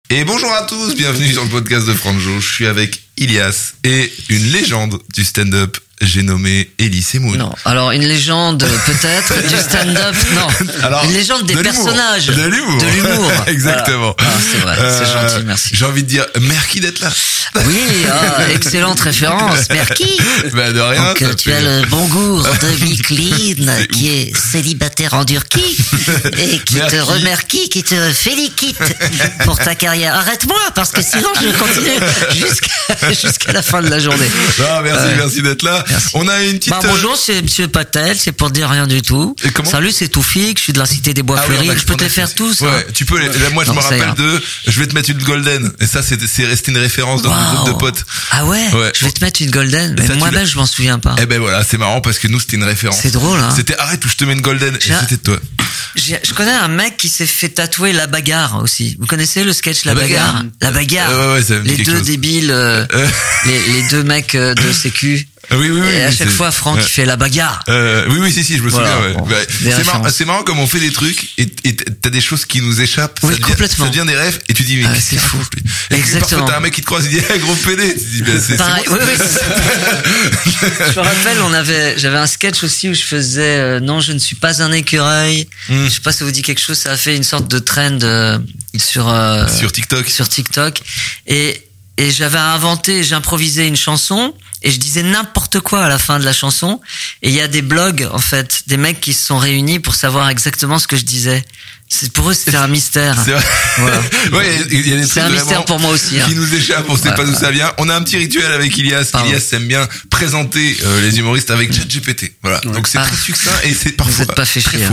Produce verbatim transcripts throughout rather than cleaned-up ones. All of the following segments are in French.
Et bonjour à tous, bienvenue sur le podcast de Franjo. Je suis avec Ilias et une légende du stand-up. J'ai nommé Elie Semoun. Non, alors une légende peut-être du stand-up, non. Alors, une légende des de personnages. De l'humour. De l'humour. Exactement. Voilà. Ah, c'est vrai, c'est euh, gentil, merci. J'ai envie de dire merci d'être là. Oui, ah, excellente référence, merci. Bah de rien. Donc tu fait... as le bon goût de Micheline qui est célibataire en Turquie et qui merci. te remercie, qui te félicite pour ta carrière. Arrête-moi parce que sinon je continue jusqu'à jusqu'à la fin de la journée. Non, merci, euh, merci d'être là. Merci. On a une petite. Bah, bonjour, c'est Monsieur Patel, c'est pour dire rien du tout. Et comment Salut, c'est Toufik, je suis de la Cité des Bois ah Fleuris. Oui, je peux te les faire tous. Ouais, hein. tu peux. Là, moi, je non, me rappelle de. Je vais te mettre une golden. Et ça, c'est c'est resté une référence dans wow. un groupe de potes. Ah ouais. Ouais. Je vais te mettre une golden. Mais moi-même, je m'en souviens pas. Eh ben voilà, c'est marrant parce que nous, c'était une référence. C'est drôle. Hein. C'était arrête ou je te mets une golden. Et c'était de toi. Je connais un mec qui s'est fait tatouer la bagarre aussi. Vous connaissez le sketch La, la bagarre, bagarre La bagarre. Euh, ouais, ouais, les deux chose. débiles, euh, euh. Les, les deux mecs euh, de sécu. Oui, oui, oui. Et à oui, chaque c'est... fois, Franck, ouais. il fait la bagarre. Euh, oui, oui, si, si, je me voilà, souviens. Ouais. Bon, ouais. C'est, marrant, c'est marrant comme on fait des trucs et, et t'as des choses qui nous échappent. Oui, ça devient, complètement. Ça devient des rêves et tu dis, mais ah, qu'est-ce c'est fou. Et exactement. Parfois, t'as un mec qui te croise, il dit, hey, gros pédé. Tu dis, ben, c'est, Pareil, c'est oui, oui, c'est... Je me rappelle, on avait, j'avais un sketch aussi où je faisais, euh, non, je ne suis pas un écureuil. Mm. Je sais pas si ça vous dit quelque chose, ça a fait une sorte de trend euh, sur, euh, sur TikTok. Sur TikTok. Et, et j'avais inventé, j'improvisais une chanson et je disais n'importe quoi à la fin de la chanson. Et il y a des blogs, en fait, des mecs qui se sont réunis pour savoir exactement ce que je disais. C'est, pour eux, c'était un mystère. C'est vrai. Voilà. Ouais, il y a des c'est un mystère pour moi aussi. Hein. Qui nous échappe, on sait ouais, pas d'où ouais. ça vient. On a un petit rituel avec Ilias. Pardon. Ilias aime bien présenter euh, les humoristes avec ChatGPT. Voilà. Ouais. Donc c'est ah. très succinct et c'est parfois Vous êtes pas fait chier. Hein.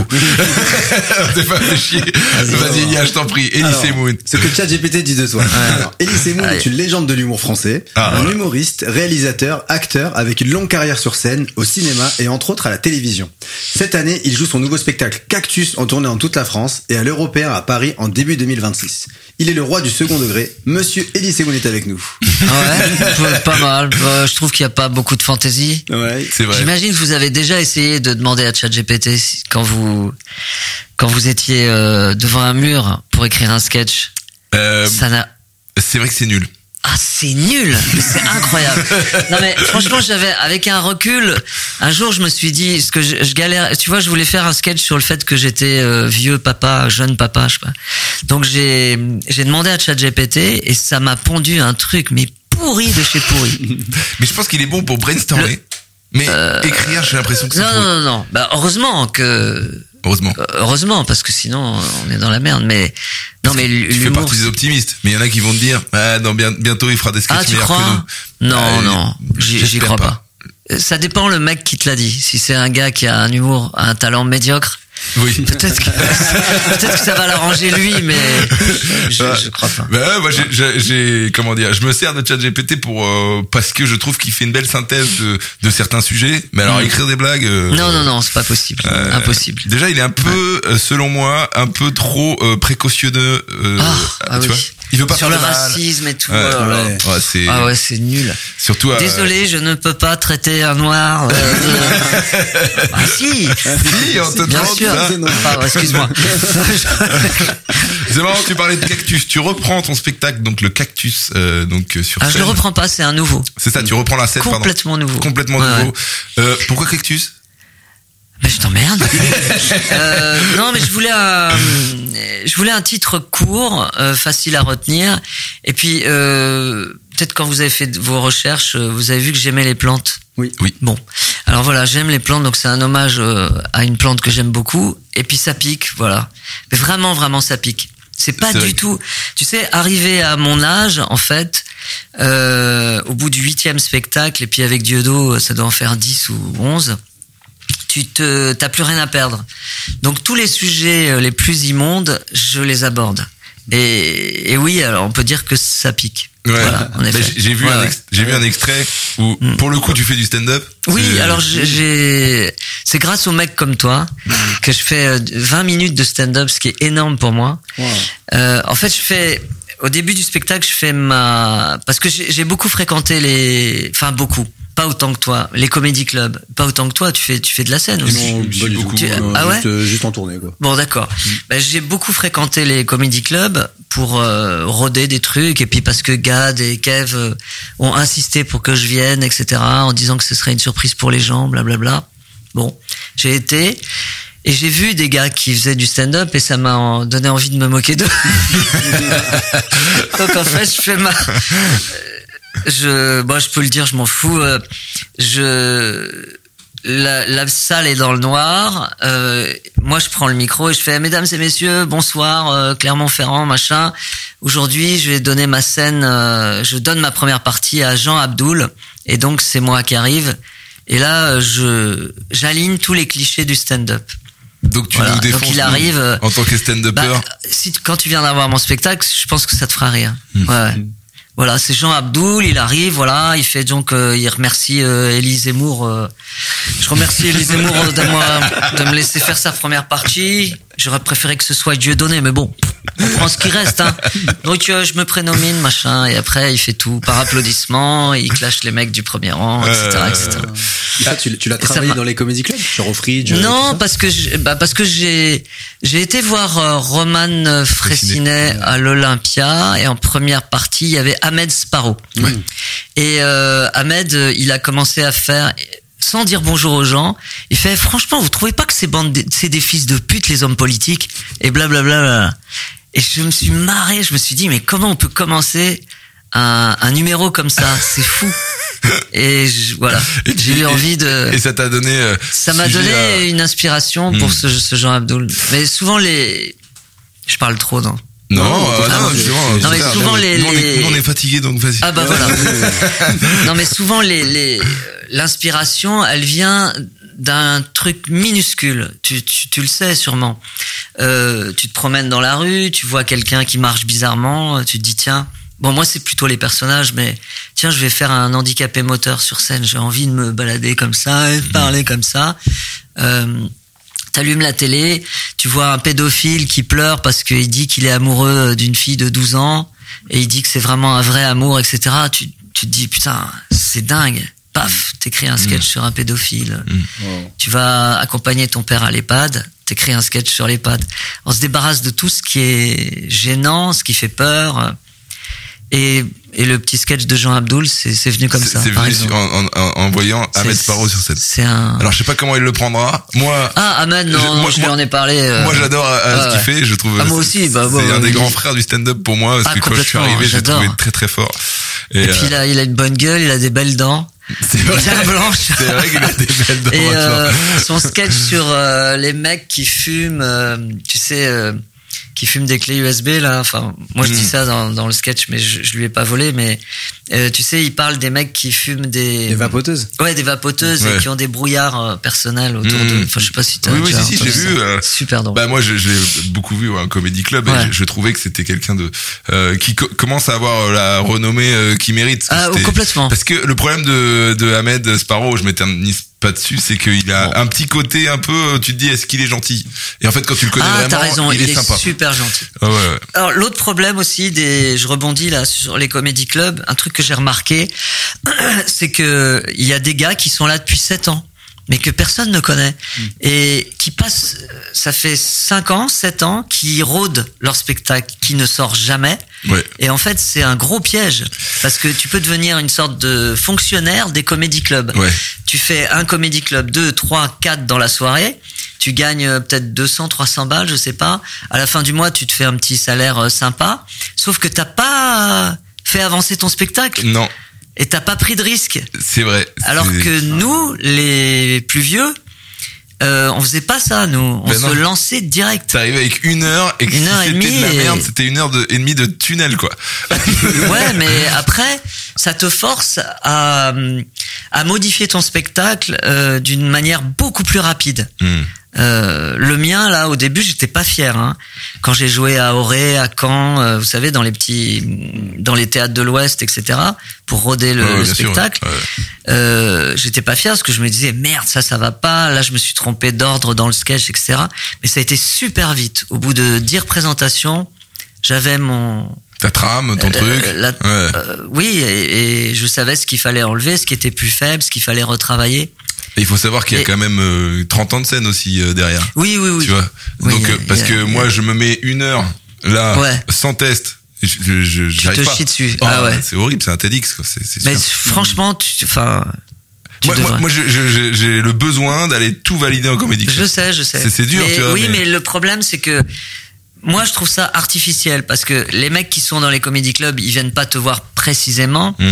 On s'est pas fait chier. Vas-y Ilias, je t'en prie. Elie Semoun. Ce que ChatGPT dit de toi. Alors, Elie Semoun est une légende de l'humour français, ah, un ouais. humoriste, réalisateur, acteur avec une longue carrière sur scène, au cinéma et entre autres à la télévision. Cette année, il joue son nouveau spectacle Cactus en tournée dans toute la France et à l'Européen à Paris en début deux mille vingt-six. Il est le roi du second degré. Monsieur Elie Semoun est avec nous. Ouais, pas mal. Euh, je trouve qu'il n'y a pas beaucoup de fantaisie. Ouais, c'est vrai. J'imagine que vous avez déjà essayé de demander à ChatGPT quand vous quand vous étiez euh, devant un mur pour écrire un sketch. Euh, Ça n'a. C'est vrai que c'est nul. Ah, c'est nul, c'est incroyable. Non mais franchement, j'avais avec un recul. Un jour, je me suis dit, ce que je, je galère. Tu vois, je voulais faire un sketch sur le fait que j'étais euh, vieux papa, jeune papa, je sais pas. Donc j'ai j'ai demandé à ChatGPT et ça m'a pondu un truc, mais pourri de chez pourri. Mais je pense qu'il est bon pour brainstormer. Le... Mais euh... écrire, j'ai l'impression que c'est. Non, non, non, non. Bah heureusement que. Heureusement. Heureusement, parce que sinon on est dans la merde. Mais non, mais l'humour. Tu fais partie des optimistes, mais il y en a qui vont te dire, ah non, bien, bientôt il fera des sketchs ah, tu meilleurs crois que nous. Non, ah, non, j'y, j'y crois pas. pas. Ça dépend le mec qui te l'a dit. Si c'est un gars qui a un humour, un talent médiocre. Oui. Peut-être que, peut-être que ça va l'arranger lui, mais je, bah, je crois pas. Bah, moi, j'ai, j'ai, j'ai, comment dire, je me sers de ChatGPT pour, euh, parce que je trouve qu'il fait une belle synthèse de, de certains sujets. Mais alors, mmh. écrire des blagues. Euh, non, non, non, c'est pas possible. Euh, Impossible. Déjà, il est un peu, ouais. selon moi, un peu trop euh, précautionneux. Euh, ah, ah tu oui. vois il veut pas sur le mal. racisme et tout. Ouais, alors, ouais. Ouais, c'est... Ah ouais, c'est nul. Surtout. Désolé, euh... je ne peux pas traiter un noir. Euh, de... Ah si. Si, on te bien demande sûr. ça. Pardon, excuse-moi. C'est marrant, tu parlais de Cactus. Tu reprends ton spectacle, donc le Cactus, euh, donc sur. Ah, scène. Je le reprends pas, c'est un nouveau. C'est ça, tu reprends la scène. Complètement pardon. nouveau. Complètement ouais, nouveau. Ouais. Euh, pourquoi Cactus? Mais je t'emmerde. euh, non, mais je voulais un, je voulais un titre court, euh, facile à retenir. Et puis, euh, peut-être quand vous avez fait vos recherches, vous avez vu que j'aimais les plantes. Oui. Oui. Bon. Alors voilà, j'aime les plantes, donc c'est un hommage euh, à une plante que j'aime beaucoup. Et puis ça pique, voilà. Mais vraiment, vraiment, ça pique. C'est pas c'est du vrai. tout. Tu sais, arrivé à mon âge, en fait, euh, au bout du huitième spectacle, et puis avec Dieudo, ça doit en faire dix ou onze. Tu te, t'as plus rien à perdre. Donc tous les sujets les plus immondes, je les aborde. Et, et oui, alors on peut dire que ça pique. Ouais. Voilà, en effet. J'ai, j'ai vu ouais, un, ex, j'ai ouais. vu un extrait où, mm. pour le coup, tu fais du stand-up. Oui, c'est... alors j'ai, j'ai, c'est grâce aux mecs comme toi mm. que je fais vingt minutes de stand-up, ce qui est énorme pour moi. Wow. Euh, en fait, je fais, au début du spectacle, je fais ma, parce que j'ai, j'ai beaucoup fréquenté les, enfin beaucoup. pas autant que toi. Les comédie clubs, pas autant que toi. Tu fais, tu fais de la scène aussi. Non, pas beaucoup. Tu, non, ah juste, ouais euh, juste en tournée, quoi. Bon, d'accord. Mmh. Ben, j'ai beaucoup fréquenté les comédie clubs pour euh, roder des trucs, et puis parce que Gad et Kev euh, ont insisté pour que je vienne, et cetera, en disant que ce serait une surprise pour les gens, blablabla. Bon, j'ai été. Et j'ai vu des gars qui faisaient du stand-up et ça m'a donné envie de me moquer d'eux. Donc en fait, je fais ma... Je, bon, je peux le dire, je m'en fous. Je... La, la salle est dans le noir. Euh, moi, je prends le micro et je fais « Mesdames et messieurs, bonsoir, euh, Clermont-Ferrand, machin. Aujourd'hui, je vais donner ma scène... Euh, je donne ma première partie à Jean Abdoul. Et donc, c'est moi qui arrive. Et là, je j'aligne tous les clichés du stand-up. » Donc tu voilà. nous défonces. Donc il arrive en tant que stand-upper. Bah, si quand tu viens d'avoir mon spectacle, je pense que ça te fera rire. Mmh. Ouais. Voilà, c'est Jean Abdoul, il arrive, voilà, il fait donc, euh, il remercie euh, Élie Zemmour. Euh, je remercie Élie Zemmour de, moi, de me laisser faire sa première partie. J'aurais préféré que ce soit Dieudonné, mais bon, on prend ce qui reste. Hein. Donc euh, je me prénomine, machin, et après il fait tout par applaudissement, il clash les mecs du premier rang, et cetera, et cetera. Et ça, tu, tu l'as travaillé dans les comédie clubs, genre au Fridge? Non, parce que je, bah parce que j'ai j'ai été voir euh, Roman Fraissinet à l'Olympia, et en première partie il y avait Ahmed Sparrow. Ouais. Et euh, Ahmed, il a commencé à faire, sans dire bonjour aux gens, il fait franchement, vous trouvez pas que ces bandes, de, c'est des fils de pute les hommes politiques, et blablabla. Bla bla. Et je me suis marré, je me suis dit mais comment on peut commencer un, un numéro comme ça, c'est fou. Et je, voilà, et j'ai eu envie de. Et ça t'a donné. Euh, ça m'a donné à... une inspiration pour mmh. ce, ce Jean Abdoul. Mais souvent les, je parle trop, non? Non, non, euh, non, non, non mais souvent les, nous, on est, les... nous on est fatigués donc vas-y. Ah bah voilà. Non mais souvent les, les, l'inspiration, elle vient d'un truc minuscule. Tu, tu, tu le sais sûrement. Euh, tu te promènes dans la rue, tu vois quelqu'un qui marche bizarrement, tu te dis tiens. Bon, moi, c'est plutôt les personnages, mais tiens, je vais faire un handicapé moteur sur scène. J'ai envie de me balader comme ça et de parler comme ça. Euh, t'allumes la télé, tu vois un pédophile qui pleure parce qu'il dit qu'il est amoureux d'une fille de douze ans et il dit que c'est vraiment un vrai amour, et cetera. Tu, tu te dis, putain, c'est dingue. Paf, t'écris un sketch mmh. sur un pédophile. Mmh. Wow. Tu vas accompagner ton père à l'EHPAD, t'écris un sketch sur l'EHPAD. On se débarrasse de tout ce qui est gênant, ce qui fait peur. Et, et le petit sketch de Jean Abdoul, c'est, c'est venu comme c'est, ça. C'est venu en, en, en voyant Ahmed Sparrow sur scène. C'est un... Alors je sais pas comment il le prendra. Moi. Ah Ahmed, non, je, moi, je lui en ai parlé. Euh... Moi j'adore euh, ah, ce qu'il fait. Je trouve. Ah, moi aussi. Bah, c'est bah, un des oui. grands frères du stand-up pour moi parce ah, que quand je suis arrivé, j'ai trouvé très très fort. Et, et euh... puis il a, il a une bonne gueule, il a des belles dents. C'est vrai. Bien blanche. C'est vrai qu'il a des belles dents. Et euh, son sketch sur euh, les mecs qui fument, euh, tu sais. Euh, qui fume des clés U S B là, enfin moi je dis ça dans, dans le sketch mais je, je lui ai pas volé, mais euh, tu sais il parle des mecs qui fument des des vapoteuses ouais des vapoteuses ouais. Et qui ont des brouillards euh, personnels autour mmh. de, enfin je sais pas si t'as oui oui si, si j'ai vu euh, super drôle. Bah moi je, je l'ai beaucoup vu ouais, un comedy club ouais. Et je, je trouvais que c'était quelqu'un de euh, qui co- commence à avoir la renommée euh, qu'il mérite ah oh, complètement parce que le problème de de Ahmed Sparrow, je m'éternise pas dessus, c'est qu'il a bon. un petit côté un peu, tu te dis, est-ce qu'il est gentil? Et en fait, quand tu le connais ah, vraiment, t'as raison, il, il est, est sympa. super gentil. Ah ouais, ouais. Alors, l'autre problème aussi des, je rebondis là sur les comédie clubs, un truc que j'ai remarqué, c'est que il y a des gars qui sont là depuis sept ans, mais que personne ne connaît. Mmh. Et qui passent, ça fait cinq ans, sept ans, qui rôdent leur spectacle, qui ne sort jamais. Ouais. Et en fait, c'est un gros piège. Parce que tu peux devenir une sorte de fonctionnaire des comédie clubs. Ouais. Tu fais un comédie club, deux, trois, quatre dans la soirée. Tu gagnes peut-être deux cents, trois cents balles, je sais pas. À la fin du mois, tu te fais un petit salaire sympa. Sauf que t'as pas fait avancer ton spectacle. Non. Et t'as pas pris de risque. C'est vrai. Alors c'est... que nous, les plus vieux, euh, on faisait pas ça, nous. On ben se non. lançait direct. T'arrivais avec une heure et que une si heure c'était et de la merde, et... c'était une heure de, et demie de tunnel, quoi. Ouais, mais après, ça te force à, à modifier ton spectacle euh, d'une manière beaucoup plus rapide. Mm. Euh, le mien, là, au début, j'étais pas fier. Hein. Quand j'ai joué à Auray, à Caen, euh, vous savez, dans les petits, dans les théâtres de l'Ouest, et cetera, pour roder le, ouais, le spectacle, sûr, ouais. Ouais. Euh, j'étais pas fier parce que je me disais merde, ça, ça va pas. Là, je me suis trompé d'ordre dans le sketch, et cetera. Mais ça a été super vite. Au bout de dix représentations, j'avais mon Ta trame, ton euh, truc. La, ouais. euh, oui, et, et je savais ce qu'il fallait enlever, ce qui était plus faible, ce qu'il fallait retravailler. Et il faut savoir qu'il y a et... quand même euh, trente ans de scène aussi euh, derrière. Oui, oui, oui. Tu vois. Oui, Donc, a, parce que a, moi, a... je me mets une heure là, ouais. sans test. Je, je, tu te pas. chies dessus. Oh, ah ouais. C'est horrible, c'est un TEDx, quoi. C'est, c'est Mais sûr. franchement, tu, enfin. Moi, moi, moi, je, je, j'ai le besoin d'aller tout valider en comédie. Je sais, je sais. C'est, c'est dur, mais, tu vois. Oui, mais... mais le problème, c'est que moi, je trouve ça artificiel parce que les mecs qui sont dans les comédie clubs, ils viennent pas te voir précisément. Mm.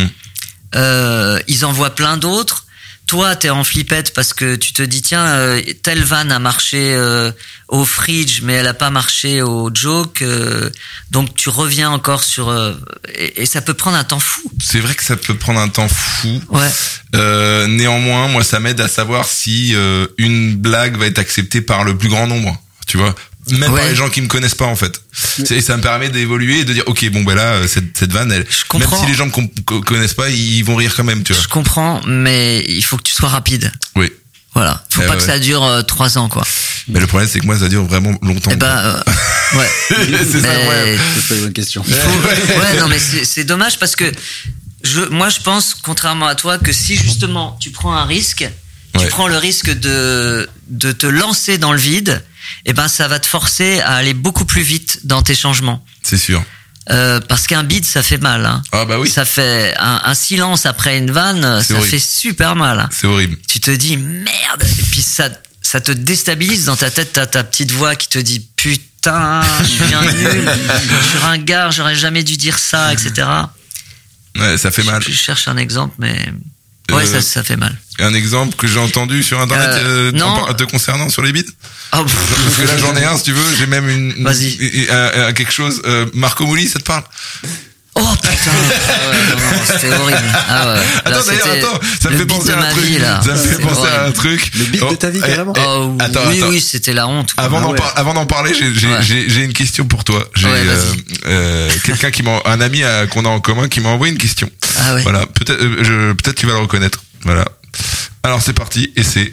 Euh, ils en voient plein d'autres. Toi, t'es en flippette parce que tu te dis tiens, euh, telle vanne a marché euh, au Fridge, mais elle a pas marché au Joke, euh, donc tu reviens encore sur euh, et, et ça peut prendre un temps fou. C'est vrai que ça peut prendre un temps fou. Ouais. Euh, néanmoins, moi, ça m'aide à savoir si euh, une blague va être acceptée par le plus grand nombre. Tu vois. Même ouais. par les gens qui me connaissent pas en fait. Et ça me permet d'évoluer et de dire ok bon ben là cette cette vanne elle même si les gens me connaissent pas ils vont rire quand même tu vois. Je comprends mais il faut que tu sois rapide. Oui. Voilà, faut euh, pas ouais. que ça dure euh, trois ans quoi. Mais le problème c'est que moi ça dure vraiment longtemps. Eh ben euh, ouais. c'est ça ouais. C'est pas une bonne question. Il faut... ouais non mais c'est c'est dommage parce que je moi je pense contrairement à toi que si justement tu prends un risque, tu ouais. prends le risque de de te lancer dans le vide. Eh ben, ça va te forcer à aller beaucoup plus vite dans tes changements. C'est sûr. Euh, parce qu'un bide, ça fait mal. Hein. Ah bah oui. Ça fait un, un silence après une vanne, c'est ça horrible. Fait super mal. Hein. C'est horrible. Tu te dis merde, et puis ça, ça te déstabilise dans ta tête. T'as ta petite voix qui te dit putain, je suis bien nul, je suis ringard, j'aurais jamais dû dire ça, et cetera. Ouais, ça fait mal. Je, je cherche un exemple, mais ouais, euh, ça, ça fait mal. Un exemple que j'ai entendu sur internet euh, euh, te concernant sur les bides. Oh, parce que là j'en ai un si tu veux, j'ai même une, Vas-y. Un, un, quelque chose. Euh, Marco Mouli, ça te parle? Oh putain, ah ouais, non, non, c'était horrible. Ah ouais. Attends, d'ailleurs, attends, ça me fait penser à un truc. Vie, là. Ça me fait penser horrible. à un truc. Le beat oh, de ta vie, carrément. Oh, attends, oui, attends. oui, c'était la honte. Quoi. Avant, ah, d'en ouais. par- avant d'en parler, j'ai, j'ai, ouais. j'ai, j'ai une question pour toi. J'ai ouais, euh, euh, quelqu'un qui m'a, un ami à, qu'on a en commun qui m'a envoyé une question. Ah ouais. Voilà, peut-être, euh, je, peut-être tu vas le reconnaître. Voilà. Alors c'est parti et c'est.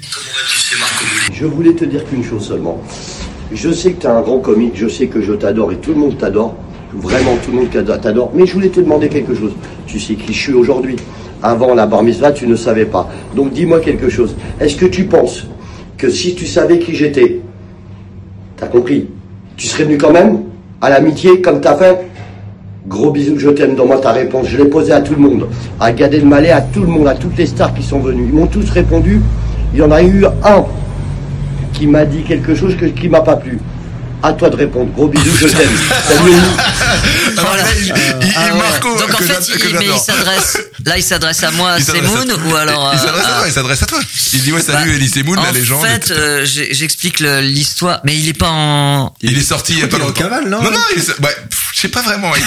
Je voulais te dire qu'une chose seulement. Je sais que tu es un grand comique, je sais que je t'adore et tout le monde t'adore. Vraiment, tout le monde t'adore. Mais je voulais te demander quelque chose. Tu sais qui je suis aujourd'hui. Avant la bar mitzvah, tu ne savais pas. Donc dis-moi quelque chose. Est-ce que tu penses que si tu savais qui j'étais, t'as compris, tu serais venu quand même à l'amitié comme t'as fait? Gros bisous, je t'aime. Donne-moi ta réponse. Je l'ai posée à tout le monde. À Gad Elmaleh, à tout le monde, à toutes les stars qui sont venues. Ils m'ont tous répondu. Il y en a eu un qui m'a dit quelque chose que, qui m'a pas plu. À toi de répondre. Gros bisous, je t'aime. Salut. Voilà. Il, il, il ah ouais. Marco, donc en que fait, il, mais il s'adresse. Là, il s'adresse à moi, à Semoun, ou alors. Il s'adresse à toi. Il s'adresse à toi. Il dit ouais, salut, bah, Elie Semoun, la légende. En fait, euh, j'explique le, l'histoire, mais il est pas en. Il, il est sorti il y a pas longtemps. Cavale, non Non, non. Il est... ouais, je sais pas vraiment. euh,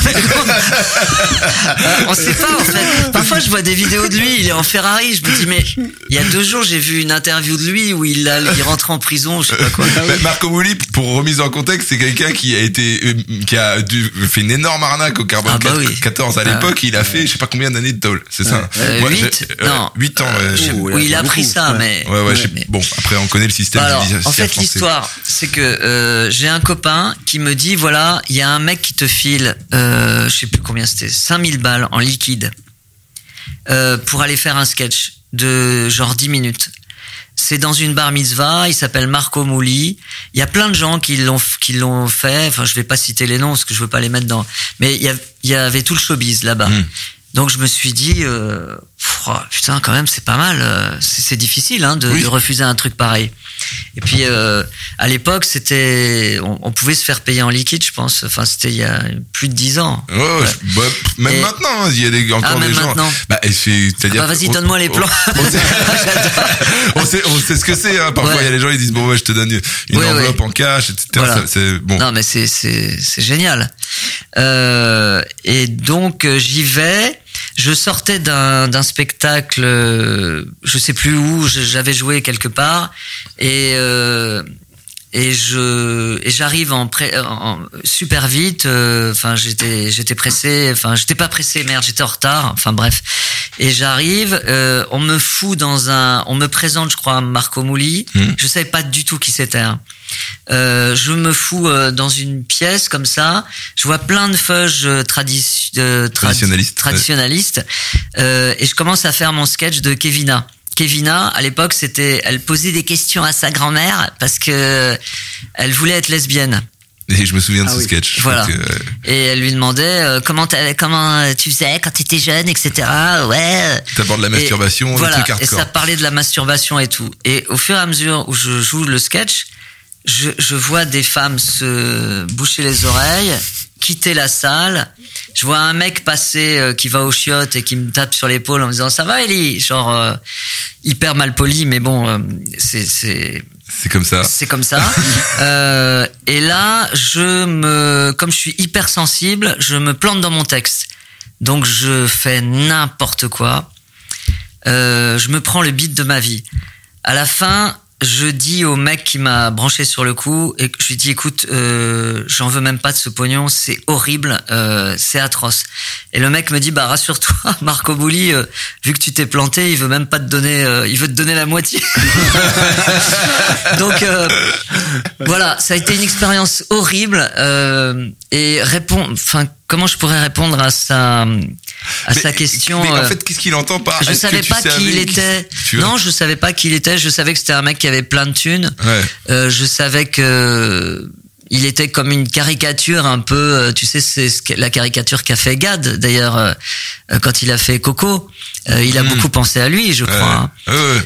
on sait pas en fait. Parfois, je vois des vidéos de lui. Il est en Ferrari. Je me dis mais il y a deux jours, j'ai vu une interview de lui où il, a, il rentre en prison, je sais pas quoi. Marco Mouli, pour remise en contexte, c'est quelqu'un qui a été, euh, qui a dû, fait une énorme arnaque au carbone ah bah oui. quatorze à l'époque. Ah, il a fait, je sais pas combien d'années de tôle. C'est ça. Euh, Moi, huit euh, non. huit ans. Euh, oui, il, il a pris ça, ouais. mais. Ouais, ouais, ouais je sais, mais... Bon, après, on connaît le système. Alors, judiciaire en fait, français. l'histoire, c'est que euh, j'ai un copain qui me dit voilà, il y a un mec qui te file, euh, je sais plus combien c'était, cinq mille balles en liquide euh, pour aller faire un sketch de genre dix minutes. C'est dans une bar mitzvah, il s'appelle Marco Mouli. Il y a plein de gens qui l'ont qui l'ont fait. Enfin, je vais pas citer les noms parce que je veux pas les mettre dans. Mais il y, a, il y avait tout le showbiz là-bas. Mmh. Donc je me suis dit, euh, oh, putain, quand même, c'est pas mal. C'est, c'est difficile hein, de, oui. de refuser un truc pareil. Et puis euh, à l'époque, c'était, on, on pouvait se faire payer en liquide, je pense. Enfin, c'était il y a plus de dix ans. Ouais, ouais. Bah, même et... maintenant, il y a des, encore ah, des gens. Maintenant. Bah, c'est, c'est-à-dire. Ah bah, vas-y, donne-moi les plans. On, on, sait, on, sait, on sait ce que c'est. Hein. Parfois, il ouais. y a les gens, ils disent bon, ouais, je te donne une ouais, enveloppe ouais. en cash, et cetera. Voilà. Ça, c'est bon. Non, mais c'est c'est c'est génial. Euh, et donc j'y vais. Je sortais d'un, d'un spectacle, euh, je sais plus où, j'avais joué quelque part, et euh, et je et j'arrive en, pré, en super vite. Enfin, euh, j'étais j'étais pressé, enfin j'étais pas pressé, merde, j'étais en retard. Enfin bref, Et j'arrive, euh, on me fout dans un, on me présente, je crois, Marco Mouli. Mmh. Je savais pas du tout qui c'était. Hein. Euh, je me fous euh, dans une pièce comme ça. Je vois plein de feuges tradi- euh, trad- traditionnalistes, traditionnalistes ouais. euh, et je commence à faire mon sketch de Kevina. Kevina, à l'époque, c'était, elle posait des questions à sa grand-mère parce que elle voulait être lesbienne. Et je me souviens de ah ce oui. sketch. Voilà. Que, euh... Et elle lui demandait euh, comment comment tu faisais quand tu étais jeune, et cetera. Ouais. T'abordes la masturbation, et, le voilà. truc hardcore. Et ça parlait de la masturbation et tout. Et au fur et à mesure où je joue le sketch, je, je vois des femmes se boucher les oreilles, quitter la salle. Je vois un mec passer euh, qui va aux chiottes et qui me tape sur l'épaule en me disant ça va Ellie, genre euh, hyper mal poli, mais bon, euh, c'est c'est c'est comme ça. C'est comme ça. euh, et là, je me, comme je suis hyper sensible, je me plante dans mon texte. Donc je fais n'importe quoi. Euh, je me prends le beat de ma vie. À la fin, je dis au mec qui m'a branché sur le coup et je lui dis écoute, euh, j'en veux même pas de ce pognon, c'est horrible, euh, c'est atroce. Et le mec me dit bah rassure-toi, Marco Mouli, euh, vu que tu t'es planté, il veut même pas te donner, euh, il veut te donner la moitié. Donc euh, voilà, ça a été une expérience horrible euh, et répond, enfin comment je pourrais répondre à sa à mais, sa question. Mais en fait, qu'est-ce qu'il entend par je savais que pas tu qui il était. Tu non, je savais pas qui il était. Je savais que c'était un mec qui avait plein de thunes. Ouais. Euh, je savais que il était comme une caricature un peu. Tu sais, c'est la caricature qu'a fait Gad d'ailleurs euh, quand il a fait Coco. Euh, il a mmh. beaucoup pensé à lui, je crois. Ouais. Ouais.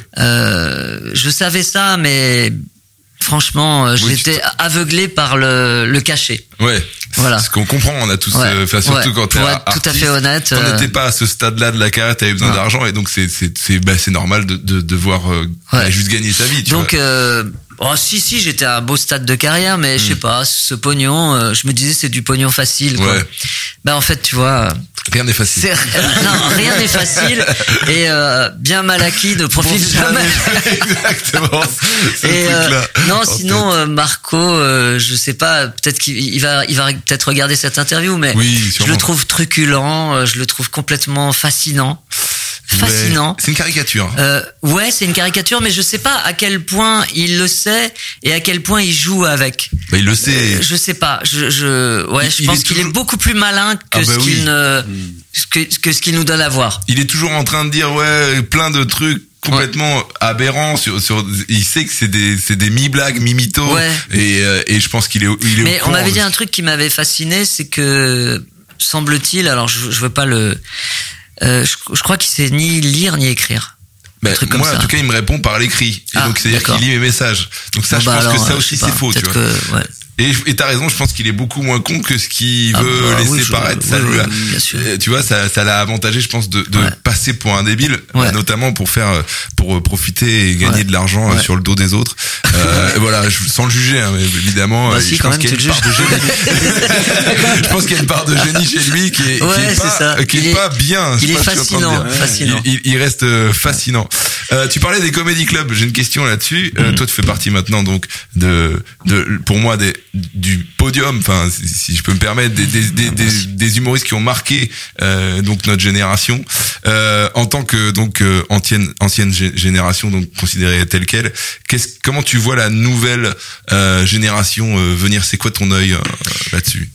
Euh, je savais ça, mais franchement, oui, j'étais tu... aveuglé par le, le cachet. Ouais. Voilà. Ce qu'on comprend, on a tous, ouais. euh, enfin, surtout ouais. quand t'es Pour artiste, être tout à fait honnête, quand euh... t'étais pas à ce stade-là de la carrière, t'avais besoin ouais. d'argent et donc c'est c'est c'est bah, c'est normal de de devoir euh, ouais. bah, juste gagner sa vie. Tu donc vois. Euh, oh si si, j'étais à un beau stade de carrière, mais mm. je sais pas, ce pognon, euh, je me disais c'est du pognon facile. Quoi. Ouais. Ben en fait, tu vois. Rien n'est facile. Non, rien n'est facile et euh, bien mal acquis ne profite bon, jamais. Exactement. Et euh, non, sinon euh, Marco, euh, je sais pas, peut-être qu'il il va, il va peut-être regarder cette interview, mais oui, je le trouve truculent, euh, je le trouve complètement fascinant. Fascinant. Ouais, c'est une caricature. Euh, ouais, c'est une caricature, mais je sais pas à quel point il le sait et à quel point il joue avec. Bah, il le sait. Euh, je sais pas. Je, je, ouais, il, je pense qu'il toujours... est beaucoup plus malin que ah bah ce qu'il oui. ne, que, que ce qu'il nous donne à voir. Il est toujours en train de dire ouais, plein de trucs complètement ouais. aberrants sur, sur, il sait que c'est des, c'est des mi-blagues, mi-mythos. Ouais. Et, euh, et je pense qu'il est, il est mais on m'avait dit un truc qui m'avait fasciné, c'est que, semble-t-il, alors je, je veux pas le, Euh, je, je crois qu'il sait ni lire ni écrire. Ben, moi, en tout cas, il me répond par l'écrit. Et ah, donc, c'est-à-dire qu'il lit mes messages. Donc ça, ah je bah pense alors, que ça aussi, c'est faux, tu vois. Que, ouais. Et, et t'as raison, je pense qu'il est beaucoup moins con que ce qu'il ah veut bah, laisser oui, je, paraître. oui, Ça lui a, oui, bien sûr. tu vois, ça, ça l'a avantagé, je pense, de, de ouais. passer pour un débile, ouais. euh, notamment pour faire, pour profiter et gagner ouais. de l'argent ouais. sur le dos des autres. Euh, voilà, je, sans le juger, hein, mais évidemment. Bah euh, si, je quand pense même, qu'il y a une part de génie. Je pense qu'il y a une part de génie chez lui qui est, ouais, qui est pas, ça. qui est, est pas bien. Il est fascinant, ouais. fascinant. Il, il, il reste fascinant. Euh, tu parlais des comédie clubs. J'ai une question là-dessus. Euh, mm. Toi, tu fais partie maintenant donc de, de, pour moi, des, du podium. Enfin, si, si je peux me permettre, des, des, des, des, des humoristes qui ont marqué euh, donc notre génération. Euh, en tant que donc euh, ancienne ancienne génération, donc considérée telle quelle. Qu'est-ce, comment tu vois la nouvelle euh, génération euh, venir? C'est quoi ton œil euh, là-dessus?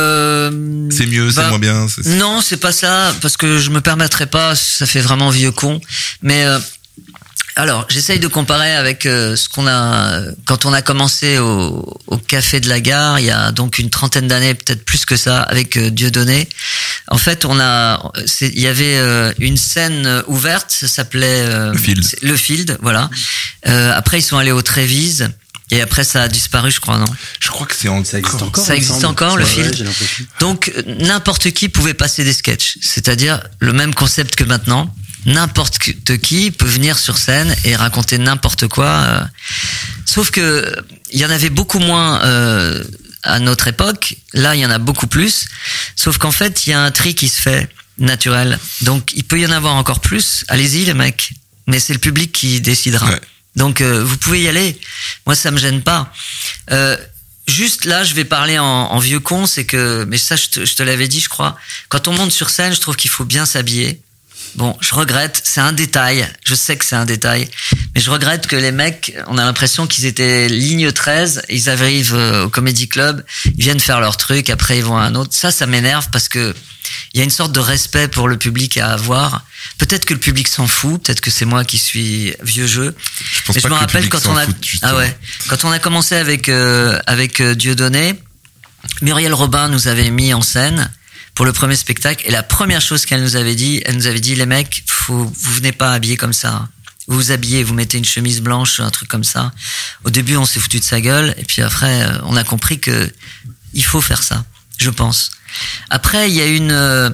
euh, C'est mieux, bah, c'est moins bien. C'est... Non, c'est pas ça, parce que je me permettrais pas. Ça fait vraiment vieux con, mais. Euh, Alors, j'essaye de comparer avec euh, ce qu'on a quand on a commencé au, au Café de la Gare, il y a donc une trentaine d'années, peut-être plus que ça, avec euh, Dieudonné. En fait, on a, c'est, il y avait euh, une scène ouverte, ça s'appelait euh, le Field. Le Field, voilà. Euh, après, ils sont allés au Trévise. Et après, ça a disparu, je crois, non? Je crois que c'est en... ça existe encore. Ça existe encore, le ouais, Field. Ouais, donc, n'importe qui pouvait passer des sketchs. C'est-à-dire le même concept que maintenant. N'importe qui peut venir sur scène et raconter n'importe quoi. Euh, sauf que il y en avait beaucoup moins euh, à notre époque. Là, il y en a beaucoup plus. Sauf qu'en fait, il y a un tri qui se fait naturel. Donc, il peut y en avoir encore plus. Allez-y, les mecs. Mais c'est le public qui décidera. Ouais. Donc, euh, vous pouvez y aller. Moi, ça me gêne pas. Euh, Juste là, je vais parler en, en vieux con, c'est que, mais ça, je te, je te l'avais dit, je crois. Quand on monte sur scène, je trouve qu'il faut bien s'habiller. Bon, je regrette, c'est un détail, je sais que c'est un détail, mais je regrette que les mecs, on a l'impression qu'ils étaient ligne treize, ils arrivent au Comedy Club, ils viennent faire leur truc, après ils vont à un autre. Ça, ça m'énerve parce que il y a une sorte de respect pour le public à avoir. Peut-être que le public s'en fout, peut-être que c'est moi qui suis vieux jeu. Je pense mais pas je me que rappelle le quand public on a, s'en fout, justement. ah ouais, quand on a commencé avec euh, avec euh, Dieudonné, Muriel Robin nous avait mis en scène pour le premier spectacle, et la première chose qu'elle nous avait dit, elle nous avait dit, les mecs, faut, vous venez pas habillés comme ça. Vous vous habillez, vous mettez une chemise blanche, un truc comme ça. Au début, on s'est foutu de sa gueule, et puis après, on a compris que il faut faire ça, je pense. Après, il y a une, euh,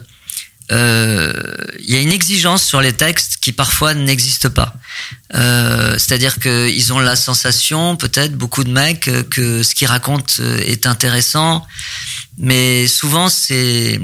il y a une exigence sur les textes qui parfois n'existe pas. Euh, c'est-à-dire que ils ont la sensation, peut-être beaucoup de mecs, que ce qu'ils racontent est intéressant. Mais souvent, c'est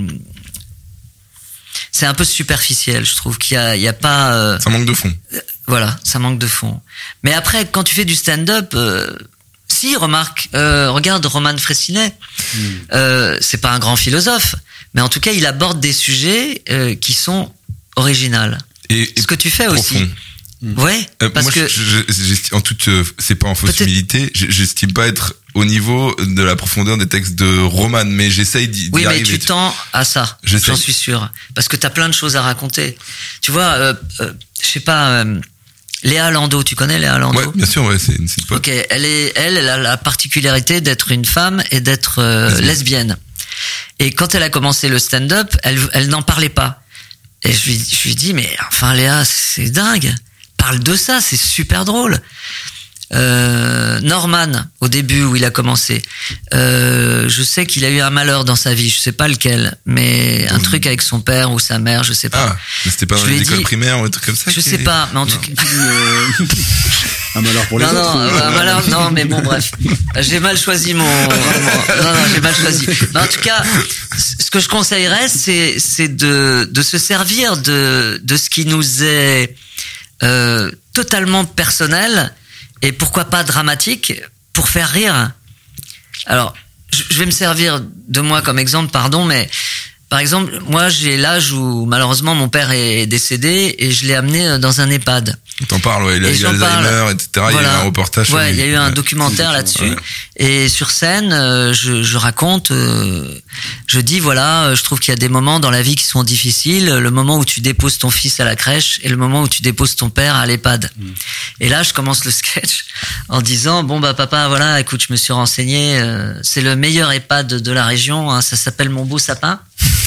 c'est un peu superficiel. Je trouve qu'il y a, il y a pas. Euh, ça manque de fond. Euh, voilà, ça manque de fond. Mais après, quand tu fais du stand-up, euh, si remarque, euh, regarde Roman Frécinet. Mmh. Euh, c'est pas un grand philosophe, mais en tout cas, il aborde des sujets euh, qui sont originaux. Et, ce que tu fais profond. aussi. Ouais, euh, parce moi, que je, je, je, en toute, euh, c'est pas en fausse humilité, j'estime pas être au niveau de la profondeur des textes de Roman, mais j'essaye d'y, oui, d'y mais arriver. tu tends à ça, j'essaye. J'en suis sûr, parce que t'as plein de choses à raconter. Tu vois, euh, euh, je sais pas, euh, Léa Landau, tu connais Léa Landau? Ouais, bien sûr, ouais, c'est une c'est Ok, elle est, elle, elle a la particularité d'être une femme et d'être euh, lesbienne. Et quand elle a commencé le stand-up, elle, elle n'en parlait pas. Et je lui, je lui dis, mais enfin Léa, c'est dingue. Parle de ça, c'est super drôle. Euh, Norman, au début où il a commencé, euh, je sais qu'il a eu un malheur dans sa vie, je sais pas lequel, mais un mmh. truc avec son père ou sa mère, je sais pas. Ah, mais c'était pas dans les écoles primaires ou un truc comme ça? Je sais est... pas, mais en non. tout cas. Un malheur pour les non, autres. Non, ou... un malheur, non, mais bon, bref. J'ai mal choisi mon, mon... non, non, j'ai mal choisi. Mais en tout cas, ce que je conseillerais, c'est, c'est de, de se servir de, de ce qui nous est, euh, totalement personnel, et pourquoi pas dramatique, pour faire rire. Alors, je vais me servir de moi comme exemple, pardon, mais par exemple, moi j'ai l'âge où malheureusement mon père est décédé et je l'ai amené dans un EHPAD. T'en parles, ouais, il a eu Alzheimer, et cetera. Voilà. Il y a eu un reportage. Ouais, il y a eu un ouais. documentaire là-dessus. Ouais. Et sur scène, euh, je, je raconte, euh, je dis voilà, je trouve qu'il y a des moments dans la vie qui sont difficiles. Le moment où tu déposes ton fils à la crèche et le moment où tu déposes ton père à l'EHPAD. Mm. Et là, je commence le sketch en disant bon bah papa, voilà, écoute, je me suis renseigné, euh, c'est le meilleur EHPAD de la région. Hein, ça s'appelle Mon Beau Sapin.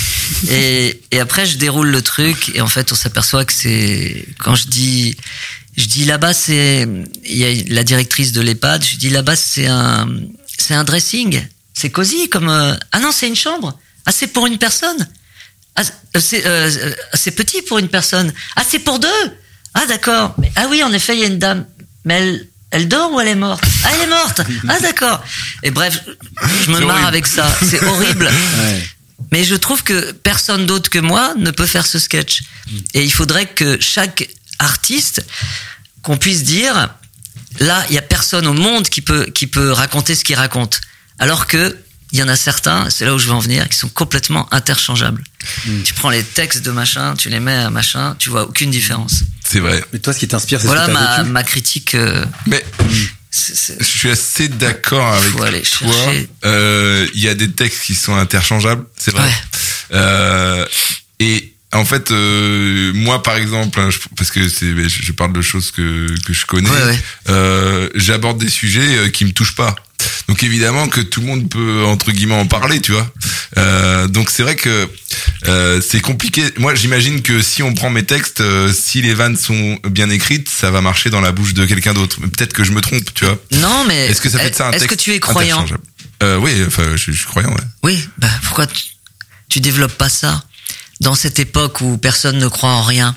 et, et après, je déroule le truc et en fait, on s'aperçoit que c'est quand je dis Je dis là-bas c'est il y a la directrice de l'EHPAD, je dis là-bas c'est un c'est un dressing, c'est cosy comme euh, ah non, c'est une chambre. Ah c'est pour une personne. Ah c'est euh, c'est petit pour une personne. Ah c'est pour deux. Ah d'accord. Mais, ah oui, en effet, il y a une dame. Mais elle elle dort ou elle est morte? Ah elle est morte. Ah d'accord. Et bref, je me marre avec ça, c'est horrible. Ouais. Mais je trouve que personne d'autre que moi ne peut faire ce sketch. Et il faudrait que chaque artiste, qu'on puisse dire là il y a personne au monde qui peut qui peut raconter ce qu'il raconte, alors que il y en a certains, c'est là où je veux en venir, qui sont complètement interchangeables. Mmh. Tu prends les textes de machin, tu les mets à machin, tu vois aucune différence. C'est vrai. Mais toi, ce qui t'inspire, c'est voilà ce que t'as ma vécu. ma critique. Euh, mais c'est, c'est... je suis assez d'accord avec toi. Il euh, y a des textes qui sont interchangeables, c'est vrai. Ouais. Euh, et en fait, euh, moi par exemple, hein, je, parce que c'est, je, je parle de choses que que je connais, ouais, ouais. Euh, j'aborde des sujets euh, qui me touchent pas. Donc évidemment que tout le monde peut entre guillemets en parler, tu vois. Euh, donc c'est vrai que euh, c'est compliqué. Moi, j'imagine que si on prend mes textes, euh, si les vannes sont bien écrites, ça va marcher dans la bouche de quelqu'un d'autre. Peut-être que je me trompe, tu vois. Non, mais est-ce que ça fait de ça un est-ce texte que tu es croyant? euh, Oui, enfin, je, je suis croyant. Ouais. Oui, bah pourquoi tu, tu développes pas ça dans cette époque où personne ne croit en rien?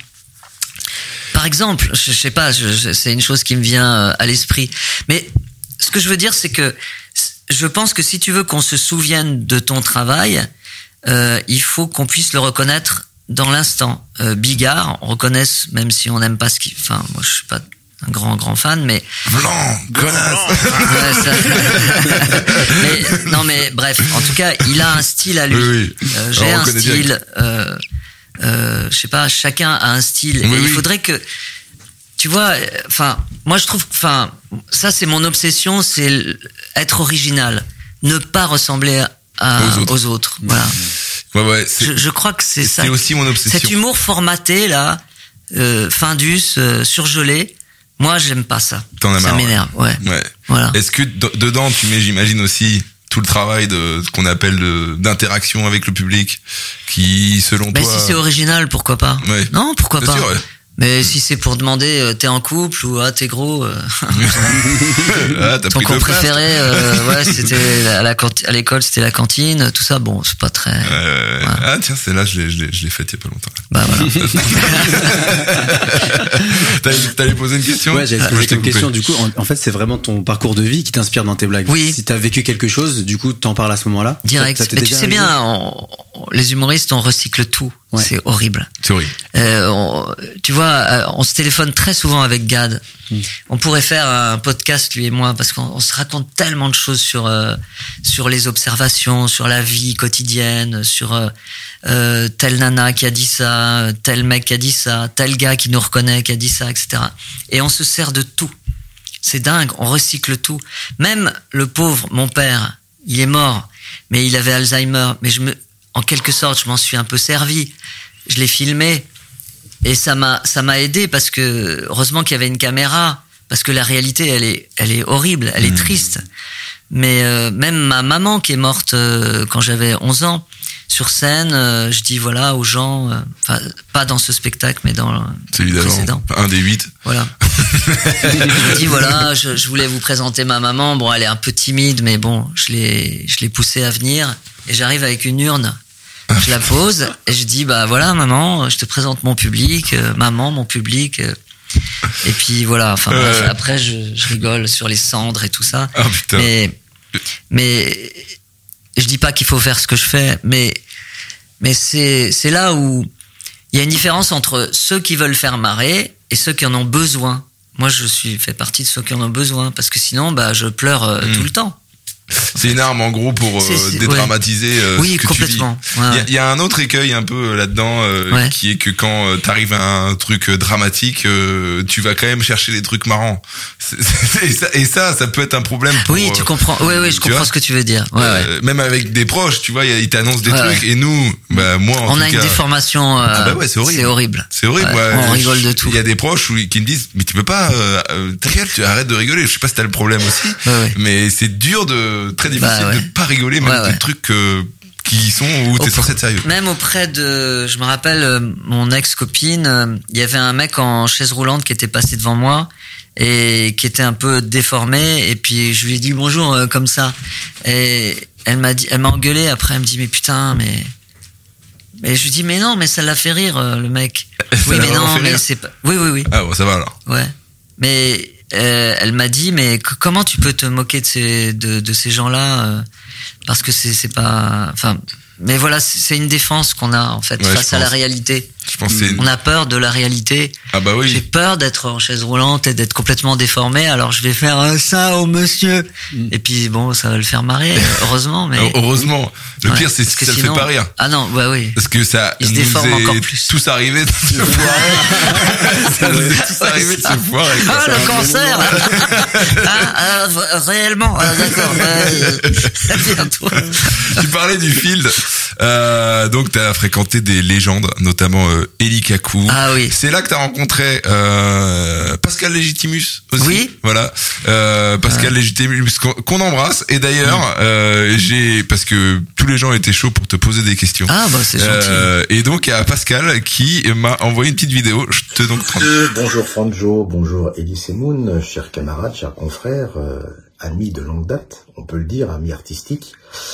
Par exemple, je, je sais pas, je, je, c'est une chose qui me vient à l'esprit, mais ce que je veux dire, c'est que je pense que si tu veux qu'on se souvienne de ton travail, euh, il faut qu'on puisse le reconnaître dans l'instant. Euh, Bigard, on reconnaisse, même si on n'aime pas ce qu'il... Enfin, moi, je suis pas un grand, grand fan, mais... Blanc, connasse. Ouais, ça... mais, non, mais bref, en tout cas, il a un style à lui. Oui, oui. Euh, j'ai un style... Euh, euh, je sais pas, chacun a un style. Oui, et oui. il faudrait que, tu vois, enfin, moi je trouve, enfin, ça c'est mon obsession, c'est être original, ne pas ressembler à, aux autres. Aux autres voilà. Ouais, ouais, je, je crois que c'est ça. C'est aussi mon obsession. Cet humour formaté là, euh, Findus, euh, surgelé. Moi, j'aime pas ça. T'en as ça marre. m'énerve. Ouais. Ouais. Voilà. Est-ce que d- dedans tu mets, j'imagine aussi, tout le travail de ce qu'on appelle de, d'interaction avec le public, qui selon bah, toi. Si c'est original, pourquoi pas. Ouais. Non, pourquoi C'est pas. sûr, ouais. Mais si c'est pour demander euh, t'es en couple ou ah t'es gros, euh, ah, t'as ton pris cours deux places, préféré, euh, ouais c'était à la canti- à l'école c'était la cantine, tout ça bon c'est pas très. Euh, ouais. Ah tiens, c'est là je l'ai je l'ai je l'ai faite il y a pas longtemps. Bah voilà. T'allais, t'allais poser une question? Ouais, j'allais te Ah, poser je t'ai une coupé. question. Du coup, en, en fait, c'est vraiment ton parcours de vie qui t'inspire dans tes blagues. Oui. Si t'as vécu quelque chose, du coup, t'en parles à ce moment-là. Direct. Ça, ça t'est Mais tu déjà sais arrivé? bien, on- on- les humoristes on recycle tout. Ouais. C'est horrible. C'est horrible. Euh, on- tu vois, euh, on se téléphone très souvent avec Gad. Mm. On pourrait faire un podcast lui et moi parce qu'on on se raconte tellement de choses sur euh, sur les observations, sur la vie quotidienne, sur euh, euh, telle nana qui a dit ça, tel mec qui a dit ça, tel gars qui nous reconnaît qui a dit ça, et cetera. Et on se sert de tout. C'est dingue, on recycle tout. Même le pauvre, mon père, il est mort, mais il avait Alzheimer. Mais je me, en quelque sorte, je m'en suis un peu servi. Je l'ai filmé. Et ça m'a, ça m'a aidé parce que, heureusement qu'il y avait une caméra, parce que la réalité, elle est, elle est horrible, elle est mmh. triste. Mais euh, même ma maman qui est morte euh, quand j'avais onze ans, sur scène, euh, je dis voilà aux gens, enfin euh, pas dans ce spectacle, mais dans celui le précédent, un des huit. Voilà. Je dis voilà, je, je voulais vous présenter ma maman. Bon, elle est un peu timide, mais bon, je l'ai, je l'ai poussée à venir. Et j'arrive avec une urne. Je la pose et je dis bah voilà maman, je te présente mon public, euh, maman mon public. Euh, et puis voilà, enfin euh... bref, après je, je rigole sur les cendres et tout ça. Oh, putain. Mais mais je dis pas qu'il faut faire ce que je fais, mais mais c'est c'est là où il y a une différence entre ceux qui veulent faire marrer et ceux qui en ont besoin. Moi je suis fait partie de ceux qui en ont besoin parce que sinon bah je pleure euh, mmh. tout le temps. C'est une arme en gros pour c'est, c'est, euh, dédramatiser ouais. euh, oui, ce que complètement. tu vis. Ouais, il, y a, ouais. il y a un autre écueil un peu là-dedans euh, ouais. qui est que quand euh, t'arrives à un truc dramatique, euh, tu vas quand même chercher des trucs marrants. C'est, c'est, et, ça, et ça, ça peut être un problème. Pour, oui, tu comprends. Oui, oui, je comprends vois, ce que tu veux dire. Ouais, euh, ouais. Même avec des proches, tu vois, ils t'annoncent des ouais, trucs ouais. et nous, bah moi, en on tout a cas, une déformation. Euh, ah bah ouais, c'est horrible. C'est horrible. C'est horrible. Ouais, ouais. On rigole de tout. Il y a des proches où, qui me disent, mais tu peux pas, euh, ta gueule, tu arrêtes de rigoler. Je sais pas si t'as le problème aussi, ouais, ouais. mais c'est dur de, très difficile bah, ouais. de pas rigoler, même ouais, des ouais. trucs euh, qui sont où t'es censé être sérieux. Même auprès de, je me rappelle, euh, mon ex-copine, euh, il y avait un mec en chaise roulante qui était passé devant moi et qui était un peu déformé, et puis je lui ai dit bonjour euh, comme ça, et elle m'a dit, elle m'a engueulé après, elle me dit mais putain, mais mais je lui dis mais non, mais ça l'a fait rire euh, le mec. Ça oui mais non, mais c'est pas. Oui oui oui. Ah bon, ça va alors. Ouais. Mais euh, elle m'a dit mais c- comment tu peux te moquer de ces de, de ces gens-là euh, parce que c'est c'est pas enfin mais voilà c'est, c'est une défense qu'on a en fait ouais, face à la réalité. Je pense que c'est... On a peur de la réalité. Ah bah oui. J'ai peur d'être en chaise roulante et d'être complètement déformé, alors je vais faire ça au monsieur. Mm. Et puis bon, ça va le faire marrer, heureusement. Mais heureusement. Le ouais, pire, c'est que, que ça sinon... le fait pas rire. Ah non, bah oui. Parce que ça Il se nous déforme est encore plus. Tous arrivé de se foirer. Ça nous est tous arrivé de se foirer. Ah le cancer. ah, ah, réellement. Ah, d'accord. Euh, bientôt. Tu parlais du field. Euh, donc t'as fréquenté des légendes, notamment euh, Eli Kaku. Ah oui. C'est là que t'as rencontré euh, Pascal Légitimus aussi. Oui. Voilà. Euh, Pascal ah. Légitimus qu'on, qu'on embrasse. Et d'ailleurs, oui. euh, j'ai parce que tous les gens étaient chauds pour te poser des questions. Ah bah c'est gentil. Euh, et donc il y a Pascal qui m'a envoyé une petite vidéo. Je te donc. Euh, bonjour Franjo, bonjour Elise Moon, chers camarades, chers confrères, euh, amis de longue date, on peut le dire, amis artistiques.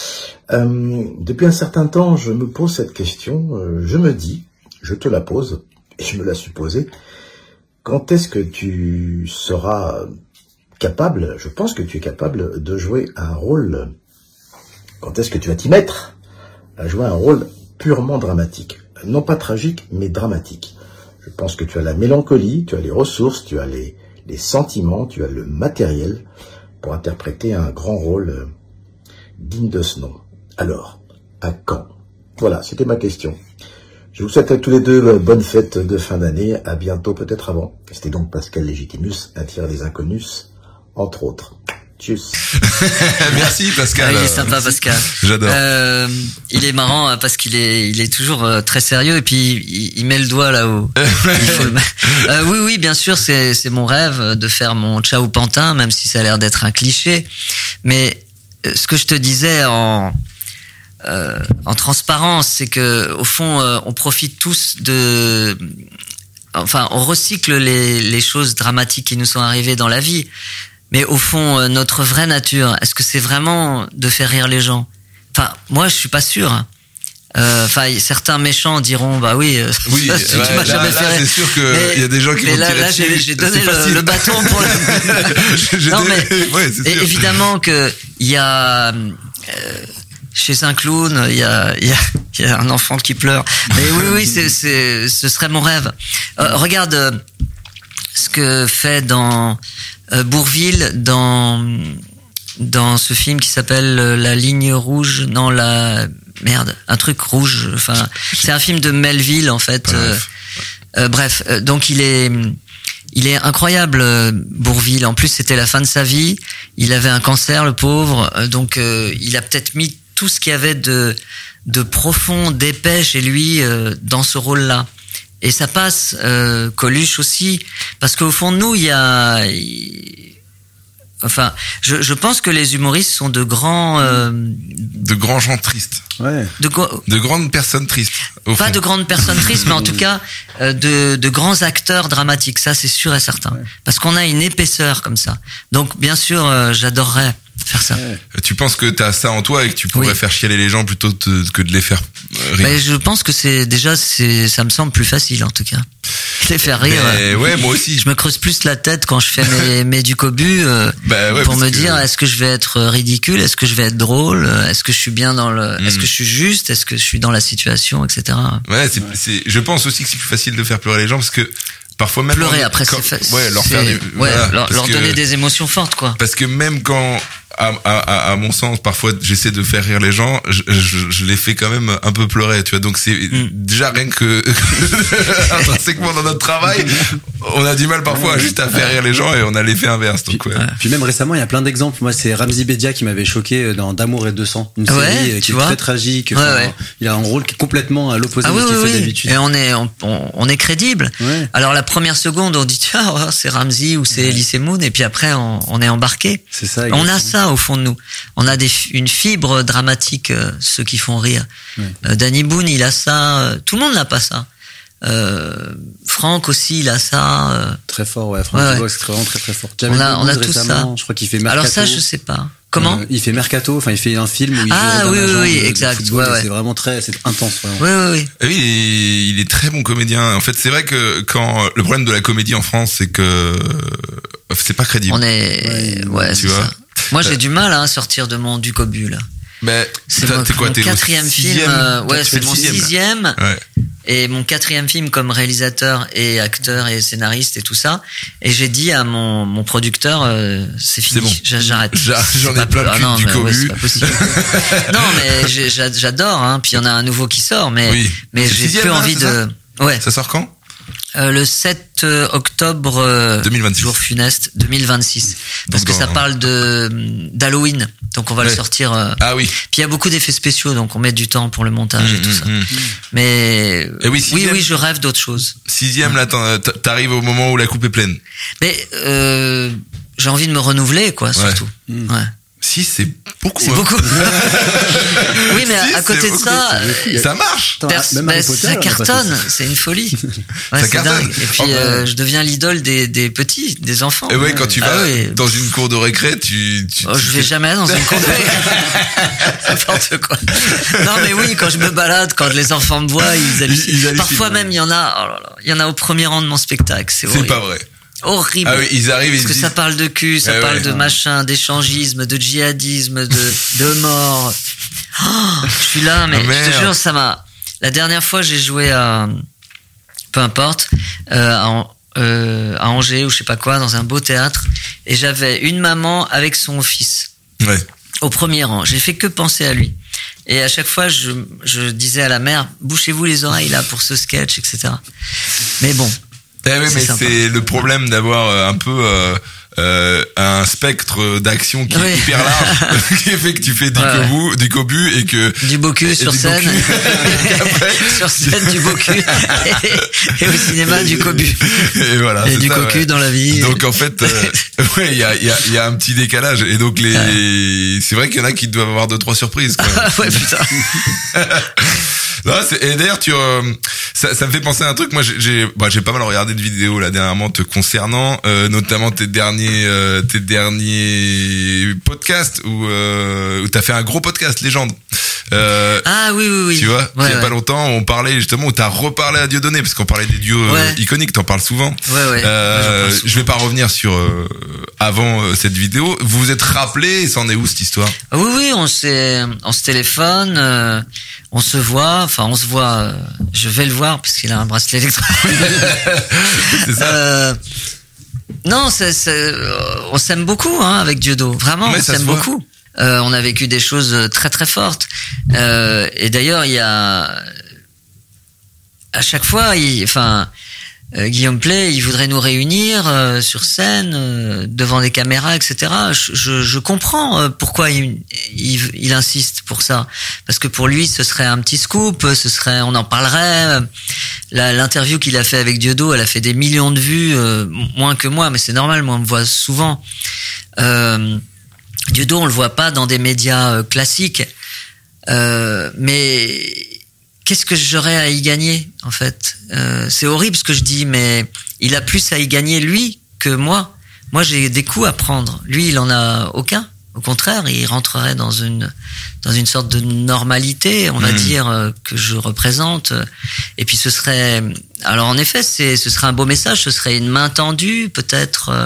Euh, depuis un certain temps, je me pose cette question, euh, je me dis, je te la pose, et je me la suis posée, quand est-ce que tu seras capable, je pense que tu es capable de jouer un rôle, quand est-ce que tu vas t'y mettre à jouer un rôle purement dramatique, non pas tragique, mais dramatique. Je pense que tu as la mélancolie, tu as les ressources, tu as les, les sentiments, tu as le matériel pour interpréter un grand rôle digne de ce nom. Alors, à quand? Voilà, c'était ma question. Je vous souhaite à tous les deux bonnes fêtes de fin d'année. À bientôt, peut-être avant. C'était donc Pascal Légitimus, un tir des inconnus, entre autres. Tchuss. Merci Pascal. Ah, il est sympa Pascal. J'adore. Euh, il est marrant parce qu'il est, il est toujours très sérieux et puis il, il met le doigt là où il faut le mettre. Euh, oui, oui, bien sûr, c'est, c'est mon rêve de faire mon Ciao Pantin, même si ça a l'air d'être un cliché. Mais ce que je te disais en Euh, en transparence, c'est que au fond, euh, on profite tous de, enfin, on recycle les, les choses dramatiques qui nous sont arrivées dans la vie. Mais au fond, euh, notre vraie nature, est-ce que c'est vraiment de faire rire les gens? Enfin, moi, je suis pas sûr. Enfin, euh, certains méchants diront, bah oui, euh, oui, ça, ouais, tu m'as là, jamais là, fait rire. C'est sûr qu'il y a des gens qui mais vont là, tirer là, dessus. j'ai, j'ai donné le, le bâton pour le. non, mais ouais, c'est sûr. Évidemment que il y a. Euh, Chez un clown, il y a, il y a, il y a un enfant qui pleure. Mais oui, oui, c'est, c'est, ce serait mon rêve. Euh, regarde euh, ce que fait dans euh, Bourvil, dans dans ce film qui s'appelle La Ligne Rouge. Non, la merde, un truc rouge. Enfin, c'est un film de Melville en fait. Euh, euh, bref, euh, donc il est. Il est incroyable, Bourvil. En plus, c'était la fin de sa vie. Il avait un cancer, le pauvre. Donc, euh, il a peut-être mis tout ce qu'il y avait de de profond, d'épais chez lui euh, dans ce rôle-là. Et ça passe. Euh, Coluche aussi, parce qu'au fond de nous, il y a. Il... Enfin, je, je pense que les humoristes sont de grands. Euh... De grands gens tristes. Ouais. De, go... de grandes personnes tristes. Au Pas fond. de grandes personnes tristes, mais en tout cas euh, de, de grands acteurs dramatiques. Ça, c'est sûr et certain. Ouais. Parce qu'on a une épaisseur comme ça. Donc, bien sûr, euh, j'adorerais faire ça. Ouais. Tu penses que t'as ça en toi et que tu pourrais oui. faire chialer les gens plutôt de, que de les faire rire? Mais je pense que c'est déjà, c'est, ça me semble plus facile en tout cas. Les faire rire. Mais ouais, moi aussi. Je me creuse plus la tête quand je fais mes, mes du cobu euh, bah ouais, pour me que... dire est-ce que je vais être ridicule, est-ce que je vais être drôle, est-ce que je suis bien dans le, mmh. est-ce que je suis juste, est-ce que je suis dans la situation, et cetera. Ouais, c'est, c'est, je pense aussi que c'est plus facile de faire pleurer les gens parce que parfois même pleurer quand, après quand, c'est, ouais, leur faire des, ouais, voilà, leur, leur que, donner des émotions fortes quoi. Parce que même quand à, à, à mon sens, parfois, j'essaie de faire rire les gens, je, je, je les fais quand même un peu pleurer, tu vois. Donc c'est mm. déjà rien que intrinsèquement dans notre travail, on a du mal parfois juste à faire rire les gens et on a l'effet inverse. Donc, puis, ouais. puis même récemment, il y a plein d'exemples. Moi, c'est Ramzy Bedia qui m'avait choqué dans D'amour et de sang, une ouais, série qui est vois. très tragique. Ouais, enfin, ouais. Il a un rôle qui est complètement à l'opposé ah, de oui, ce qu'il oui, fait oui. d'habitude. Et on est, on, on est crédible. Ouais. Alors la première seconde, on dit tiens, oh, c'est Ramzy ou c'est ouais. Elise Moon, et puis après, on, on est embarqué. C'est ça. Exactement. On a ça au fond de nous. On a des, une fibre dramatique, euh, ceux qui font rire. Ouais. Euh, Danny Boone, il a ça. Euh, tout le monde n'a pas ça. Euh, Franck aussi, il a ça. Euh... Très fort, ouais. Franck, ouais, ouais. c'est vraiment très très fort. Jamel on a, on a tout ça. Je crois qu'il fait Mercato. Alors ça, je sais pas. Comment euh, il fait Mercato, enfin il fait un film où il ah, joue oui, un oui, agent oui, de, exact. de football, ouais, ouais. C'est vraiment très, c'est intense. Vraiment. Oui, oui, oui. Et oui, il est, il est très bon comédien. En fait, c'est vrai que quand le problème de la comédie en France, c'est que c'est pas crédible. On est, ouais, ouais tu c'est vois. Ça. Moi, j'ai euh... du mal à sortir de mon du cobu là. Mais c'est mon, quoi, mon quatrième film. Euh, ouais, c'est mon sixième. sixième. Ouais. Et mon quatrième film comme réalisateur et acteur et scénariste et tout ça. Et j'ai dit à mon, mon producteur, euh, c'est fini, c'est bon. j'arrête. J'en ai plein ah, non, du cobu. Ouais, c'est pas possible. Non, mais j'adore, hein. Puis il y en a un nouveau qui sort, mais, oui. mais j'ai plus là, envie de... Ouais. Ça sort quand? Euh, le sept octobre euh, deux mille vingt-six. Jour funeste deux mille vingt-six parce donc que ça dans... parle de d'Halloween donc on va ouais. le sortir euh... ah oui puis il y a beaucoup d'effets spéciaux donc on met du temps pour le montage mmh, et tout ça mmh. mais et oui, oui oui je rêve d'autre chose. Sixième là t'arrives au moment où la coupe est pleine mais euh, j'ai envie de me renouveler quoi surtout ouais, mmh. ouais. Si, c'est beaucoup. C'est hein. beaucoup. Oui, mais si, à côté de ça, ça marche. Pers- bah, ça cartonne, c'est une folie. Ouais, ça c'est cartonne. Dingue. Et puis, oh, euh, je deviens l'idole des, des petits, des enfants. Et ouais, quand tu vas ah, oui. dans une cour de récré, tu. tu oh, je vais jamais dans une cour de récré. N'importe quoi. Non, mais oui, quand je me balade, quand les enfants me voient, ils hallucinent. Ils, ils Parfois même, il y en a, oh là là, il y en a au premier rang de mon spectacle. C'est, c'est pas vrai. Horrible. Ah oui, ils arrivent, parce ils que disent... ça parle de cul, ça eh parle ouais. de machin, d'échangisme, de djihadisme, de, de mort. Oh, je suis là, mais oh, je te jure, ça m'a. La dernière fois, j'ai joué à, peu importe, euh, à, euh, à Angers ou je sais pas quoi, dans un beau théâtre, et j'avais une maman avec son fils. Ouais. Au premier rang. J'ai fait que penser à lui. Et à chaque fois, je, je disais à la mère, bouchez-vous les oreilles là pour ce sketch, et cetera. Mais bon. Eh oui, mais sympa. C'est le problème d'avoir un peu euh, euh, un spectre d'action qui oui. est hyper large, qui fait que tu fais du ouais. cobu, du cobu et que du bocu sur du scène, après... sur scène du bocu et, et au cinéma du cobu. Et voilà. Et du ça, cocu ouais. dans la vie. Donc en fait, euh, ouais, il y a il y a il y a un petit décalage et donc les, ouais. c'est vrai qu'il y en a qui doivent avoir deux trois surprises. Quoi. Ouais putain. Non, c'est, et d'ailleurs, tu, euh, ça, ça me fait penser à un truc. Moi, j'ai, j'ai, bah, j'ai pas mal regardé de vidéos là dernièrement te concernant, euh, notamment tes derniers, euh, tes derniers podcasts où, euh, où t'as fait un gros podcast légende. Euh, ah oui oui oui. Tu vois, ouais, il y a ouais. pas longtemps, on parlait justement où t'as reparlé à Dieudonné parce qu'on parlait des duos ouais. euh, iconiques. T'en parles souvent. Ouais ouais. Euh, ouais, je vais pas revenir sur euh, avant euh, cette vidéo. Vous vous êtes rappelé, c'en est où cette histoire? Oui oui, on s'est, on se téléphone. Euh... On se voit, enfin on se voit, euh, je vais le voir parce qu'il a un bracelet électronique. C'est ça. Euh, non, c'est, c'est, on s'aime beaucoup hein, avec Dieudo, vraiment, mais on s'aime beaucoup. Euh, on a vécu des choses très très fortes. Euh, et d'ailleurs, il y a à chaque fois, il, enfin, euh, Guillaume Play, il voudrait nous réunir euh, sur scène, euh, devant des caméras, et cetera. Je, je, je comprends euh, pourquoi il, il, il insiste pour ça, parce que pour lui, ce serait un petit scoop, ce serait, on en parlerait. La, l'interview qu'il a fait avec Dieudo, elle a fait des millions de vues, euh, moins que moi, mais c'est normal, moi on me voit souvent. Euh, Dieudo, on le voit pas dans des médias euh, classiques, euh, mais qu'est-ce que j'aurais à y gagner, en fait? euh, C'est horrible ce que je dis, mais il a plus à y gagner, lui, que moi. Moi, j'ai des coups à prendre. Lui, il en a aucun. Au contraire, il rentrerait dans une dans une sorte de normalité, on va mmh. dire, euh, que je représente. Et puis, ce serait... Alors, en effet, c'est ce serait un beau message. Ce serait une main tendue, peut-être, euh,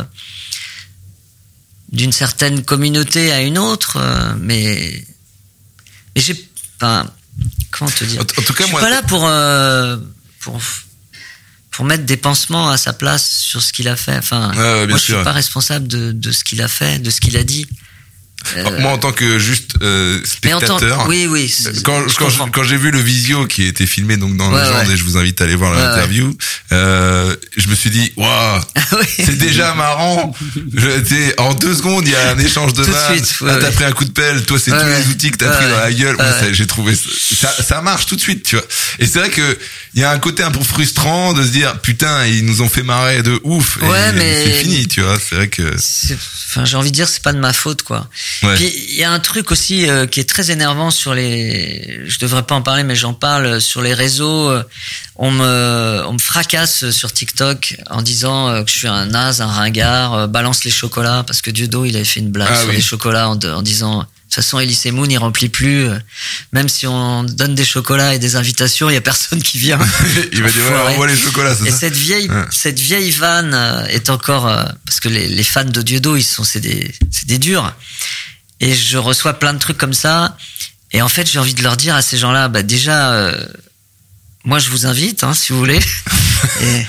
d'une certaine communauté à une autre. Euh, mais... Mais j'ai... Enfin... Comment te dire? En, en tout cas, je suis moi, pas là pour euh, pour pour mettre des pansements à sa place sur ce qu'il a fait. Enfin, ouais, ouais, moi, je sûr. suis pas responsable de de ce qu'il a fait, de ce qu'il a dit. Euh, moi, en tant que juste euh, spectateur, tant, oui, oui. Quand, quand, je, quand j'ai vu le visio qui a été filmé donc dans ouais, le genre, ouais. et je vous invite à aller voir l'interview, ouais. euh, je me suis dit, waouh, oui. c'est déjà marrant. Je, en deux secondes, il y a un échange de vannes. Ouais, ah, t'as ouais. pris un coup de pelle. Toi, c'est ouais, tous ouais. les outils que t'as ouais, pris dans la gueule. Ouais. Moi, ça, j'ai trouvé ça, ça marche tout de suite, tu vois. Et c'est vrai que il y a un côté un peu frustrant de se dire, putain, ils nous ont fait marrer de ouf. Ouais, et, mais c'est fini, tu vois. C'est vrai que. C'est... Enfin, j'ai envie de dire, c'est pas de ma faute, quoi. Ouais. Puis il y a un truc aussi euh, qui est très énervant sur les. Je devrais pas en parler, mais j'en parle sur les réseaux. Euh, on me, on me fracasse sur TikTok en disant euh, que je suis un naze, un ringard. Euh, balance les chocolats parce que Dieudo, il avait fait une blague ah, sur oui. les chocolats en, en disant. De toute façon, Elysée Moon, il remplit plus. Même si on donne des chocolats et des invitations, il y a personne qui vient. Il va dire, ouais, envoie les chocolats, c'est et ça. cette vieille, ouais. cette vieille vanne est encore, parce que les, les fans de Dieudo, ils sont, c'est des, c'est des durs. Et je reçois plein de trucs comme ça. Et en fait, j'ai envie de leur dire à ces gens-là, bah, déjà, euh, moi, je vous invite, hein, si vous voulez. et,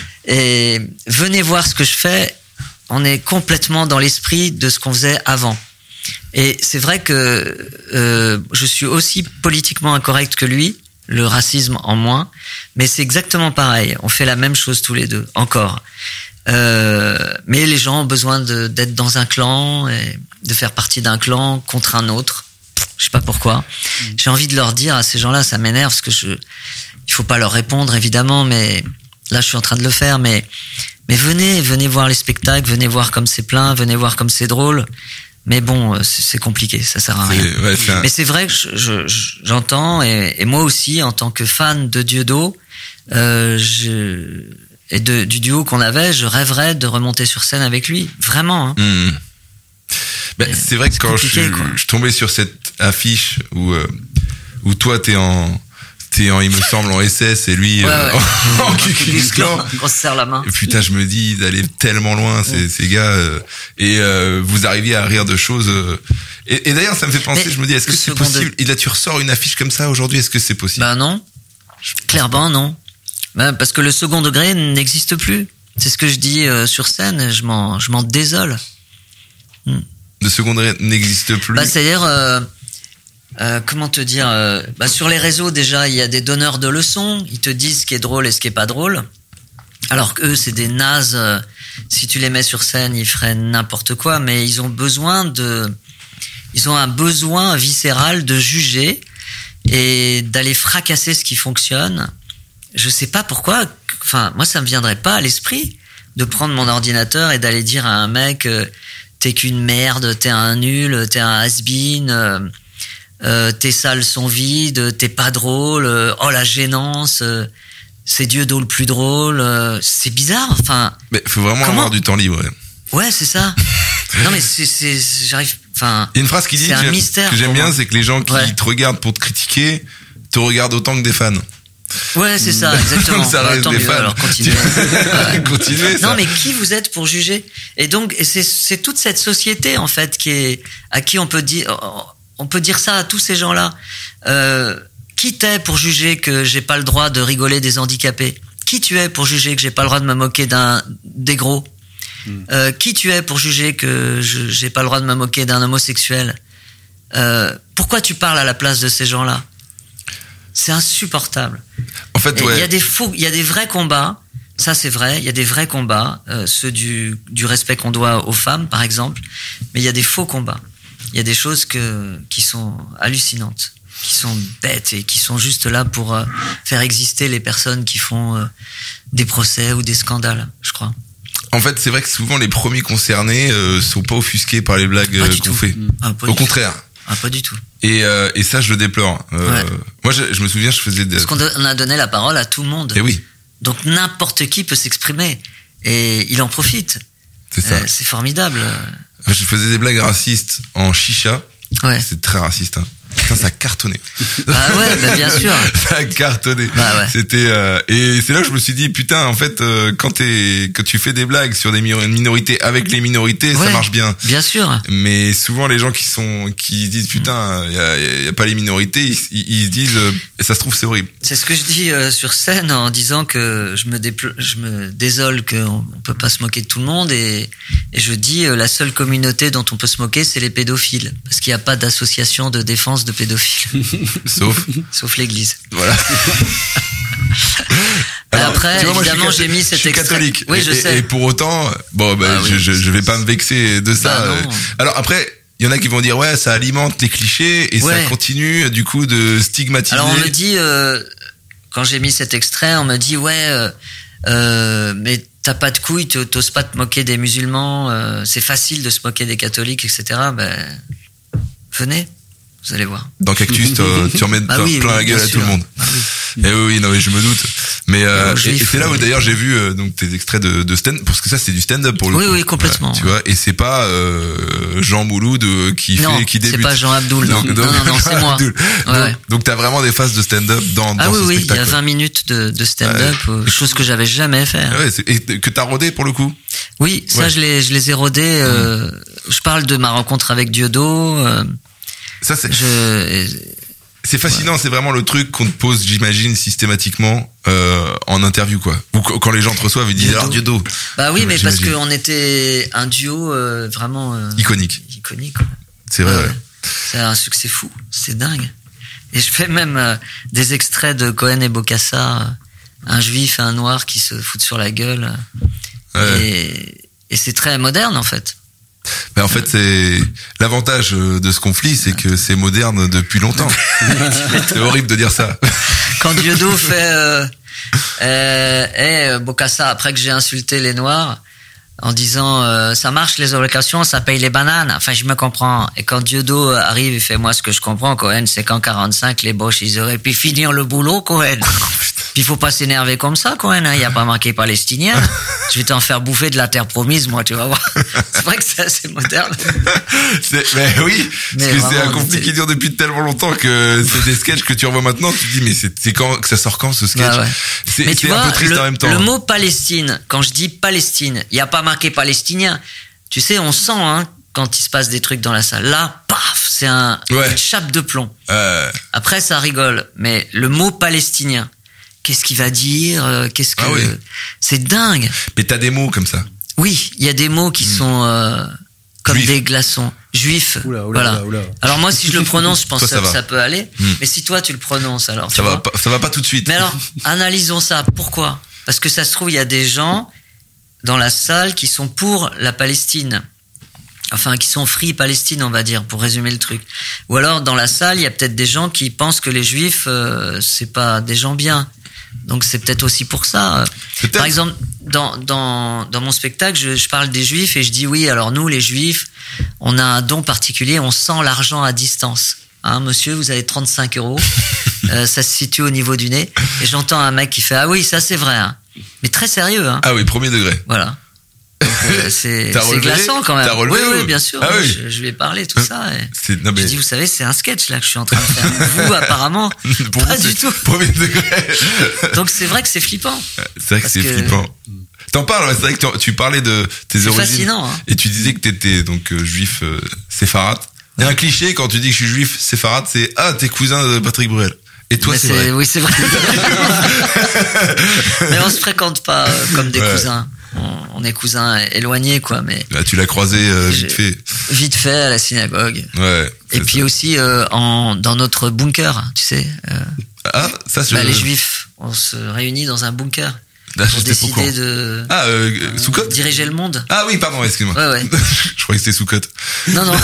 et venez voir ce que je fais. On est complètement dans l'esprit de ce qu'on faisait avant. Et c'est vrai que euh, je suis aussi politiquement incorrect que lui, le racisme en moins, mais c'est exactement pareil. On fait la même chose tous les deux, encore. Euh, mais les gens ont besoin de, d'être dans un clan et de faire partie d'un clan contre un autre. Je sais pas pourquoi. Mmh. J'ai envie de leur dire à ces gens-là, ça m'énerve parce que je, il faut pas leur répondre évidemment, mais là je suis en train de le faire. Mais mais venez, venez voir les spectacles, venez voir comme c'est plein, venez voir comme c'est drôle. Mais bon, c'est compliqué, ça sert à rien. C'est, ouais, c'est un... Mais c'est vrai que je, je, j'entends, et, et moi aussi, en tant que fan de Dieudo, euh, je, et de, du duo qu'on avait, je rêverais de remonter sur scène avec lui, vraiment. Hein. Mmh. Ben, c'est vrai que quand je, je tombais sur cette affiche où, euh, où toi t'es en... T'es en, il me semble, en S S et lui ouais, euh, ouais. en Ku Klux Klan. On se serre la main. Putain, je me dis, ils allaient tellement loin, ces, ouais. ces gars. Euh, et euh, vous arriviez à rire de choses. Euh, et, et d'ailleurs, ça me fait penser, mais je me dis, est-ce que c'est possible de... Et là, tu ressors une affiche comme ça aujourd'hui, est-ce que c'est possible? Bah non. Clairement, non. Bah, parce que le second degré n'existe plus. C'est ce que je dis euh, sur scène, je m'en, je m'en désole. Hmm. Le second degré n'existe plus? Bah, c'est-à-dire... Euh, euh, comment te dire, euh, bah sur les réseaux déjà, il y a des donneurs de leçons. Ils te disent ce qui est drôle et ce qui est pas drôle. Alors qu'eux, c'est des nazes. Euh, si tu les mets sur scène, ils feraient n'importe quoi. Mais ils ont besoin de, ils ont un besoin viscéral de juger et d'aller fracasser ce qui fonctionne. Je sais pas pourquoi. Enfin, moi, ça me viendrait pas à l'esprit de prendre mon ordinateur et d'aller dire à un mec euh, t'es qu'une merde, t'es un nul, t'es un has-been, euh, euh, tes salles sont vides, t'es pas drôle, euh, oh la gênance, euh, c'est Dieudo le plus drôle, euh, c'est bizarre, enfin. Mais faut vraiment comment... avoir du temps libre. Ouais, ouais c'est ça. Non mais c'est, c'est, j'arrive, enfin. Il y a une phrase qui dit un que, mystère que j'aime bien, moi. C'est que les gens qui ouais. te regardent pour te critiquer te regardent autant que des fans. Ouais, c'est ça, exactement. Ça reste bah, tant des mieux, fans. alors continuez. ouais. Continuez, ça. Non, mais qui vous êtes pour juger? Et donc, et c'est, c'est toute cette société, en fait, qui est, à qui on peut dire, on peut dire ça à tous ces gens-là. Euh, qui t'es pour juger que j'ai pas le droit de rigoler des handicapés? Qui tu es pour juger que j'ai pas le droit de me moquer d'un, des gros? Mm. Euh, qui tu es pour juger que je, j'ai pas le droit de me moquer d'un homosexuel? Euh, pourquoi tu parles à la place de ces gens-là? C'est insupportable. En fait, ouais. Il y a des faux, il y a des vrais combats. Ça, c'est vrai. Il y a des vrais combats, euh, ceux du, du respect qu'on doit aux femmes, par exemple. Mais il y a des faux combats. Il y a des choses que, qui sont hallucinantes, qui sont bêtes et qui sont juste là pour euh, faire exister les personnes qui font euh, des procès ou des scandales, je crois. En fait, c'est vrai que souvent les premiers concernés euh, sont pas offusqués par les blagues euh, qu'on fait. Ah, Au contraire. Ah, pas du tout. Et, euh, et ça, je le déplore. Euh, ouais. Moi, je, je me souviens, je faisais des... Parce qu'on a donné la parole à tout le monde. Et oui. Donc n'importe qui peut s'exprimer. Et il en profite. C'est ça. Euh, c'est formidable. Je faisais des blagues racistes en chicha. Ouais. C'est très raciste, hein. Putain, ça a cartonné. Ah ouais, bah bien sûr. Ça a cartonné. Bah ouais. C'était euh, et c'est là que je me suis dit putain, en fait, euh, quand t'es quand tu fais des blagues sur des minorités avec les minorités, ouais, ça marche bien. Bien sûr. Mais souvent les gens qui sont qui disent putain, il y a, y a pas les minorités, ils, ils se disent euh, ça se trouve c'est horrible. C'est ce que je dis euh, sur scène en disant que je me dépl- je me désole qu'on on peut pas se moquer de tout le monde et et je dis euh, la seule communauté dont on peut se moquer c'est les pédophiles parce qu'il y a pas d'association de défense de pédophiles. Sauf Sauf l'église. Voilà. Alors, après, vois, évidemment, moi, j'ai mis cet je suis extrait. catholique. Oui, et, je sais. Et pour autant, bon, bah, ah, je, oui, je, je vais pas me vexer de ça. Bah, non. Alors après, il y en a qui vont dire ouais, ça alimente les clichés et ouais. ça continue du coup de stigmatiser. Alors on me dit, euh, quand j'ai mis cet extrait, on me dit ouais, euh, euh, mais t'as pas de couilles, t'oses pas te moquer des musulmans, euh, c'est facile de se moquer des catholiques, et cetera. Ben, venez. Vous allez voir. Dans Cactus, tu remets bah plein, oui, plein oui, la gueule à sûr. tout le monde. Ah oui. Et oui, oui, non, mais je me doute. Mais euh, et, et c'est là où d'ailleurs j'ai vu euh, donc tes extraits de, de stand, parce que ça c'est du stand-up pour le oui, coup. Oui, oui, complètement. Ouais, tu vois, et c'est pas euh, Jean Mouloud euh, qui non, fait, qui débute. c'est pas Jean Abdoul. Non, donc, non, non, non c'est moi. Abdoul. Ouais, donc, ouais. donc t'as vraiment des phases de stand-up dans, ah dans oui, ce oui, spectacle. il y a vingt minutes de, de stand-up, ouais. euh, chose que j'avais jamais fait. Ouais, c'est, et que t'as rodé pour le coup. Oui, ça ouais. je les, je les ai rodés. Euh, mmh. Je parle de ma rencontre avec Dieudo. Euh, ça c'est. Je, C'est fascinant, ouais. C'est vraiment le truc qu'on te pose, j'imagine, systématiquement euh, en interview, quoi. Ou quand les gens te reçoivent, ils disent alors Dieudo. Bah oui, mais j'imagine. Parce qu'on était un duo euh, vraiment euh, iconique. Iconique. Quoi. C'est vrai. Ouais. Ouais. C'est un succès fou, c'est dingue. Et je fais même euh, des extraits de Cohen et Bokassa, euh, un juif et un noir qui se foutent sur la gueule. Ouais. Et, et c'est très moderne en fait. Mais en fait, c'est l'avantage de ce conflit, c'est que c'est moderne depuis longtemps. C'est horrible de dire ça. Quand Dieudo fait euh, euh, hey, Bokassa, après que j'ai insulté les Noirs, en disant euh, ça marche les allocations, ça paye les bananes. Enfin, je me comprends. Et quand Dieudo arrive et fait moi ce que je comprends, Cohen, c'est qu'en quarante-cinq, les Boches, ils auraient pu finir le boulot, Cohen. Puis il faut pas s'énerver comme ça, Cohen. Il hein. y a pas marqué palestinien. Je vais t'en faire bouffer de la terre promise, moi, tu vas voir. C'est vrai que c'est assez moderne. C'est, mais oui, mais parce que c'est un conflit qui dure depuis tellement longtemps que c'est des sketchs que tu revois maintenant. Tu te dis mais c'est, c'est quand que ça sort quand ce sketch bah ouais. C'est, mais c'est tu un vois, peu triste le, en même temps. Le mot Palestine, quand je dis Palestine, il y a pas marqué palestinien. Tu sais, on sent hein quand il se passe des trucs dans la salle. Là, paf, c'est un ouais. une chape de plomb. Euh... Après, ça rigole. Mais le mot palestinien. Qu'est-ce qu'il va dire? Qu'est-ce que ah oui. C'est dingue. Mais t'as des mots comme ça. Oui, il y a des mots qui mmh. sont euh, comme Juif. Des glaçons. juif. Oula, oula, voilà. oula, oula. Alors moi, si je le prononce, je pense toi, que ça, ça, ça ça peut aller. Hmm. Mais si toi, tu le prononces, alors Ça tu va vois. pas, ça va pas tout de suite. Mais alors, analysons ça. Pourquoi? Parce que ça se trouve, il y a des gens dans la salle qui sont pour la Palestine. Enfin, qui sont free Palestine, on va dire, pour résumer le truc. Ou alors, dans la salle, il y a peut-être des gens qui pensent que les juifs, euh, c'est pas des gens bien. Donc, c'est peut-être aussi pour ça. Peut-être. Par exemple, dans, dans, dans mon spectacle, je, je parle des juifs et je dis oui, alors nous, les juifs, on a un don particulier, on sent l'argent à distance. Hein, monsieur, vous avez trente-cinq euros, euh, ça se situe au niveau du nez. Et j'entends un mec qui fait, ah oui, ça c'est vrai. Hein. Mais très sérieux. Hein. Ah oui, premier degré. Voilà. Donc, euh, c'est T'as c'est relevé glaçant quand même. T'as relevé oui, ou- oui, bien sûr. Ah oui. je, je lui ai parlé, tout ça. Et C'est, non, mais... j'ai dit, vous savez, c'est un sketch là que je suis en train de faire. Vous, apparemment, Pour pas vous, du c'est tout. Premier degré. Donc c'est vrai que c'est flippant. C'est vrai que Parce c'est que- flippant. T'en parles, ouais, c'est vrai que tu, tu parlais de tes C'est origines. fascinant. Hein. Et tu disais que t'étais donc euh, juif euh, séfarade. Il y a un cliché quand tu dis que je suis juif séfarade, c'est ah t'es cousin de Patrick Bruel. Et toi Mais c'est vrai. Oui, c'est vrai. Mais on se fréquente pas euh, comme des Ouais. cousins. On, on est cousins éloignés, quoi. Mais Là, tu l'as croisé euh, J'ai- vite fait. vite fait à la synagogue. Ouais. Et c'est puis ça. aussi euh, en dans notre bunker, tu sais. Euh, Ah ça je. bah, les juifs, on se réunit dans un bunker Ah, pour j'étais pas au courant. décider de Ah euh, sous-cote. diriger le monde. Ah oui pardon excuse-moi. Ouais, ouais. Je croyais que c'était sous-cote. Non, non.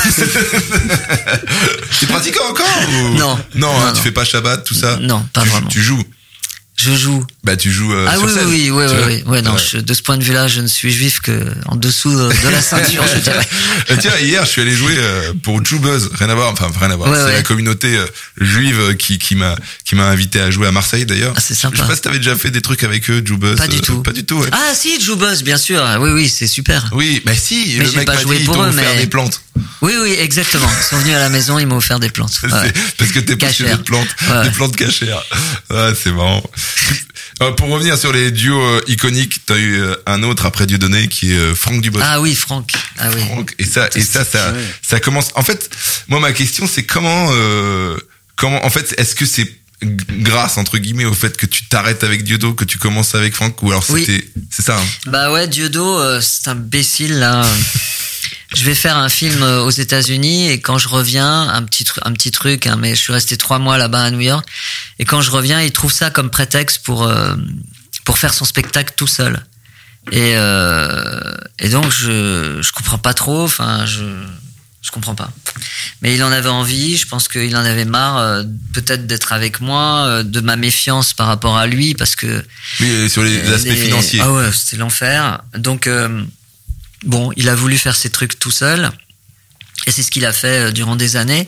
T'es pratiquant encore ou... Non. Non, Non, hein, non. tu fais pas Shabbat tout ça. Non, pas tu, vraiment. Tu joues. Je joue. Bah tu joues. Euh, Ah sur oui, scène, oui, oui, tu oui, vois. oui, ouais, non, Ouais. je, de ce point de vue-là, je ne suis juif que en dessous de, de la ceinture, je dirais. Euh, Tiens, hier, je suis allé jouer euh, pour Jubuzz, rien à voir, enfin rien à voir. Ouais, c'est ouais. la communauté euh, juive euh, qui qui m'a qui m'a invité à jouer à Marseille d'ailleurs. Ah, c'est sympa. Je sais pas si t'avais déjà fait des trucs avec eux, Jubuzz. Pas du euh, tout. Pas du tout. Ouais. Ah si, Jubuzz, bien sûr. Oui, oui, c'est super. Oui, bah si. Mais le j'ai mec pas m'a joué dit, ils pour t'ont eux, offert mais- des plantes. Oui, oui, exactement. Ils sont venus à la maison, ils m'ont offert des plantes. C'est Ouais. parce que t'es passionné Cachère. de plantes, Ouais. des plantes cachères. Ah, c'est marrant. Euh, pour revenir sur les duos euh, iconiques, t'as eu euh, un autre après Dieudonné qui est euh, Franck Dubosc. Ah oui, Franck. Ah oui. Franck. Et ça, et ça, ça, Ouais. ça commence. En fait, moi, ma question, c'est comment, euh, comment, en fait, est-ce que c'est g- grâce entre guillemets au fait que tu t'arrêtes avec Diodo, que tu commences avec Franck, ou alors Oui. c'était, c'est ça. Hein. Bah ouais, Dieudo, euh, c'est un imbécile là. Je vais faire un film euh, aux États-Unis et quand je reviens, un petit truc, un petit truc, hein, mais je suis resté trois mois là-bas à New York. Et quand je reviens, il trouve ça comme prétexte pour euh, pour faire son spectacle tout seul. Et euh, et donc je je comprends pas trop. Enfin, je je comprends pas. Mais il en avait envie. Je pense qu'il en avait marre, euh, peut-être d'être avec moi, euh, de ma méfiance par rapport à lui, parce que Oui, sur les, euh, aspects les- financiers. Ah ouais, c'était l'enfer. Donc, euh, bon, il a voulu faire ses trucs tout seul. Et c'est ce qu'il a fait euh, durant des années.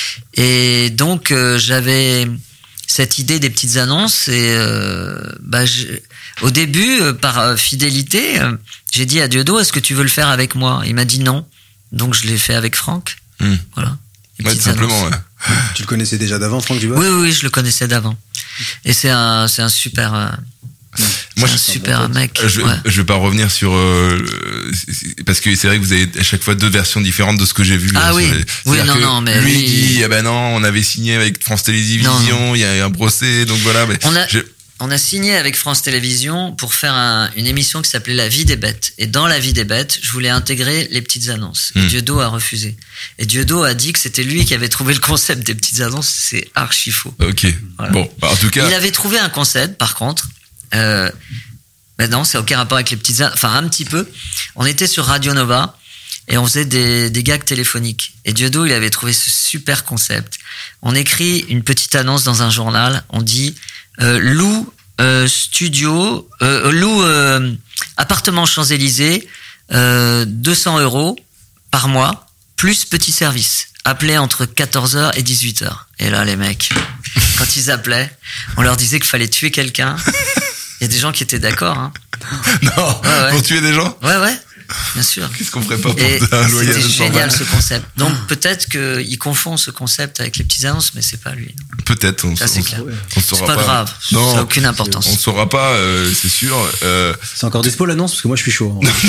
Et donc, euh, j'avais cette idée des petites annonces. Et euh, bah, je- au début, euh, par euh, fidélité, euh, j'ai dit à Diodo, est-ce que tu veux le faire avec moi? Il m'a dit non. Donc, je l'ai fait avec Franck. Hmm. Voilà. Les Ouais, petites tout simplement. annonces. Ouais. Tu le connaissais déjà d'avant, Franck Dubosc? Oui, oui, oui, je le connaissais d'avant. Et c'est un, c'est un super, euh, Moi, c'est un je- super mec. Je, Ouais. je vais pas revenir sur euh, le- c'est- parce que c'est vrai que vous avez à chaque fois deux versions différentes de ce que j'ai vu. Ah là, oui. sur les- Oui, c'est-à-dire non, que non, mais lui lui- il dit ah ben non, on avait signé avec France Télévisions, Non, il y a eu un procès, donc voilà. Mais On a- je- On a signé avec France Télévisions pour faire un- une émission qui s'appelait La vie des bêtes. Et dans La vie des bêtes, je voulais intégrer les petites annonces. Et Hmm. Diodo a refusé. Et Diodo a dit que c'était lui qui avait trouvé le concept des petites annonces. C'est archi faux. ok. Voilà. Bon, bah, en tout cas. Il avait trouvé un concept, par contre. Euh, mais non, c'est aucun rapport avec les petites annonces. Enfin, un petit peu. On était sur Radio Nova et on faisait des, des gags téléphoniques. Et Diodo, il avait trouvé ce super concept. On écrit une petite annonce dans un journal. On dit euh, loue euh, studio, euh, loue euh, appartement Champs-Élysées, euh, deux cents euros par mois, plus petit service. Appelez entre quatorze heures et dix-huit heures. Et là, les mecs, quand ils appelaient, on leur disait qu'il fallait tuer quelqu'un. Il y a des gens qui étaient d'accord, hein. Non, Ouais, ouais. pour tuer des gens. Ouais, ouais, bien sûr. Qu'est-ce qu'on ferait pas pour Et un loyer c'était de cent génial balles ce concept. Donc peut-être qu'il confond ce concept avec les petites annonces, mais c'est pas lui. non. Peut-être. On, Ça, c'est on- clair. on C'est saura pas grave, Non, ça n'a aucune importance. on saura pas, euh, c'est sûr. Euh, C'est encore dispo l'annonce? Parce que moi je suis chaud. hein.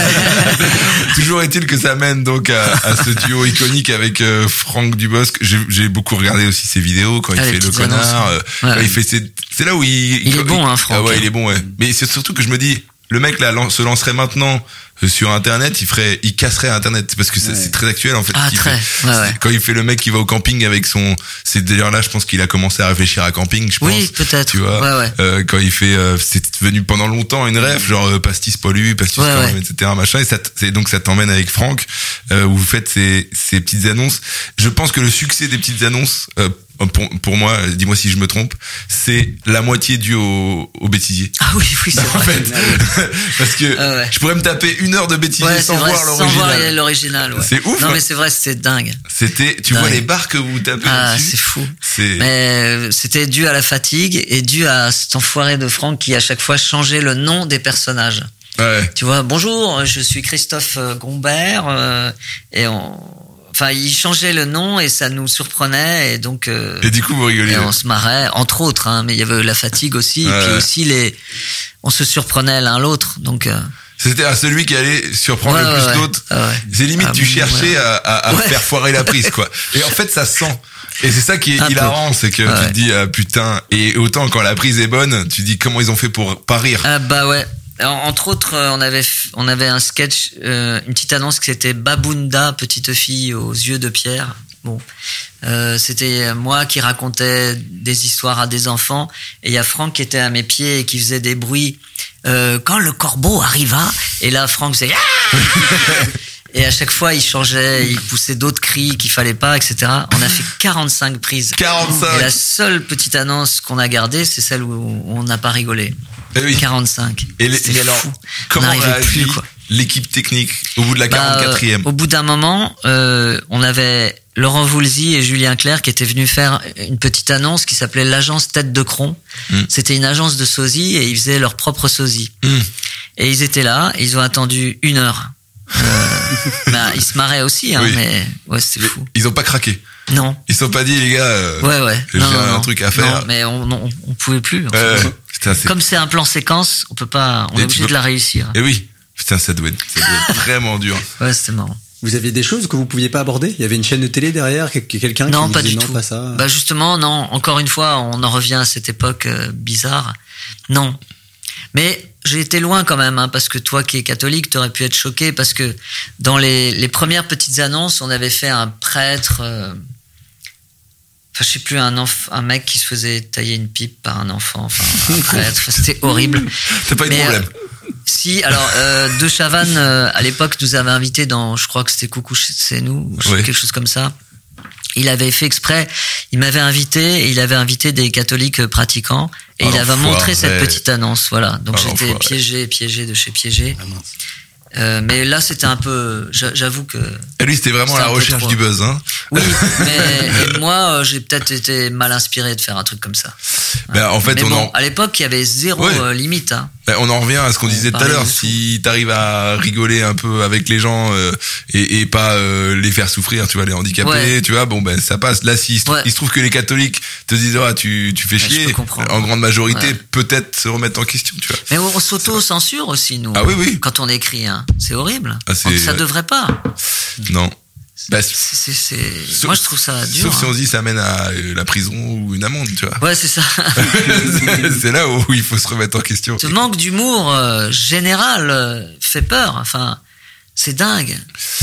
Toujours est-il que ça mène donc à, à ce duo iconique avec euh, Franck Dubosc. J'ai, j'ai beaucoup regardé aussi ses vidéos quand il Ah, les fait le petites connard. annonces. euh, Ouais. quand il fait ses, c'est là où il. Il est quand- bon, hein, Franck. Ah ouais, il est bon. Ouais. Mais c'est surtout que je me dis, le mec là se lancerait maintenant sur Internet, il ferait, il casserait Internet parce que c'est, ouais. c'est très actuel en fait. Ah, très. Fait, ouais, ouais. Quand il fait le mec qui va au camping avec son, c'est d'ailleurs là, je pense qu'il a commencé à réfléchir à camping, je pense. Oui, peut-être. Tu vois, ouais, ouais. Euh, quand il fait, euh, c'est devenu pendant longtemps une rêve, genre euh, pastis pollue, pastis ouais, quand même, ouais. et cetera machin. Et ça, c'est donc ça t'emmène avec Franck euh, où vous faites ces, ces petites annonces. Je pense que le succès des petites annonces. Euh, Pour, pour moi, dis-moi si je me trompe, c'est la moitié dû au, au bêtisier. Ah oui, oui, c'est en vrai. fait, parce que ah ouais. je pourrais me taper une heure de bêtisier ouais, sans vrai, voir l'original. Sans voir l'original, ouais. C'est ouf. Non, hein. mais c'est vrai, c'était dingue. C'était, tu dingue. vois les barres que vous tapez ah, dessus. c'est fou. C'est... Mais c'était dû à la fatigue et dû à cet enfoiré de Franck qui à chaque fois changeait le nom des personnages. Ouais. Tu vois, bonjour, je suis Christophe Gombert euh, et on. Enfin, il changeait le nom et ça nous surprenait et donc. Euh, et du coup, vous rigoliez. Et on se marrait, entre autres, hein, mais il y avait la fatigue aussi, ouais. Et puis aussi les, on se surprenait l'un l'autre, donc. Euh... C'était à celui qui allait surprendre ouais, le plus ouais, d'autres. ouais. C'est limite, ah, tu cherchais ouais. à, à, à ouais. faire foirer la prise, quoi. Et en fait, ça se sent. Et c'est ça qui est Un hilarant, peu. c'est que ouais. tu te dis ah, putain. Et autant quand la prise est bonne, tu dis comment ils ont fait pour pas rire. Ah bah ouais. Entre autres, on avait on avait un sketch, euh, une petite annonce qui était Babunda, petite fille aux yeux de pierre. Bon, euh, c'était moi qui racontais des histoires à des enfants, et il y a Franck qui était à mes pieds et qui faisait des bruits. Euh, quand le corbeau arriva, et là Franck faisait et à chaque fois il changeait, il poussait d'autres cris qu'il fallait pas, et cetera. On a fait quarante-cinq prises. quarante-cinq. Et la seule petite annonce qu'on a gardée, c'est celle où on n'a pas rigolé. Eh oui. quarante-cinq. Et, les, et alors, comment on a plus, quoi. L'équipe technique au bout de la quarante-quatrième? Bah, euh, au bout d'un moment, euh, on avait Laurent Voulzy et Julien Clerc qui étaient venus faire une petite annonce qui s'appelait l'agence Tête de Cron. Mm. C'était une agence de sosie et ils faisaient leur propre sosie. Mm. Et ils étaient là, et ils ont attendu une heure. Euh, bah, ils se marraient aussi, hein, oui. mais ouais, c'était fou. Ils ont pas craqué. Non. Ils se sont pas dit, les gars, euh, ouais, ouais. j'ai non, un non, truc à faire. Non, mais on, on, on pouvait plus. Euh, putain, c'est... Comme c'est un plan séquence, on peut pas, on est obligé peux... de la réussir. Et oui. Putain, ça doit être, ça doit être vraiment dur. Ouais, c'était marrant. Vous aviez des choses que vous pouviez pas aborder? Il y avait une chaîne de télé derrière, quelqu'un non, qui pas disait du non, tout. pas ça. Bah justement, non. Encore une fois, on en revient à cette époque euh, bizarre. Non. Mais j'ai été loin quand même, hein, parce que toi qui es catholique, t'aurais pu être choqué parce que dans les, les premières petites annonces, on avait fait un prêtre, euh, enfin je sais plus, un enf- un mec qui se faisait tailler une pipe par un enfant, enfin un prêtre, enfin, c'était horrible. C'est pas eu de problème. Euh, si, alors euh, De Chavannes euh, à l'époque nous avait invités dans, je crois que c'était Coucou c'est nous, ou oui. quelque chose comme ça. Il avait fait exprès, il m'avait invité et il avait invité des catholiques pratiquants et alors, il avait montré cette petite annonce, voilà. Donc alors, j'étais piégé, piégé de chez piégé. Euh, mais là, c'était un peu, j'avoue que. Et lui, c'était vraiment c'était à la recherche trop. du buzz, hein. Oui, mais et moi, j'ai peut-être été mal inspiré de faire un truc comme ça. Ben, en fait, mais on bon, en... à l'époque, il y avait zéro ouais. euh, limite, hein. Ben, on en revient à ce qu'on disait tout à l'heure. Si t'arrives à rigoler un peu avec les gens euh, et, et pas euh, les faire souffrir, tu vois, les handicapés, ouais. tu vois, bon ben ça passe. Là, si ouais. il se trouve que les catholiques te disent ah tu tu fais chier, en grande majorité, ouais. peut-être se remettre en question, tu vois. Mais on, on s'auto-censure aussi nous. Ah oui oui. Quand on écrit, hein, c'est horrible. Ah, c'est... Ça devrait pas. Non. Bah, c'est, c'est, c'est... Sauf, moi, je trouve ça dur. Sauf hein. si on se dit ça mène à la prison ou une amende, tu vois. Ouais, c'est ça. c'est, c'est là où il faut se remettre en question. Ce manque d'humour euh, général euh, fait peur. Enfin, c'est dingue.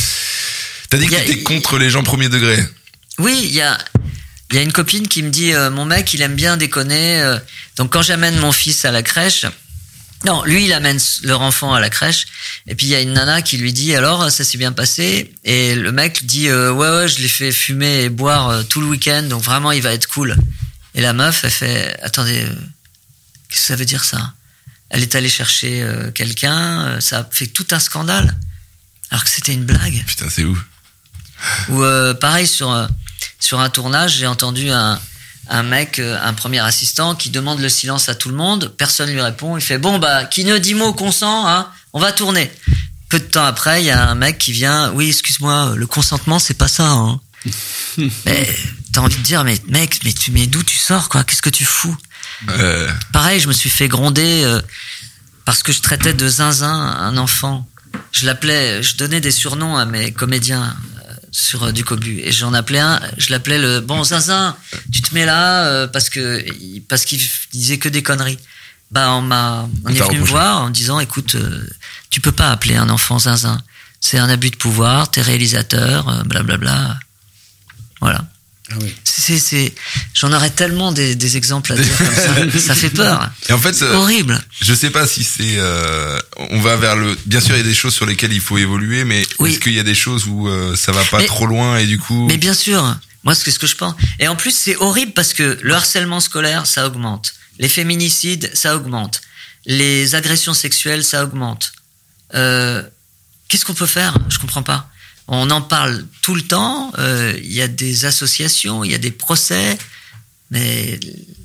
T'as dit que t'étais contre les gens premier degré. Oui, il y a, il y a une copine qui me dit euh, mon mec, il aime bien déconner. Euh, donc quand j'amène mon fils à la crèche. Non, lui, il amène leur enfant à la crèche. Et puis, il y a une nana qui lui dit, alors, ça s'est bien passé. Et le mec dit, euh, ouais, ouais, je l'ai fait fumer et boire euh, tout le week-end. Donc, vraiment, il va être cool. Et la meuf, elle fait, attendez, euh, qu'est-ce que ça veut dire, ça? Elle est allée chercher euh, quelqu'un. Euh, ça a fait tout un scandale. Alors que c'était une blague. Putain, c'est où? Ou, euh, pareil, sur, euh, sur un tournage, j'ai entendu un... un mec, un premier assistant qui demande le silence à tout le monde, personne lui répond, il fait bon bah qui ne dit mot consent, hein, on va tourner. Peu de temps après, il y a un mec qui vient, oui excuse-moi, le consentement c'est pas ça, hein. Mais t'as envie de dire mais mec, mais tu mais d'où tu sors quoi, qu'est-ce que tu fous? Euh... Pareil, je me suis fait gronder euh, parce que je traitais de zinzin un enfant. Je l'appelais, je donnais des surnoms à mes comédiens. Sur euh, du cobu et j'en appelais un, je l'appelais le bon zinzin, tu te mets là euh, parce que parce qu'il disait que des conneries Bah, on m'a, on, on est venu me voir en disant, écoute, euh, tu peux pas appeler un enfant zinzin. C'est un abus de pouvoir, t'es réalisateur, euh, blablabla. Voilà. Ah oui. C'est, c'est, j'en aurais tellement des, des exemples à dire comme ça. Ça fait peur. Et en fait, c'est euh, horrible. Je sais pas si c'est, euh, on va vers le, bien sûr, il y a des choses sur lesquelles il faut évoluer, mais oui. Est-ce qu'il y a des choses où euh, ça va pas mais, trop loin et du coup. Mais bien sûr. Moi, c'est ce que je pense. Et en plus, c'est horrible parce que le harcèlement scolaire, ça augmente. Les féminicides, ça augmente. Les agressions sexuelles, ça augmente. Euh, qu'est-ce qu'on peut faire? Je comprends pas. On en parle tout le temps, il euh, y a des associations, il y a des procès, mais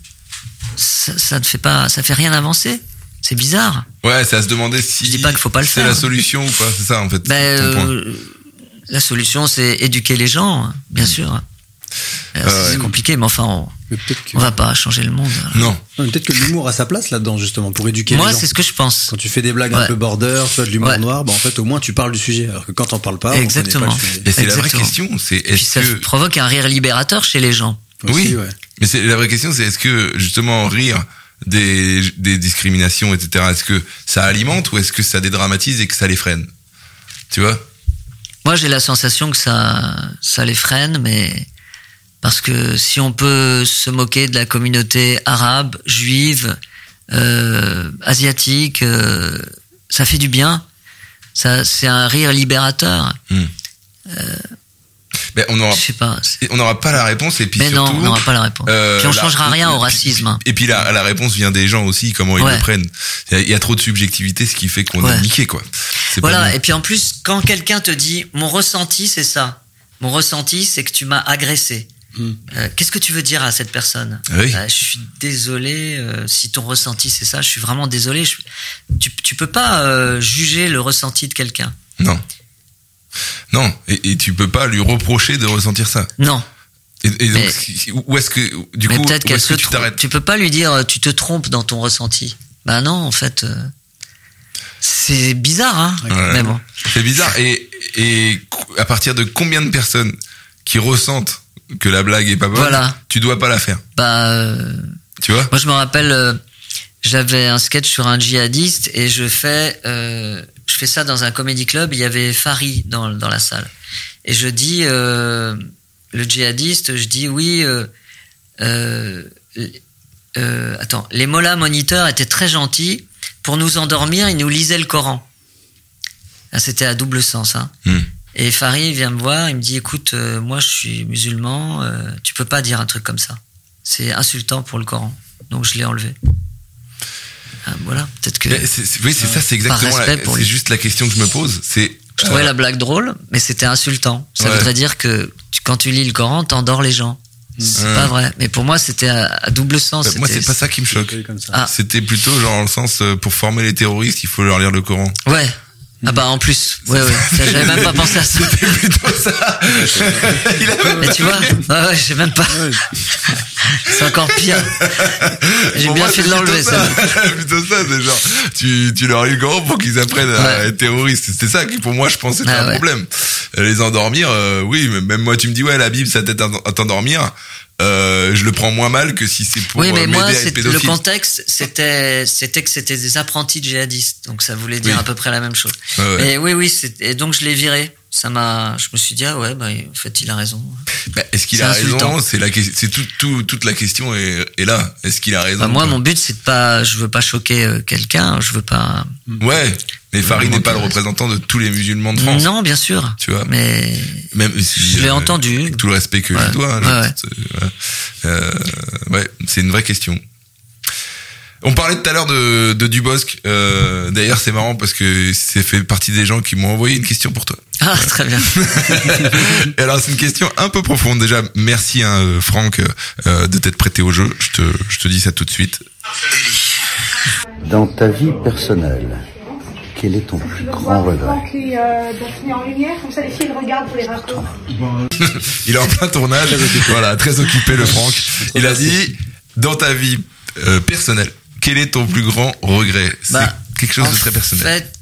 ça, ça ne fait pas, ça fait rien avancer. C'est bizarre. Ouais, c'est à se demander si je dis pas qu'il faut pas le c'est faire. la solution ou pas, c'est ça en fait. Ben, euh, la solution, c'est éduquer les gens, bien sûr. Euh, c'est ouais. compliqué, mais enfin, on, mais que... on va pas changer le monde. Non. Peut-être que l'humour a sa place là-dedans, justement, pour éduquer Moi, les gens. Moi, c'est ce que je pense. Quand tu fais des blagues ouais. un peu border, tu vois, de l'humour ouais. noir, bah, en fait, au moins, tu parles du sujet. Alors que quand t'en parles pas, exactement. on connaît pas le sujet. Et c'est exactement. la vraie question, c'est est-ce puis ça que... provoque un rire libérateur chez les gens. Aussi, oui. Ouais. Mais c'est la vraie question, c'est est-ce que, justement, rire des, des discriminations, et cetera, est-ce que ça alimente ou est-ce que ça dédramatise et que ça les freine? Tu vois? Moi, j'ai la sensation que ça, ça les freine, mais parce que si on peut se moquer de la communauté arabe, juive, euh, asiatique, euh, ça fait du bien. Ça, c'est un rire libérateur. Mmh. Euh, ben on aura, je sais pas. On n'aura pas la réponse et puis mais surtout. non, on n'aura pas la réponse. Euh, puis on la, changera rien au racisme. Et puis la, la réponse vient des gens aussi, comment ils ouais. le prennent. Il y, y a trop de subjectivité, ce qui fait qu'on ouais. est niqué, quoi. C'est voilà. Et puis en plus, quand quelqu'un te dit, mon ressenti, c'est ça. Mon ressenti, c'est que tu m'as agressé. Mmh. Euh, qu'est-ce que tu veux dire à cette personne? Oui. euh, Je suis désolé euh, si ton ressenti c'est ça. Je suis vraiment désolé. Je, tu, tu peux pas euh, juger le ressenti de quelqu'un. Non. Non. Et, et tu peux pas lui reprocher de ressentir ça. Non. Et, et donc, mais, où est-ce que du mais coup, peut-être où est-ce que tu trompe. t'arrêtes? Tu peux pas lui dire tu te trompes dans ton ressenti. Bah non, en fait. Euh, c'est bizarre, hein. Ouais. Mais bon. C'est bizarre. Et et à partir de combien de personnes qui ressentent que la blague est pas bonne, voilà. Tu dois pas la faire. Bah, euh, tu vois. Moi, je me rappelle, euh, j'avais un sketch sur un djihadiste et je fais, euh, je fais ça dans un comédie club. Il y avait Farid dans dans la salle et je dis euh, le djihadiste, je dis oui. Euh, euh, euh, attends, les mollahs moniteurs étaient très gentils. Pour nous endormir, ils nous lisaient le Coran. Là, c'était à double sens, hein. Mm. Et Farid vient me voir, il me dit écoute, euh, moi je suis musulman, euh, tu peux pas dire un truc comme ça. C'est insultant pour le Coran. Donc je l'ai enlevé. Ah, voilà, peut-être que. Mais c'est, c'est, oui, c'est euh, ça, c'est exactement. La, c'est lui. Juste la question que je me pose. C'est. Je trouvais euh... la blague drôle, mais c'était insultant. Ça ouais. voudrait dire que tu, quand tu lis le Coran, t'endors les gens. C'est mmh. pas vrai. Mais pour moi, c'était à, à double sens. Bah, moi, c'est pas ça qui me choque. Ah. C'était plutôt genre dans le sens pour former les terroristes, il faut leur lire le Coran. Ouais. Ah bah en plus, ouais ouais, j'avais même pas pensé à ça. C'était plutôt ça. Il a même... Mais tu vois, ouais ouais, j'ai même pas. C'est encore pire. J'ai pour bien moi, fait de l'enlever ça. ça. Plutôt ça, c'est genre, tu tu leur lis le Coran pour qu'ils apprennent ouais. à être terroristes. C'était ça qui pour moi je pensais c'était ah, un ouais. problème. Les endormir, euh, oui, mais même moi tu me dis ouais la Bible ça t'aide à t'endormir. Euh, je le prends moins mal que si c'est pour oui, mais euh, moi, m'aider à être pédophile. Le contexte, c'était, c'était que c'était des apprentis djihadistes, donc ça voulait dire oui. à peu près la même chose. Ouais, ouais. Mais oui, oui, c'est, et donc je l'ai viré. Ça m'a, je me suis dit ah ouais, bah en fait il a raison. Bah, est-ce qu'il c'est a insultant. raison? C'est la, c'est tout, tout, toute la question est, est là. Est-ce qu'il a raison? Bah, moi, mon but c'est de pas, je veux pas choquer euh, quelqu'un, je veux pas. Ouais. Mais Farid n'est pas le représentant de tous les musulmans de France. Non, bien sûr. Tu vois. Mais même si je l'ai euh, entendu. Avec tout le respect que ouais. je dois. Hein, ouais, ouais. Euh, ouais, c'est une vraie question. On parlait tout à l'heure de, de Dubosc. Euh, d'ailleurs, c'est marrant parce que c'est fait partie des gens qui m'ont envoyé une question pour toi. Ah, très bien. Et alors, c'est une question un peu profonde. Déjà, merci, hein, Franck, euh, de t'être prêté au jeu. Je te, je te dis ça tout de suite. Dans ta vie personnelle, quel est ton plus grand regret? Les, euh, donc, en lumière, comme ça les filles regardent pour les raccords. Il est en plein tournage. Voilà, très occupé le Franck. Il a dit, dans ta vie euh, personnelle, quel est ton plus grand regret? C'est bah, quelque chose de très personnel. En fait,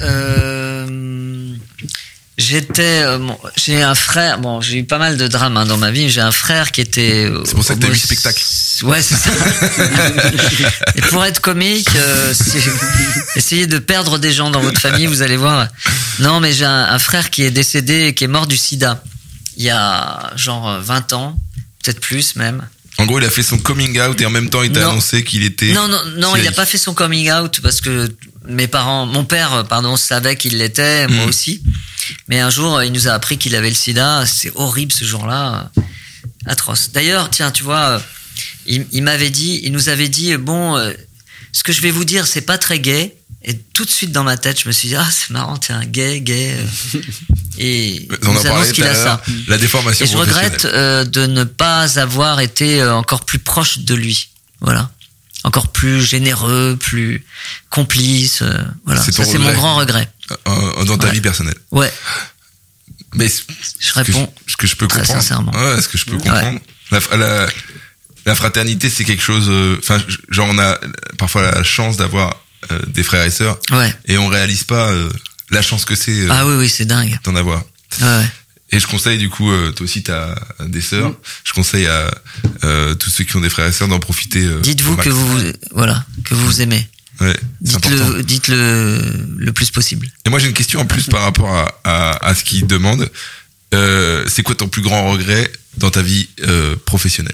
euh, j'étais, euh, bon, j'ai un frère. Bon, j'ai eu pas mal de drames hein, dans ma vie. J'ai un frère qui était. C'est pour ça que t'as vu le spectacle. Ouais, c'est ça. Et pour être comique, euh, essayez de perdre des gens dans votre famille, vous allez voir. Non, mais j'ai un, un frère qui est décédé et qui est mort du sida. Il y a genre vingt ans, peut-être plus même. En gros, il a fait son coming out et en même temps, il t'a non. annoncé qu'il était... Non, non, non, il n'a pas fait son coming out parce que mes parents, mon père, pardon, savait qu'il l'était, moi mmh. aussi. Mais un jour, il nous a appris qu'il avait le sida. C'est horrible ce jour-là. Atroce. D'ailleurs, tiens, tu vois... Il, il m'avait dit, il nous avait dit, bon, euh, ce que je vais vous dire, c'est pas très gay. Et tout de suite dans ma tête, je me suis dit, ah, c'est marrant, t'es un gay, gay. Et il nous annonce qu'il a ça. La déformation. Et je regrette euh, de ne pas avoir été euh, encore plus proche de lui. Voilà. Encore plus généreux, plus complice. Euh, voilà. C'est ça, c'est mon grand regret. Euh, dans ta ouais. vie personnelle. Ouais. Mais je réponds. Ce que je, ce que je peux comprendre. Très sincèrement. Ouais, ce que je peux comprendre. Ouais. La, la, La fraternité, c'est quelque chose. Enfin, euh, genre on a parfois la chance d'avoir euh, des frères et sœurs, ouais. et on réalise pas euh, la chance que c'est. Euh, ah oui, oui, c'est dingue. D'en avoir. Ouais. Et je conseille du coup, euh, toi aussi t'as des sœurs. Mmh. Je conseille à euh, tous ceux qui ont des frères et sœurs d'en profiter. Euh, Dites-vous que vous, voilà, que vous vous aimez. Ouais. Dites-le, dites-le le plus possible. Et moi j'ai une question en plus par rapport à à, à ce qu'ils demandent. Euh, c'est quoi ton plus grand regret dans ta vie euh, professionnelle?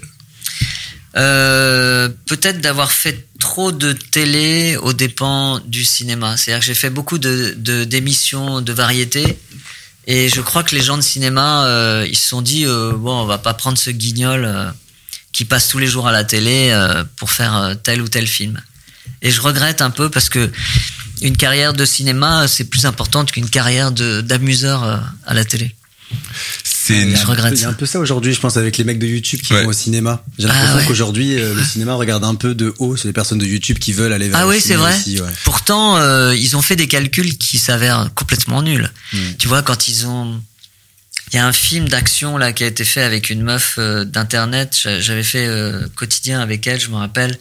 Euh, peut-être d'avoir fait trop de télé aux dépens du cinéma. C'est-à-dire que j'ai fait beaucoup de, de d'émissions de variété et je crois que les gens de cinéma euh, ils se sont dit euh, bon, on va pas prendre ce guignol euh, qui passe tous les jours à la télé euh, pour faire euh, tel ou tel film. Et je regrette un peu parce que une carrière de cinéma c'est plus importante qu'une carrière de d'amuseur euh, à la télé. C'est une... Je regrette. Il y a un peu ça aujourd'hui, je pense, avec les mecs de YouTube qui ouais. vont au cinéma. J'ai l'impression ah ouais. qu'aujourd'hui, euh, le cinéma regarde un peu de haut sur les personnes de YouTube qui veulent aller vers ah le oui, cinéma. Ah oui, c'est vrai. Aussi, ouais. Pourtant, euh, ils ont fait des calculs qui s'avèrent complètement nuls. Mm. Tu vois, quand ils ont... Il y a un film d'action là qui a été fait avec une meuf euh, d'internet. J'avais fait euh, Quotidien avec elle, je me rappelle.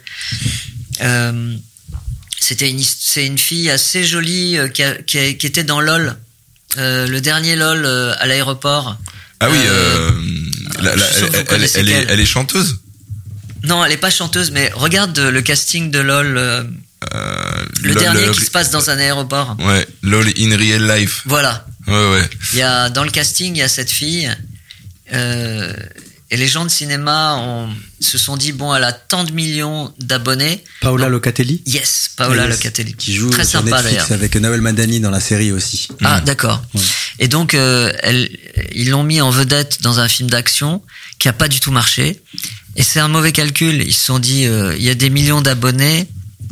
Euh, c'était une, c'est une fille assez jolie euh, qui, a, qui, a, qui était dans LOL. Euh, le dernier LOL euh, à l'aéroport. Ah oui, euh, la, la, elle, elle, elle, est, elle est chanteuse? Non, elle est pas chanteuse, mais regarde le casting de LOL. Euh, euh, le LOL, dernier LOL, qui se passe dans un aéroport. Ouais, LOL in real life. Voilà. Ouais, ouais. Il y a, dans le casting, il y a cette fille. Euh, et les gens de cinéma ont, se sont dit, bon, elle a tant de millions d'abonnés. Paola donc, Locatelli? Yes, Paola yes, Locatelli. Qui joue très sur sympa, Netflix avec Nawel Madani dans la série aussi. Ah, mmh. d'accord. Ouais. Et donc, euh, elle, ils l'ont mis en vedette dans un film d'action qui a pas du tout marché. Et c'est un mauvais calcul. Ils se sont dit, euh, il y a des millions d'abonnés,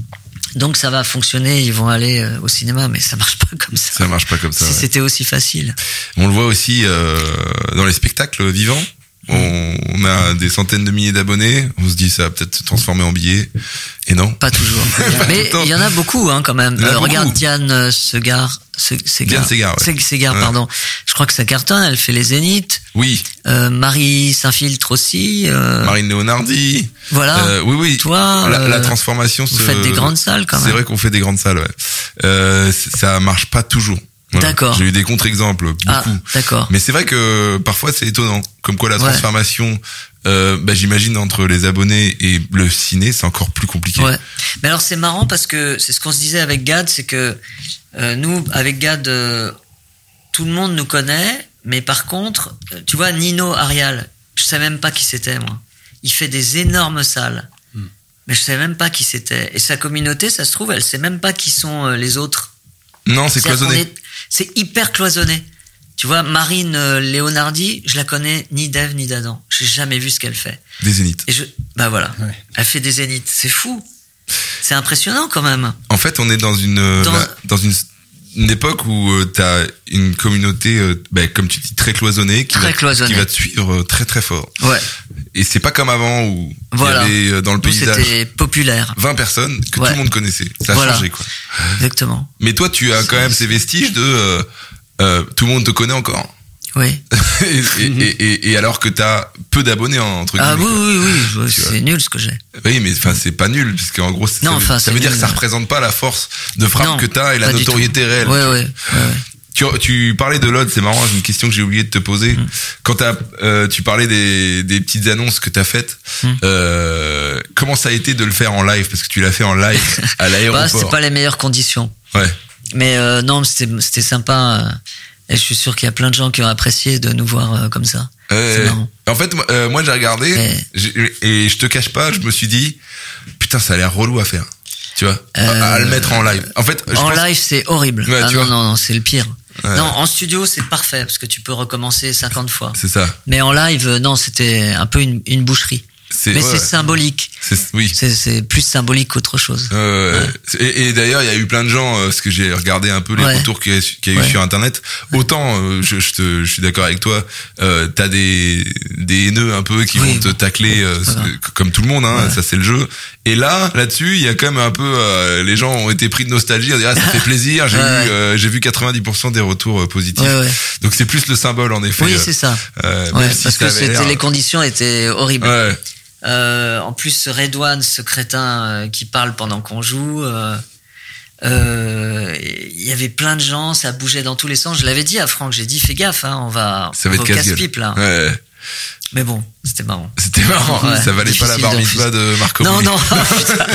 donc ça va fonctionner, ils vont aller euh, au cinéma, mais ça marche pas comme ça. Ça marche pas comme ça. Si ouais. c'était aussi facile. On le voit aussi euh, dans les spectacles vivants. On, on a des centaines de milliers d'abonnés. On se dit ça va peut-être se transformer en billets. Et non. Pas toujours. Mais il y en a beaucoup, hein, quand même. Euh, regarde Diane Segar. Segar. Diane Segar, ouais. Segar, pardon. Ouais. Je crois que ça cartonne. Elle fait les Zéniths. Oui. Euh, Marie s'infiltre aussi. Euh... Marine Leonardi. Voilà. Euh, oui, oui. Toi. La, euh, la transformation. Vous se... faites des grandes salles, quand même. C'est vrai qu'on fait des grandes salles, ouais. Euh, ça marche pas toujours. Voilà. D'accord. J'ai eu des contre-exemples, beaucoup. Ah, d'accord. Mais c'est vrai que parfois c'est étonnant, comme quoi la transformation, ouais. euh, bah, j'imagine entre les abonnés et le ciné, c'est encore plus compliqué. Ouais. Mais alors c'est marrant parce que c'est ce qu'on se disait avec Gad, c'est que euh, nous avec Gad, euh, tout le monde nous connaît, mais par contre, tu vois Nino Arial, je sais même pas qui c'était moi. Il fait des énormes salles, hmm. mais je sais même pas qui c'était. Et sa communauté, ça se trouve, elle sait même pas qui sont euh, les autres. Non, c'est cloisonné. Est, c'est hyper cloisonné. Tu vois, Marine euh, Leonardi, je la connais ni d'Ève ni d'Adam. J'ai jamais vu ce qu'elle fait. Des zéniths. Et je, bah voilà. Ouais. Elle fait des zéniths. C'est fou. C'est impressionnant quand même. En fait, on est dans une, dans, la, dans une, une époque où euh, t'as une communauté, euh, bah, comme tu dis, très cloisonnée, qui, très va, cloisonnée. qui va te suivre très très fort. Ouais. Et c'est pas comme avant où voilà. il y avait dans le paysage c'était populaire. vingt personnes que ouais. tout le monde connaissait. Ça a voilà. changé, quoi. Exactement. Mais toi, tu as quand même ces vestiges de euh, euh, tout le monde te connaît encore. Oui. et, et, et, et alors que t'as peu d'abonnés, entre guillemets. Ah oui, oui, oui, oui. c'est nul ce que j'ai. Oui, mais enfin, c'est pas nul, parce qu'en gros, ça, non, veut, ça veut dire nul. que ça représente pas la force de frappe non, que t'as et la notoriété réelle. Ouais, ouais, ouais, ouais. Tu, tu parlais de l'O D, c'est marrant, j'ai une question que j'ai oublié de te poser. Mmh. Quand t'as, euh, tu parlais des, des petites annonces que t'as faites, mmh. euh, comment ça a été de le faire en live? Parce que tu l'as fait en live à l'aéroport. Bah, c'était pas les meilleures conditions. Ouais. Mais euh, non, c'était, c'était sympa. Euh, et je suis sûr qu'il y a plein de gens qui ont apprécié de nous voir euh, comme ça. Euh, c'est marrant. En fait, euh, moi j'ai regardé et... J'ai, et je te cache pas, je me suis dit, putain, ça a l'air relou à faire. Tu vois, euh... à, à le mettre en live. En fait, je en pense... live, c'est horrible. Ouais, ah tu non, vois. non, non, c'est le pire. Ouais. Non, en studio, c'est parfait parce que tu peux recommencer cinquante fois. C'est ça. Mais en live, non, c'était un peu une, une boucherie. C'est, mais ouais, c'est symbolique. C'est, oui. C'est, c'est plus symbolique qu'autre chose. Euh, ouais. Et, et d'ailleurs, il y a eu plein de gens, euh, parce que j'ai regardé un peu les ouais. retours qu'il y a, qu'il y a eu ouais. sur Internet. Autant, euh, je, je, te, je suis d'accord avec toi, euh, t'as des, des haineux un peu qui oui, vont te tacler, euh, voilà. comme tout le monde, hein, ouais. ça c'est le jeu. Et là, là-dessus, il y a quand même un peu, euh, les gens ont été pris de nostalgie, à dire ah, ça fait plaisir. J'ai ouais. vu, euh, j'ai vu quatre-vingt-dix pour cent des retours euh, positifs. Ouais, ouais. Donc c'est plus le symbole en effet. Oui, c'est ça. Euh, ouais, si parce que c'était, les conditions étaient horribles. Ouais. Euh, en plus, Redouane, ce crétin euh, qui parle pendant qu'on joue, euh, euh, il y avait plein de gens, ça bougeait dans tous les sens. Je l'avais dit à Franck, j'ai dit fais gaffe, hein, on va, ça on va va être au casse-gueule. casse-pipe là. Ouais. Mais bon, c'était marrant. C'était marrant, ouais, ça valait pas la bar mitzvah de Marco. Non, non, putain.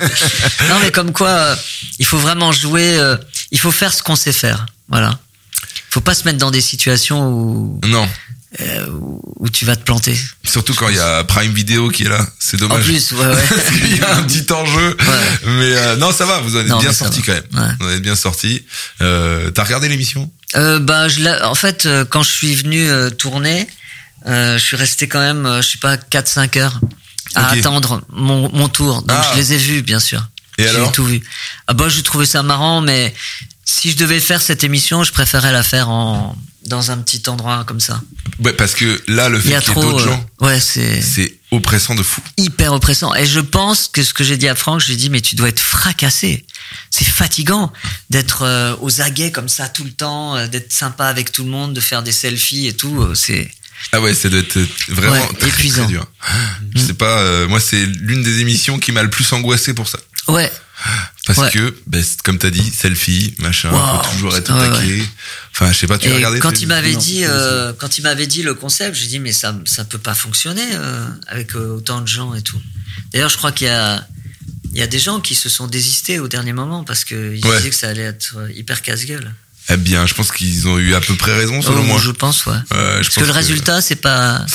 Non, mais comme quoi, euh, il faut vraiment jouer, euh, il faut faire ce qu'on sait faire. Voilà. Faut pas se mettre dans des situations où. Non. Euh, où tu vas te planter. Surtout quand il y a Prime Video qui est là, c'est dommage. En plus, ouais, ouais. Parce qu'il y a un petit enjeu. Ouais. Mais euh, non, ça va, vous en êtes non, bien sorti quand même. Ouais. Vous en êtes bien sorti. Euh, t'as regardé l'émission? Euh, bah, je l'ai, en fait, euh, quand je suis venu euh, tourner, euh, je suis resté quand même, euh, je sais pas, quatre cinq heures à okay. attendre mon, mon tour. Donc ah. je les ai vus, bien sûr. Et J'ai alors tout vu. Ah bah, je trouvais ça marrant, mais si je devais faire cette émission, je préférais la faire en dans un petit endroit comme ça. Ouais, parce que là, le fait qu'il y ait trop, d'autres gens, euh, ouais, c'est c'est oppressant de fou. Hyper oppressant. Et je pense que ce que j'ai dit à Franck, je lui ai dit, mais tu dois être fracassé. C'est fatigant d'être euh, aux aguets comme ça tout le temps, euh, d'être sympa avec tout le monde, de faire des selfies et tout. Euh, c'est ah ouais, ça doit être vraiment ouais, très, épuisant. Très dur. Je sais pas, euh, moi c'est l'une des émissions qui m'a le plus angoissé pour ça. Ouais. Parce ouais. que, ben, comme t'as dit, selfie, machin, wow. faut toujours être ouais, attaqué. Ouais. Enfin, je sais pas, tu as regardé. Quand il m'avait non, dit, euh, quand il m'avait dit le concept, j'ai dit mais ça, ça peut pas fonctionner euh, avec euh, autant de gens et tout. D'ailleurs, je crois qu'il y a, il y a des gens qui se sont désistés au dernier moment parce que ils ouais. disaient que ça allait être hyper casse-gueule. Eh bien, je pense qu'ils ont eu à peu près raison, selon oh, moi. Je pense, ouais. ouais je parce pense que le que... résultat, c'est pas.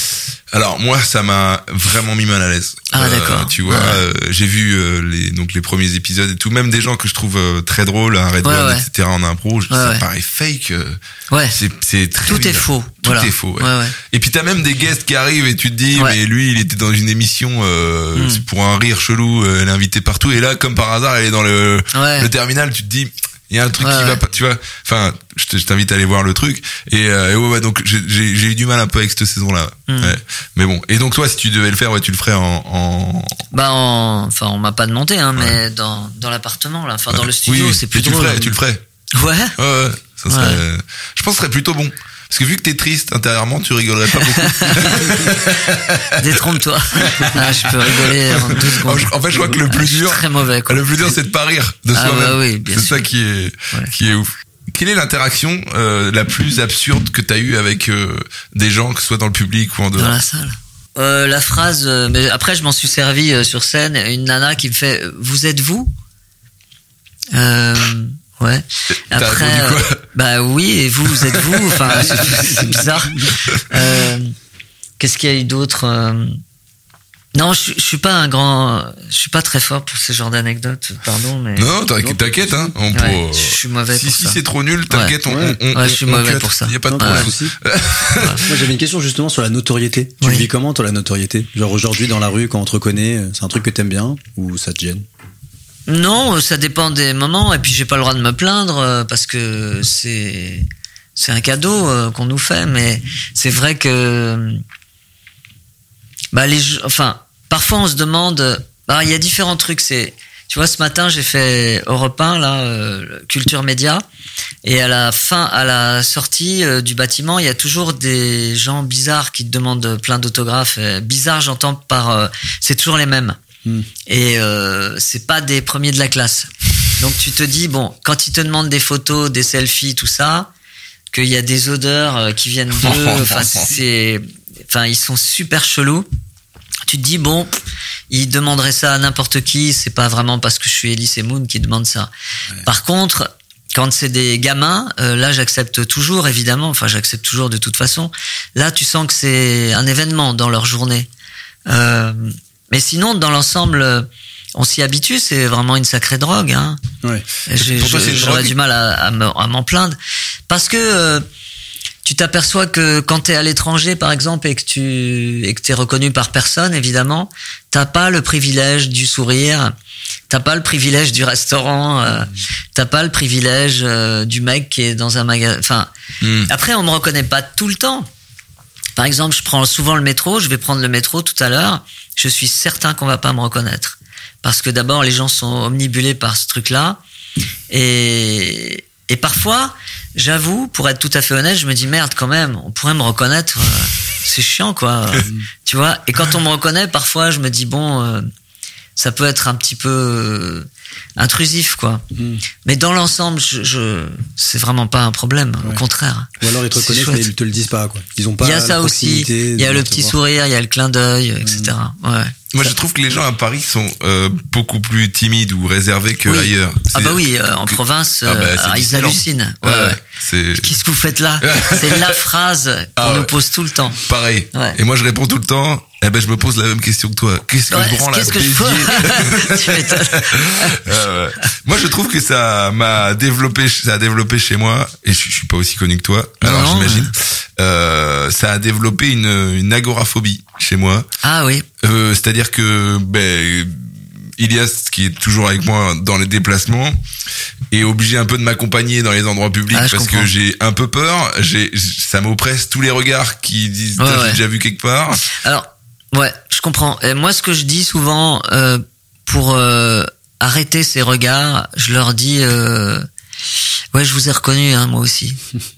Alors moi, ça m'a vraiment mis mal à l'aise. Ah euh, d'accord. Tu vois, ouais. euh, j'ai vu euh, les donc les premiers épisodes et tout, même des gens que je trouve euh, très drôles, un Red One, ouais, ouais. et cetera en impro, ouais, ça ouais. paraît fake. Euh, ouais. C'est c'est très. Tout bizarre. est faux. Tout voilà. est faux. Ouais. Ouais, ouais. Et puis t'as même des guests qui arrivent et tu te dis, ouais. mais lui, il était dans une émission euh, mm. pour un rire chelou, euh, elle est invitée partout, et là, comme par hasard, elle est dans le ouais. le terminal, tu te dis. Il y a un truc ouais, qui ouais. va pas, tu vois. Enfin, je t'invite à aller voir le truc. Et, euh, et ouais, ouais, donc j'ai, j'ai, j'ai eu du mal un peu avec cette saison-là. Mm. Ouais. Mais bon. Et donc toi, si tu devais le faire, ouais, tu le ferais en. en... Bah, en... enfin, on m'a pas demandé, hein, ouais. mais dans dans l'appartement là, enfin ouais. dans le studio, oui, c'est plus tu drôle. Le ferais, tu le ferais. Ouais. Ouais, ouais. Ça serait. Ouais. Je pense que ce serait plutôt bon. Parce que vu que t'es triste intérieurement, tu rigolerais pas beaucoup. Détrompe-toi. Ah, je peux rigoler en deux secondes. En fait, je crois que le plus ah, dur, très mauvais, quoi. le plus dur, c'est de pas rire de ah, soi-même. Bah oui, bien c'est sûr. ça qui est, ouais. qui est ouf. Quelle est l'interaction euh, la plus absurde que t'as eue avec euh, des gens, que ce soit dans le public ou en dehors? Dans la salle. Euh, la phrase, euh, mais après je m'en suis servi euh, sur scène, une nana qui me fait « Vous êtes vous ?» euh, Ouais. T'as après, répondu quoi? euh, bah oui, et vous, vous êtes vous. Enfin, c'est, c'est bizarre. Euh, qu'est-ce qu'il y a eu d'autre? euh... Non, je, je suis pas un grand, je suis pas très fort pour ce genre d'anecdotes. Pardon, mais. Non, t'inquiète, t'inquiète hein. On ouais, peut... Je suis mauvais si, pour si ça. Si c'est trop nul, t'inquiète, ouais. on, on, on. Ouais, je suis on mauvais cut. pour ça. Y a pas de problème. Ouais. Moi, j'avais une question justement sur la notoriété. Tu oui. vis comment toi la notoriété? Genre aujourd'hui dans la rue quand on te reconnaît, c'est un truc que t'aimes bien ou ça te gêne? Non, ça dépend des moments. Et puis j'ai pas le droit de me plaindre parce que c'est c'est un cadeau qu'on nous fait. Mais c'est vrai que bah les enfin parfois on se demande. Bah il y a différents trucs. C'est tu vois ce matin j'ai fait Europe un là euh, Culture Média et à la fin à la sortie euh, du bâtiment il y a toujours des gens bizarres qui te demandent plein d'autographes. Et bizarres j'entends par euh, c'est toujours les mêmes. Et euh, c'est pas des premiers de la classe. Donc tu te dis, bon, quand ils te demandent des photos, des selfies, tout ça, qu'il y a des odeurs qui viennent d'eux, enfin c'est, enfin ils sont super chelous. Tu te dis, bon, ils demanderaient ça à n'importe qui, c'est pas vraiment parce que je suis Elise Moon qui demande ça. Ouais. Par contre, quand c'est des gamins, euh, là j'accepte toujours, évidemment, enfin j'accepte toujours de toute façon. Là tu sens que c'est un événement dans leur journée. Euh, mais sinon, dans l'ensemble, on s'y habitue, c'est vraiment une sacrée drogue. Hein. Ouais. J'ai, Pour toi, c'est une j'aurais drogue. du mal à, à, me, à m'en plaindre. Parce que euh, tu t'aperçois que quand t'es à l'étranger, par exemple, et que tu et que t'es reconnu par personne, évidemment, t'as pas le privilège du sourire, t'as pas le privilège du restaurant, euh, t'as pas le privilège euh, du mec qui est dans un magasin. Enfin, mm. après, on me reconnaît pas tout le temps. Par exemple, je prends souvent le métro, je vais prendre le métro tout à l'heure, je suis certain qu'on va pas me reconnaître. Parce que d'abord, les gens sont omnibulés par ce truc-là. Et, et parfois, j'avoue, pour être tout à fait honnête, je me dis merde quand même, on pourrait me reconnaître, euh, c'est chiant quoi. Tu vois. Et quand on me reconnaît, parfois, je me dis bon, euh, ça peut être un petit peu euh, intrusif quoi. Mm. Mais dans l'ensemble, je, je c'est vraiment pas un problème, ouais. Au contraire. Ou alors ils te reconnaissent mais ils te le disent pas quoi. Ils ont pas. Il y a ça aussi. Il y a le petit sourire, il y a le clin d'œil, mm. et cetera. Ouais. Moi, je trouve que les gens à Paris sont euh, beaucoup plus timides ou réservés qu'ailleurs. Oui. Ah bah oui, euh, en que... province, ah bah, euh, ils hallucinent. Ouais, ouais. C'est... Qu'est-ce que vous faites là? C'est la phrase qu'on ah ouais. nous pose tout le temps. Pareil. Ouais. Et moi, je réponds tout le temps. Eh ben, je me pose la même question que toi. Qu'est-ce que ouais, je branle Qu'est-ce que je fais euh, ouais. Moi, je trouve que ça m'a développé, ça a développé chez moi, et je, je suis pas aussi connu que toi. Alors, non, j'imagine. Ouais. Euh, ça a développé une, une agoraphobie chez moi. Ah oui. Euh, c'est-à-dire que, ben, Ilias, qui est toujours avec moi dans les déplacements, est obligé un peu de m'accompagner dans les endroits publics ah, parce comprends. que j'ai un peu peur. J'ai, ça m'oppresse tous les regards qui disent, ouais, ouais. j'ai déjà vu quelque part. Alors, ouais, je comprends. Et moi, ce que je dis souvent, euh, pour euh, arrêter ces regards, je leur dis, euh, ouais, je vous ai reconnu, hein, moi aussi.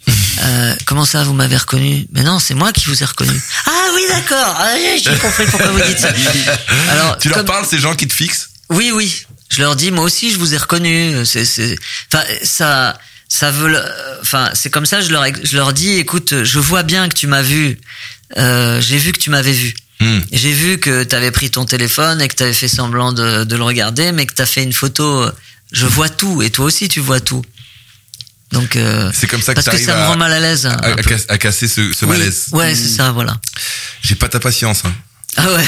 euh, comment ça, vous m'avez reconnu? Mais non, c'est moi qui vous ai reconnu. Ah oui, d'accord. Ah, j'ai compris pourquoi vous dites ça. Alors, tu leur comme... parles, ces gens qui te fixent? Oui, oui. Je leur dis, moi aussi, je vous ai reconnu. C'est, c'est, enfin, ça, ça veut, enfin, c'est comme ça. Je leur, je leur dis, écoute, je vois bien que tu m'as vu. Euh, j'ai vu que tu m'avais vu. Mmh. J'ai vu que t'avais pris ton téléphone et que t'avais fait semblant de, de le regarder, mais que t'as fait une photo. Je vois tout, et toi aussi, tu vois tout. Donc, euh, c'est comme ça que parce que ça me rend mal à l'aise. À, à, à casser ce, ce oui. malaise. Ouais, mmh. c'est ça, voilà. J'ai pas ta patience, hein. Ah ouais.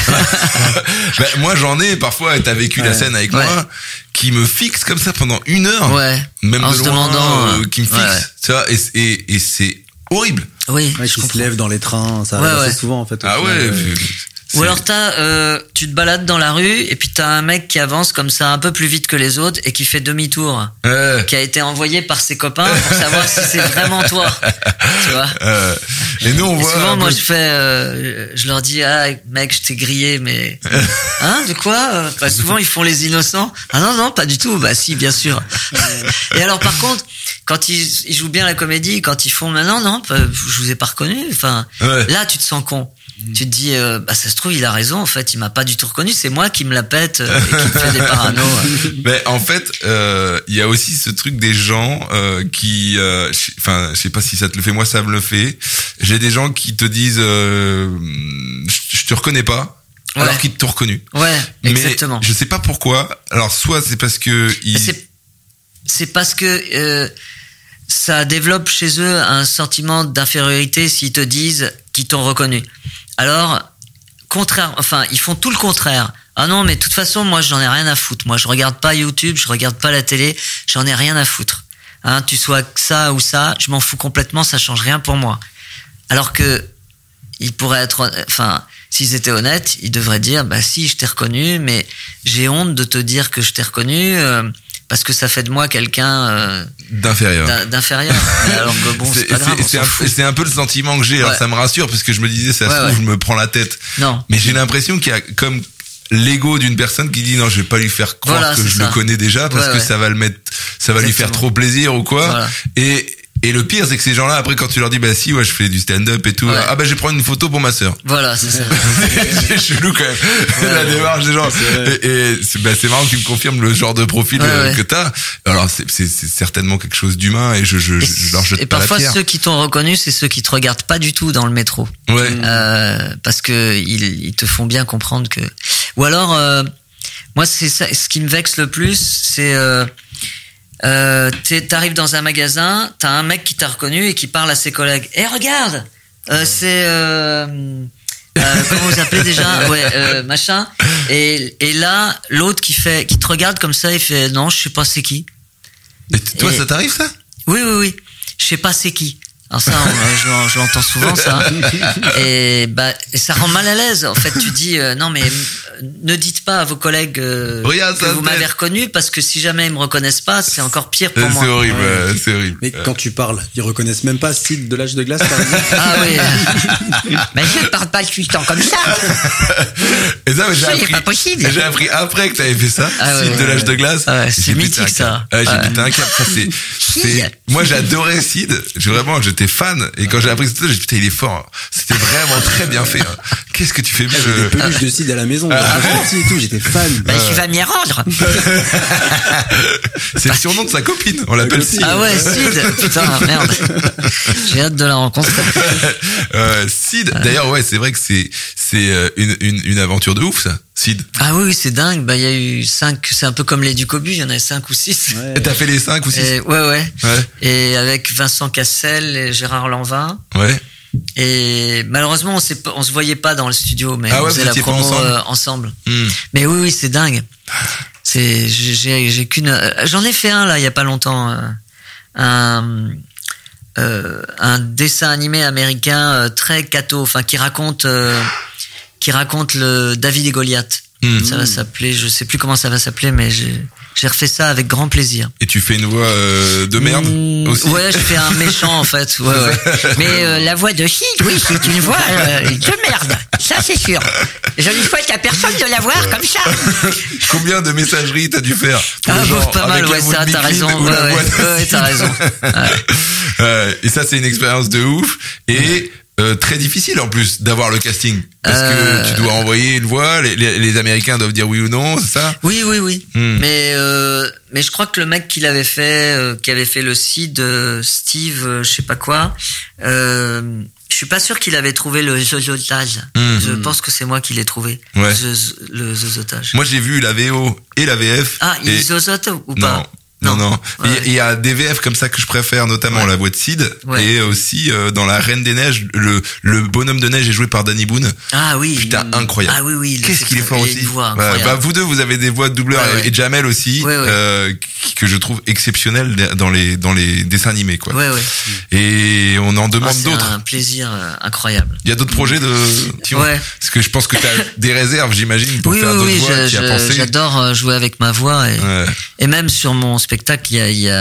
Ben, moi j'en ai parfois, et t'as vécu ouais. la scène avec ouais. moi, qui me fixe comme ça pendant une heure, ouais. même en de se loin, demandant, euh, qui me fixe, ouais. tu vois, et, et, et c'est horrible. Oui. Ouais, qui se lève dans les trains, ça arrive ouais, assez ouais. souvent en fait. Ah ouais. ouais. Ou alors t'as, euh, tu te balades dans la rue et puis t'as un mec qui avance comme ça un peu plus vite que les autres et qui fait demi-tour, euh. qui a été envoyé par ses copains pour savoir si c'est vraiment toi, tu vois. Euh. Et nous on et voit. Souvent moi peu... je fais, euh, je leur dis ah mec je t'ai grillé mais hein de quoi bah, souvent ils font les innocents. Ah non non pas du tout. Bah si bien sûr. Et alors par contre quand ils, ils jouent bien la comédie, quand ils font mais non non je vous ai pas reconnu. Enfin ouais. là tu te sens con. Tu te dis, euh, bah ça se trouve, il a raison. En fait, il m'a pas du tout reconnu. C'est moi qui me la pète euh, et qui me fait des parano. Mais en fait, il euh, y a aussi ce truc des gens euh, qui, enfin, euh, je sais pas si ça te le fait. Moi, ça me le fait. J'ai des gens qui te disent, euh, je te reconnais pas. Ouais. Alors qu'ils t'ont reconnu. Ouais, exactement. Mais je sais pas pourquoi. Alors, soit c'est parce que ils... c'est, c'est parce que euh, ça développe chez eux un sentiment d'infériorité s'ils te disent qu'ils t'ont reconnu. Alors, contraire, enfin, ils font tout le contraire. Ah non, mais de toute façon, moi, j'en ai rien à foutre. Moi, je regarde pas YouTube, je regarde pas la télé, j'en ai rien à foutre. Hein, tu sois ça ou ça, je m'en fous complètement, ça change rien pour moi. Alors que, ils pourraient être, enfin, s'ils étaient honnêtes, ils devraient dire, bah si, je t'ai reconnu, mais j'ai honte de te dire que je t'ai reconnu, euh, parce que ça fait de moi quelqu'un euh, d'inférieur. D'in- d'inférieur. Alors que bon, c'est, c'est pas grave. C'est, c'est, un, c'est un peu le sentiment que j'ai. Ouais. Alors ça me rassure parce que je me disais, ça se ouais, trouve, ouais. je me prends la tête. Non. Mais j'ai l'impression qu'il y a comme l'ego d'une personne qui dit non, je vais pas lui faire croire voilà, que je ça. le connais déjà parce ouais, que ouais. ça va le mettre, ça va Exactement. lui faire trop plaisir ou quoi. Voilà. Et Et le pire, c'est que ces gens-là, après, quand tu leur dis, bah si, ouais, je fais du stand-up et tout, ouais. ah bah je vais prendre une photo pour ma sœur. Voilà, c'est ça. C'est chelou quand même. Ouais, la démarche des gens. Et, et c'est, bah, c'est marrant que tu me confirmes le genre de profil ouais, euh, ouais. que t'as. Alors c'est, c'est, c'est certainement quelque chose d'humain et je, je, je, je leur jette et pas la pierre. Et parfois ceux qui t'ont reconnu, c'est ceux qui te regardent pas du tout dans le métro. Ouais. Euh, parce que ils, ils te font bien comprendre que. Ou alors, euh, moi c'est ça, ce qui me vexe le plus, c'est. Euh, Euh, t'arrives dans un magasin, t'as un mec qui t'a reconnu et qui parle à ses collègues. Eh regarde, euh, c'est euh, euh, comment vous appelez déjà, ouais, euh, machin. Et et là, l'autre qui fait, qui te regarde comme ça, il fait non, je sais pas c'est qui. Et toi, et, ça t'arrive ça? Oui, oui, oui. Je sais pas c'est qui. Alors ça, on, je, je l'entends souvent ça. Et bah, et ça rend mal à l'aise. En fait, tu dis euh, non mais ne dites pas à vos collègues euh, Regarde, que vous m'avez reconnu parce que si jamais ils me reconnaissent pas, c'est encore pire pour c'est moi. C'est horrible, ouais. c'est horrible. Mais quand tu parles, ils reconnaissent même pas Sid de l'âge de glace par exemple. Ah oui. Mais je ne parle pas tout le temps comme ça. Et ça, j'ai appris. C'est pas possible. J'ai appris après que t'avais fait ça, ah ouais, Sid ouais, de l'âge ouais. de glace. Ah ouais, c'est mythique ça. Ah, j'ai ouais. pété un câble. Ça c'est. c'est... Moi, j'adorais Sid. J'ai vraiment, j'étais fan. Et quand j'ai appris ça, j'ai dit putain, il est fort. C'était vraiment très bien fait. Qu'est-ce que tu fais bien? Ah, j'ai des peluches de Sid à la maison. Ah, petit et tout, j'étais fan. Bah, tu vas m'y rendre. C'est le surnom de sa copine. On l'appelle Sid. Ah ouais, Sid. Putain, merde. J'ai hâte de la rencontrer. euh, Sid. D'ailleurs, ouais, c'est vrai que c'est c'est une une une aventure de ouf ça. Sid. Ah oui, c'est dingue. Bah, il y a eu cinq, c'est un peu comme les Ducobu, il y en a cinq ou six. Ouais. Et t'as fait les cinq ou six? Et, ouais, ouais, ouais. Et avec Vincent Cassel et Gérard Lanvin. Ouais. Et malheureusement, on s'est, on se voyait pas dans le studio, mais ah on ouais, faisait la promo ensemble. Euh, ensemble. Mm. Mais oui, oui, c'est dingue. C'est, j'ai, j'ai qu'une, j'en ai fait un là, il y a pas longtemps, euh, un, euh, un dessin animé américain euh, très catho, enfin qui raconte. Euh, qui raconte le David et Goliath. Mmh. Ça va s'appeler, je sais plus comment ça va s'appeler, mais j'ai, j'ai refait ça avec grand plaisir. Et tu fais une voix euh, de merde mmh, aussi? Ouais, je fais un méchant en fait. Ouais, ouais. Mais euh, la voix de Sid, oui, c'est une voix euh, de merde. Ça, c'est sûr. Je ne souhaite à personne de la voir comme ça. Combien de messageries t'as dû faire? Ah, genre, pas mal, ouais, ça, t'as raison. Ouais, ouais, ouais, t'as raison. Ouais. Euh, et ça, c'est une expérience de ouf. Et mmh. Euh, très difficile en plus d'avoir le casting parce euh... que tu dois envoyer une voix, les, les, les Américains doivent dire oui ou non, c'est ça? Oui, oui, oui. Hmm. Mais euh, mais je crois que le mec qui l'avait fait, euh, qui avait fait le Sid, euh, Steve, euh, je sais pas quoi, euh, je suis pas sûr qu'il avait trouvé le zozotage. Hmm. Je pense que c'est moi qui l'ai trouvé. Ouais. Le zozotage. Moi j'ai vu la V O et la V F. Ah, il et... zozote ou pas? Non. Non, non. Il ouais. y, y a des V F comme ça que je préfère, notamment ouais. la voix de Sid. Ouais. Et aussi, euh, dans La Reine des Neiges, le, le bonhomme de neige est joué par Danny Boone. Ah oui. Putain, incroyable. Ah oui, oui. Qu'est-ce qu'il est fort aussi. Voix bah, bah, vous deux, vous avez des voix de doubleurs ouais, ouais. et Jamel aussi, ouais, ouais. Euh, que je trouve exceptionnelles dans les, dans les dessins animés, quoi. Ouais, ouais. Et on en demande ah, d'autres. C'est un plaisir euh, incroyable. Il y a d'autres projets de, ouais. Parce que je pense que t'as des réserves, j'imagine, pour oui, faire oui, d'autres oui, voix. Je, qui je, a pensé. J'adore jouer avec ma voix et, ouais. et même sur mon spectacle, il y a, il y a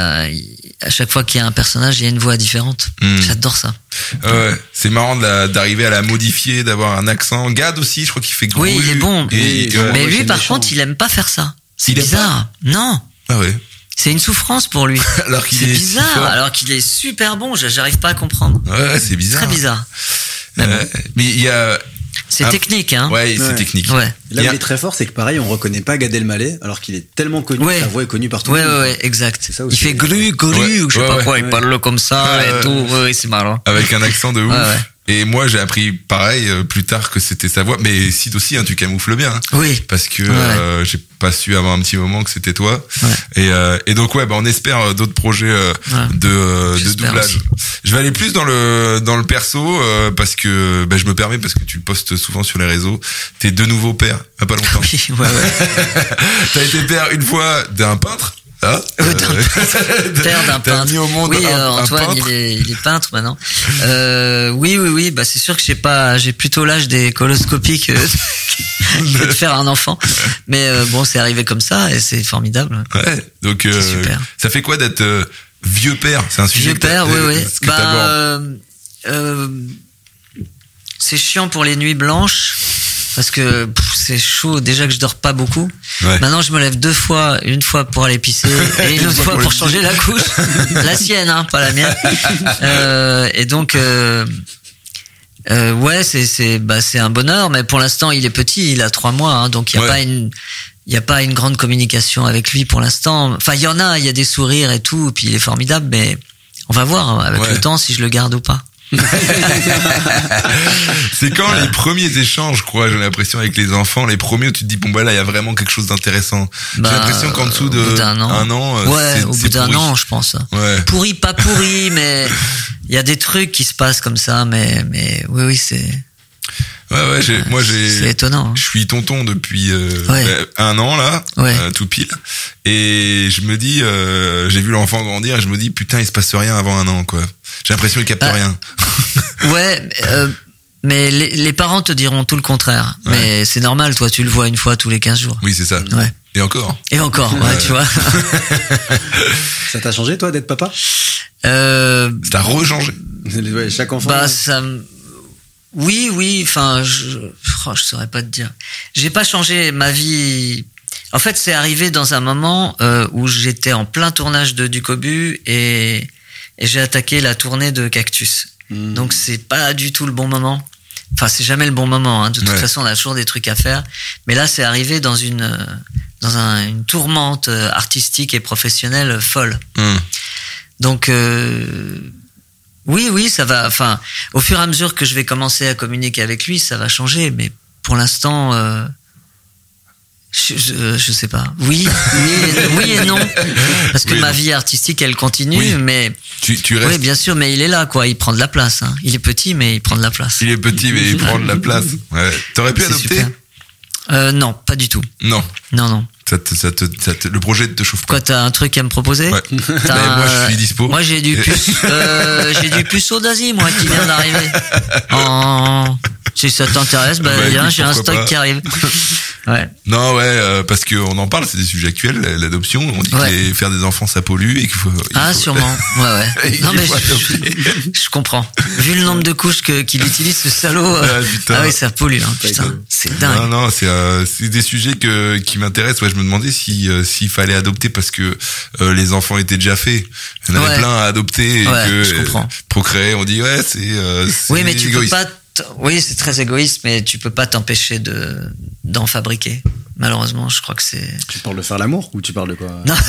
à chaque fois qu'il y a un personnage, il y a une voix différente. Mmh. J'adore ça. Ouais, c'est marrant de la, d'arriver à la modifier, d'avoir un accent. Gad aussi, je crois qu'il fait gros. Oui, il est bon. Et, et, ouais, mais lui, par méchant. contre, il aime pas faire ça. C'est il bizarre. Non. Ah ouais. C'est une souffrance pour lui. alors qu'il c'est est bizarre. Super. Alors qu'il est super bon. J'arrive pas à comprendre. Ouais, c'est bizarre. Très bizarre. Mais euh, mais il y a. C'est ah, technique, hein. Ouais, c'est ouais. technique. Ouais. Là où il est très fort, c'est que pareil, on reconnaît pas Gad Elmaleh, alors qu'il est tellement connu, ouais. sa voix est connue partout. Ouais, ouais, ouais, exact. C'est ça aussi. Il fait glu, glu, ouais. ou je sais ouais, pas ouais. quoi, il parle comme ça ouais, et tout. Ouais, c'est marrant. Avec un accent de ouf. Ouais, ouais. Et moi, j'ai appris pareil euh, plus tard que c'était sa voix. Mais Sid aussi, hein, tu camoufles bien. Hein, oui. Parce que ouais. euh, j'ai pas su avant un petit moment que c'était toi. Ouais. Et, euh, et donc ouais, bah on espère euh, d'autres projets euh, ouais. de, euh, de doublage. Aussi. Je vais aller plus dans le dans le perso euh, parce que bah, je me permets parce que tu le postes souvent sur les réseaux. T'es de nouveau père, il y a pas longtemps. Oui, ouais, ouais. T'as été père une fois d'un peintre. Ah, euh, père d'un peintre. Mis au monde oui, un, euh, Antoine, un il est, il est peintre maintenant. Euh, oui, oui, oui. Bah, c'est sûr que j'ai pas, j'ai plutôt l'âge des coloscopies que, que de faire un enfant. Mais euh, bon, c'est arrivé comme ça et c'est formidable. Ouais. Donc, euh, super. Ça fait quoi d'être euh, vieux père? C'est un sujet. Vieux père, oui, oui. Bah, euh, euh, c'est chiant pour les nuits blanches. parce que pff, c'est chaud. Déjà que je dors pas beaucoup. Ouais. Maintenant, je me lève deux fois, une fois pour aller pisser et une autre fois pour, pour changer la couche, la sienne, hein, pas la mienne. Euh, et donc, euh, euh, ouais, c'est c'est bah c'est un bonheur, mais pour l'instant, il est petit, il a trois mois, hein, donc il y a ouais. pas une il y a pas une grande communication avec lui pour l'instant. Enfin, il y en a, il y a des sourires et tout, et puis il est formidable, mais on va voir avec ouais. le temps si je le garde ou pas. C'est quand les premiers échanges, je crois, j'ai l'impression, avec les enfants, les premiers où tu te dis bon bah là il y a vraiment quelque chose d'intéressant. Bah, j'ai l'impression qu'en dessous de un an, un an ouais, c'est, au c'est bout d'un pourri. an, je pense. Ouais. Pourri, pas pourri, mais il y a des trucs qui se passent comme ça, mais mais oui oui c'est. Ouais ouais, j'ai, moi j'ai. C'est étonnant. Hein. Je suis tonton depuis euh, ouais. bah, un an là, ouais. euh, tout pile, et je me dis, euh, j'ai vu l'enfant grandir, et je me dis putain il se passe rien avant un an quoi. J'ai l'impression qu'il capte bah, rien. Ouais, euh, mais les, les parents te diront tout le contraire. Ouais. Mais c'est normal, toi tu le vois une fois tous les quinze jours. Oui c'est ça. Ouais. Et encore. Et encore, ouais, ouais. Tu vois. Ça t'a changé toi d'être papa? Euh. Ça t'a rechangé. Ouais, chaque enfant. Bah ça. Oui, oui. Enfin, je, oh, je saurais pas te dire. J'ai pas changé ma vie. En fait, c'est arrivé dans un moment euh, où j'étais en plein tournage de Du Cobu et, et j'ai attaqué la tournée de Cactus. Mmh. Donc c'est pas du tout le bon moment. Enfin, c'est jamais le bon moment. Hein. De toute ouais. façon, on a toujours des trucs à faire. Mais là, c'est arrivé dans une dans un, une tourmente artistique et professionnelle folle. Mmh. Donc euh, oui, oui, ça va. Enfin, au fur et à mesure que je vais commencer à communiquer avec lui, ça va changer. Mais pour l'instant, euh, je, je, je sais pas. Oui, oui, et, oui et non, parce que oui, ma non. vie artistique, elle continue. Oui. Mais tu, tu restes. Oui, bien sûr, mais il est là, quoi. Il prend de la place. Hein. Il est petit, mais il prend de la place. Il est petit, mais il prend de la place. Ouais. T'aurais pu c'est adopter? Super. Euh, non, pas du tout. Non. Non, non. Ça te, ça te, ça te, le projet te chauffe pas. Quoi, t'as un truc à me proposer? Ouais. T'as un... Moi, je suis dispo. Moi, j'ai du puce, euh, j'ai du puceau d'Asie, moi, qui vient d'arriver. En... Si ça t'intéresse, bah, bah bien, j'ai un stock pas. qui arrive. Ouais. Non, ouais, euh, parce que on en parle, c'est des sujets actuels, l'adoption. On dit ouais. que les, faire des enfants, ça pollue et qu'il faut. Ah, faut... sûrement. Ouais, ouais. non, mais je, je, je comprends. Vu le nombre de couches que, qu'il utilise, ce salaud. Euh... Ah, putain. Ah oui, ça pollue, hein, putain. C'est dingue. Non, non, c'est, euh, c'est des sujets que, qui m'intéressent. Ouais, je me demandais si, euh, s'il fallait adopter parce que, euh, les enfants étaient déjà faits. Il y en avait ouais. plein à adopter et ouais, que, je comprends. procréer, on dit, ouais, c'est, euh, c'est oui, mais tu égoïste. peux pas, oui, c'est très égoïste, mais tu peux pas t'empêcher de, d'en fabriquer. Malheureusement, je crois que c'est... Tu parles de faire l'amour ou tu parles de quoi? Non.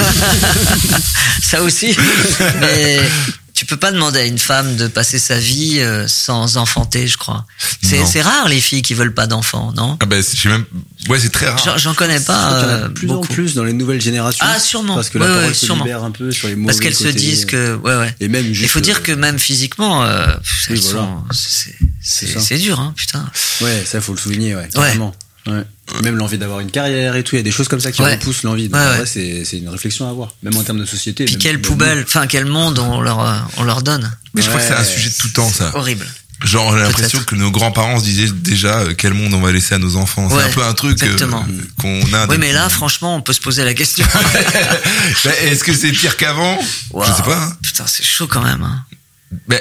Ça aussi. Mais tu peux pas demander à une femme de passer sa vie euh, sans enfanter, je crois. C'est, c'est rare les filles qui veulent pas d'enfants, non? Ah ben, j'ai même, ouais, c'est très rare. J'en, j'en connais pas. Il y en a de plus beaucoup. en plus dans les nouvelles générations. Ah, sûrement. Parce que ouais, la parole ouais, se sûrement. libère un peu sur les mots. Parce qu'elles se disent que, ouais, ouais. Et même juste. Il faut dire que même physiquement, euh, oui, elles voilà. sont, c'est, c'est, c'est, c'est dur, hein, putain. Ouais, ça faut le souligner, ouais. Carrément. Ouais. Ouais. Même l'envie d'avoir une carrière et tout, il y a des choses comme ça qui ouais. repoussent l'envie. Donc, ouais, ouais. Vrai, c'est, c'est une réflexion à avoir, même en termes de société. Puis quelle poubelle, enfin quel monde on leur, on leur donne. Mais je ouais. crois que c'est un sujet de tout temps, ça. Horrible. Genre, j'ai l'impression Peut-être. que nos grands-parents se disaient déjà euh, quel monde on va laisser à nos enfants. Ouais, c'est un peu un truc euh, qu'on a. Oui, mais là, franchement, on peut se poser la question. bah, est-ce que c'est pire qu'avant? Wow. Je sais pas. Hein. Putain, c'est chaud quand même. Hein. Bah,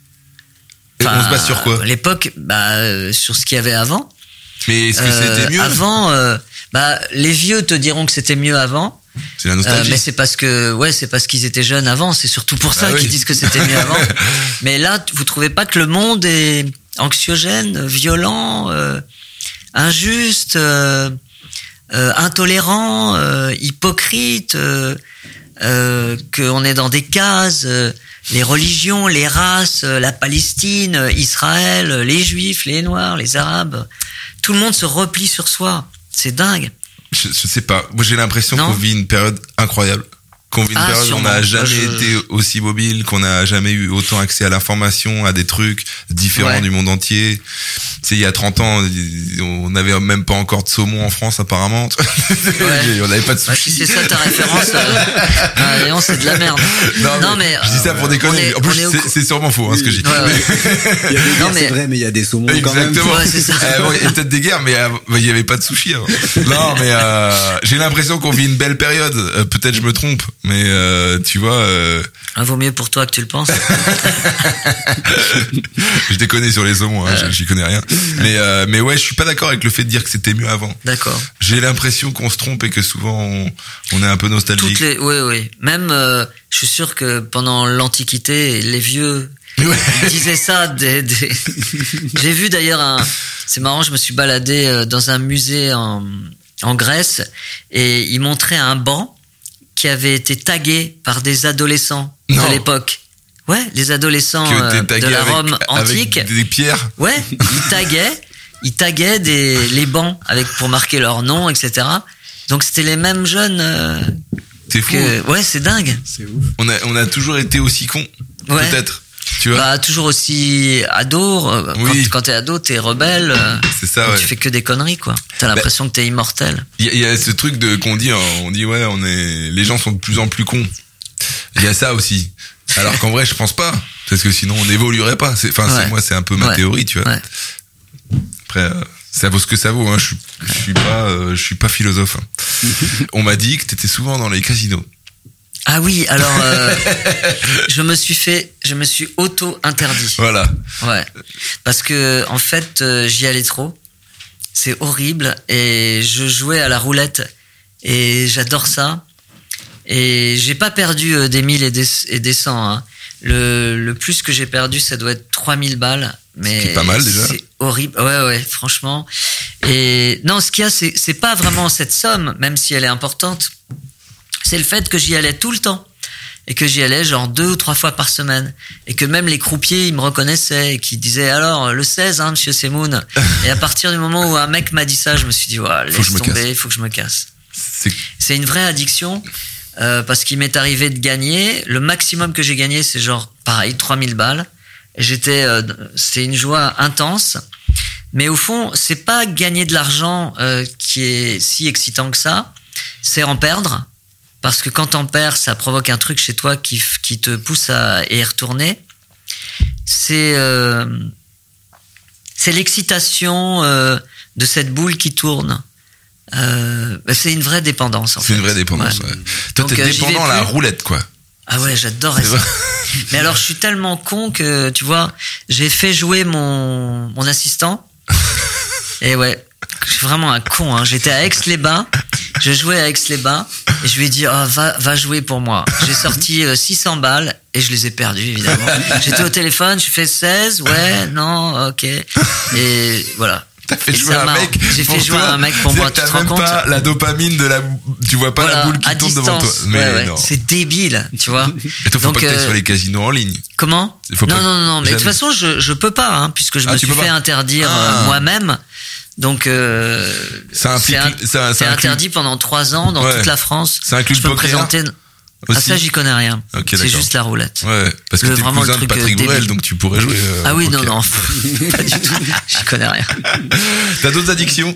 enfin, on se base sur quoi? À l'époque, bah, euh, sur ce qu'il y avait avant. Mais est-ce que euh, c'était mieux? Avant, euh, bah, les vieux te diront que c'était mieux avant. C'est la nostalgie. Euh, mais c'est parce que, ouais, c'est parce qu'ils étaient jeunes avant. C'est surtout pour ça ah, qu'ils oui. disent que c'était mieux avant. Mais là, vous trouvez pas que le monde est anxiogène, violent, euh, injuste, euh, euh, intolérant, euh, hypocrite, euh, euh, qu'on est dans des cases, euh, les religions, les races, euh, la Palestine, euh, Israël, les Juifs, les Noirs, les Arabes. Tout le monde se replie sur soi. C'est dingue. Je, je sais pas. Moi, j'ai l'impression non. qu'on vit une période incroyable. Qu'on vit une ah, période où on n'a jamais je... été aussi mobile, qu'on n'a jamais eu autant accès à l'information, à des trucs différents ouais. du monde entier. Tu sais, il y a trente ans, on n'avait même pas encore de saumon en France, apparemment. Ouais. On n'avait pas de sushi. Bah, si c'est ça ta référence, euh... ah, Léon, c'est de la merde. Non, non mais, mais je dis ça pour déconner. Est, en plus, c'est, au... c'est sûrement faux, hein, ce que j'ai dit. Ouais, ouais. Il y a des guerres, mais... c'est vrai, mais il y a des saumons quand même. Exactement. Ouais, c'est ça. Euh, bon, il y a peut-être des guerres, mais euh, il y avait pas de sushi avant. Non, mais euh, j'ai l'impression qu'on vit une belle période. Euh, peut-être je me trompe. Mais euh, tu vois... Euh... Ah, vaut mieux pour toi que tu le penses. Je déconne sur les saumons, hein, euh... j'y connais rien. Mais euh, mais ouais, je suis pas d'accord avec le fait de dire que c'était mieux avant. D'accord. J'ai l'impression qu'on se trompe et que souvent on, on est un peu nostalgique. Toutes les, oui, oui. Même, euh, je suis sûr que pendant l'Antiquité, les vieux ouais. disaient ça. Des, des... J'ai vu d'ailleurs un... C'est marrant, je me suis baladé dans un musée en, en Grèce et ils montraient un banc qui avait été tagué par des adolescents non. de l'époque. Ouais, les adolescents euh, de la avec, Rome antique. Avec des pierres. Ouais, ils taguaient, ils taguaient des, les bancs avec, pour marquer leur nom, et cetera. Donc c'était les mêmes jeunes. Euh, c'est fou. Que, ouais, c'est dingue. C'est ouf. On a, on a toujours été aussi cons. Ouais. Peut-être. Tu vois. Bah, toujours aussi ado. Oui. Quand, quand t'es ado, t'es rebelle. C'est ça, ouais. Tu fais que des conneries, quoi. T'as l'impression bah, que t'es immortel. Il y, y a ce truc de, qu'on dit, on dit, ouais, on est, les gens sont de plus en plus cons. Il y a ça aussi. Alors qu'en vrai, je pense pas. Parce que sinon, on n'évoluerait pas. C'est, enfin, ouais. c'est, moi, c'est un peu ma ouais. théorie, tu vois. Ouais. Après, euh, ça vaut ce que ça vaut, hein. Je, je suis pas, euh, je suis pas philosophe. Hein. On m'a dit que t'étais souvent dans les casinos. Ah oui, alors euh, je me suis fait, je me suis auto-interdit. Voilà. Ouais. Parce que en fait, euh, j'y allais trop. C'est horrible et je jouais à la roulette et j'adore ça. Et j'ai pas perdu euh, des mille et des, et des cents. Hein. Le, le plus que j'ai perdu, ça doit être trois mille balles. Mais c'est pas mal déjà. C'est horrible. Ouais, ouais, franchement. Et non, ce qu'il y a, c'est, c'est pas vraiment cette somme, même si elle est importante. C'est le fait que j'y allais tout le temps et que j'y allais genre deux ou trois fois par semaine et que même les croupiers ils me reconnaissaient et qui disaient alors le seize hein monsieur Semoun. Et à partir du moment où un mec m'a dit ça, je me suis dit ouais, laisse faut tomber, il faut que je me casse. C'est, c'est une vraie addiction euh, parce qu'il m'est arrivé de gagner, le maximum que j'ai gagné c'est genre pareil trois mille balles. Et j'étais euh, c'est une joie intense. Mais au fond, c'est pas gagner de l'argent euh, qui est si excitant que ça, c'est en perdre. Parce que quand t'en perds, ça provoque un truc chez toi qui, qui te pousse à y retourner. C'est, euh, c'est l'excitation euh, de cette boule qui tourne. Euh, c'est une vraie dépendance. En c'est fait. une vraie dépendance. Ouais. Ouais. Toi, t'es euh, dépendant à la roulette, quoi. Ah ouais, j'adore ça. Mais alors, je suis tellement con que, tu vois, j'ai fait jouer mon, mon assistant. Et ouais, je suis vraiment un con. Hein. J'étais à Aix-les-Bains. Je jouais à Aix-les-Bains et je lui ai dit oh, va va jouer pour moi. J'ai sorti euh, six cents balles et je les ai perdues évidemment. J'étais au téléphone, je fais seize, ouais, non, OK. Et voilà. T'as fait et jouer un mec. J'ai fait jouer un mec pour moi, tu te rends compte? Pas la dopamine de la tu vois pas voilà, la boule qui tourne devant toi. Mais ouais, ouais. Non. C'est débile, tu vois. Et toi faut Donc, pas que t'ailles euh, sur les casinos en ligne. Comment? Non, non non non, mais de toute façon je je peux pas hein puisque je ah, me suis fait pas. interdire ah. euh, moi-même. Donc euh, ça implique, c'est, un, ça, c'est interdit pendant trois ans dans ouais. toute la France. Ça inclut je peux me présenter. Aussi. Ah ça j'y connais rien. Okay, c'est juste la roulette. Ouais, parce que le, t'es vraiment cousin le truc de Patrick Bruel, donc tu pourrais jouer. Euh, ah oui okay. non non, pas du tout. J'y connais rien. T'as d'autres addictions?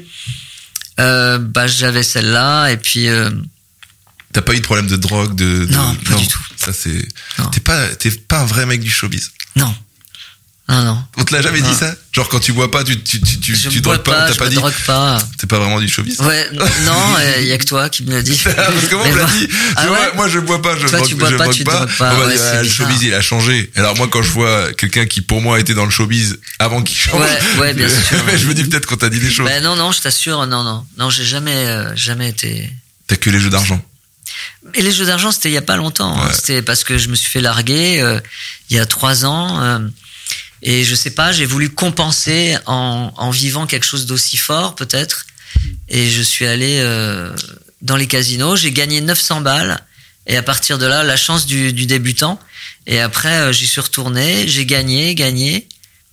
Euh, bah j'avais celle-là et puis. Euh... T'as pas eu de problème de drogue, de, de... Non, pas non. du tout. Ça c'est. Non. T'es pas, t'es pas un vrai mec du showbiz. Non. Non, non. On te l'a jamais non. dit ça? Genre quand tu bois pas, tu tu tu tu, je tu drogues pas, pas, t'as je pas me dit. drogue pas. T'es pas vraiment du showbiz. Ouais, non, il y a que toi qui me l'as dit. Parce que moi on me l'a dit. Ah tu ouais vois, moi je bois pas, je toi, drogue, tu bois je pas, drogue tu pas. Drogues pas. On ouais, dit, ah, le showbiz il a changé. Alors moi quand je vois quelqu'un qui pour moi était dans le showbiz avant qu'il change, ouais, ouais, bien sûr. je me dis peut-être qu'on t'a dit des choses. Ben non, non, je t'assure, non, non, non, j'ai jamais, euh, jamais été. T'as que les jeux d'argent. Et les jeux d'argent, c'était il y a pas longtemps. Ouais. Hein. C'était parce que je me suis fait larguer euh, il y a trois ans. Euh, et je sais pas, j'ai voulu compenser en, en vivant quelque chose d'aussi fort, peut-être. Et je suis allé euh, dans les casinos. J'ai gagné neuf cents balles. Et à partir de là, la chance du, du débutant. Et après, euh, j'y suis retourné. J'ai gagné, gagné.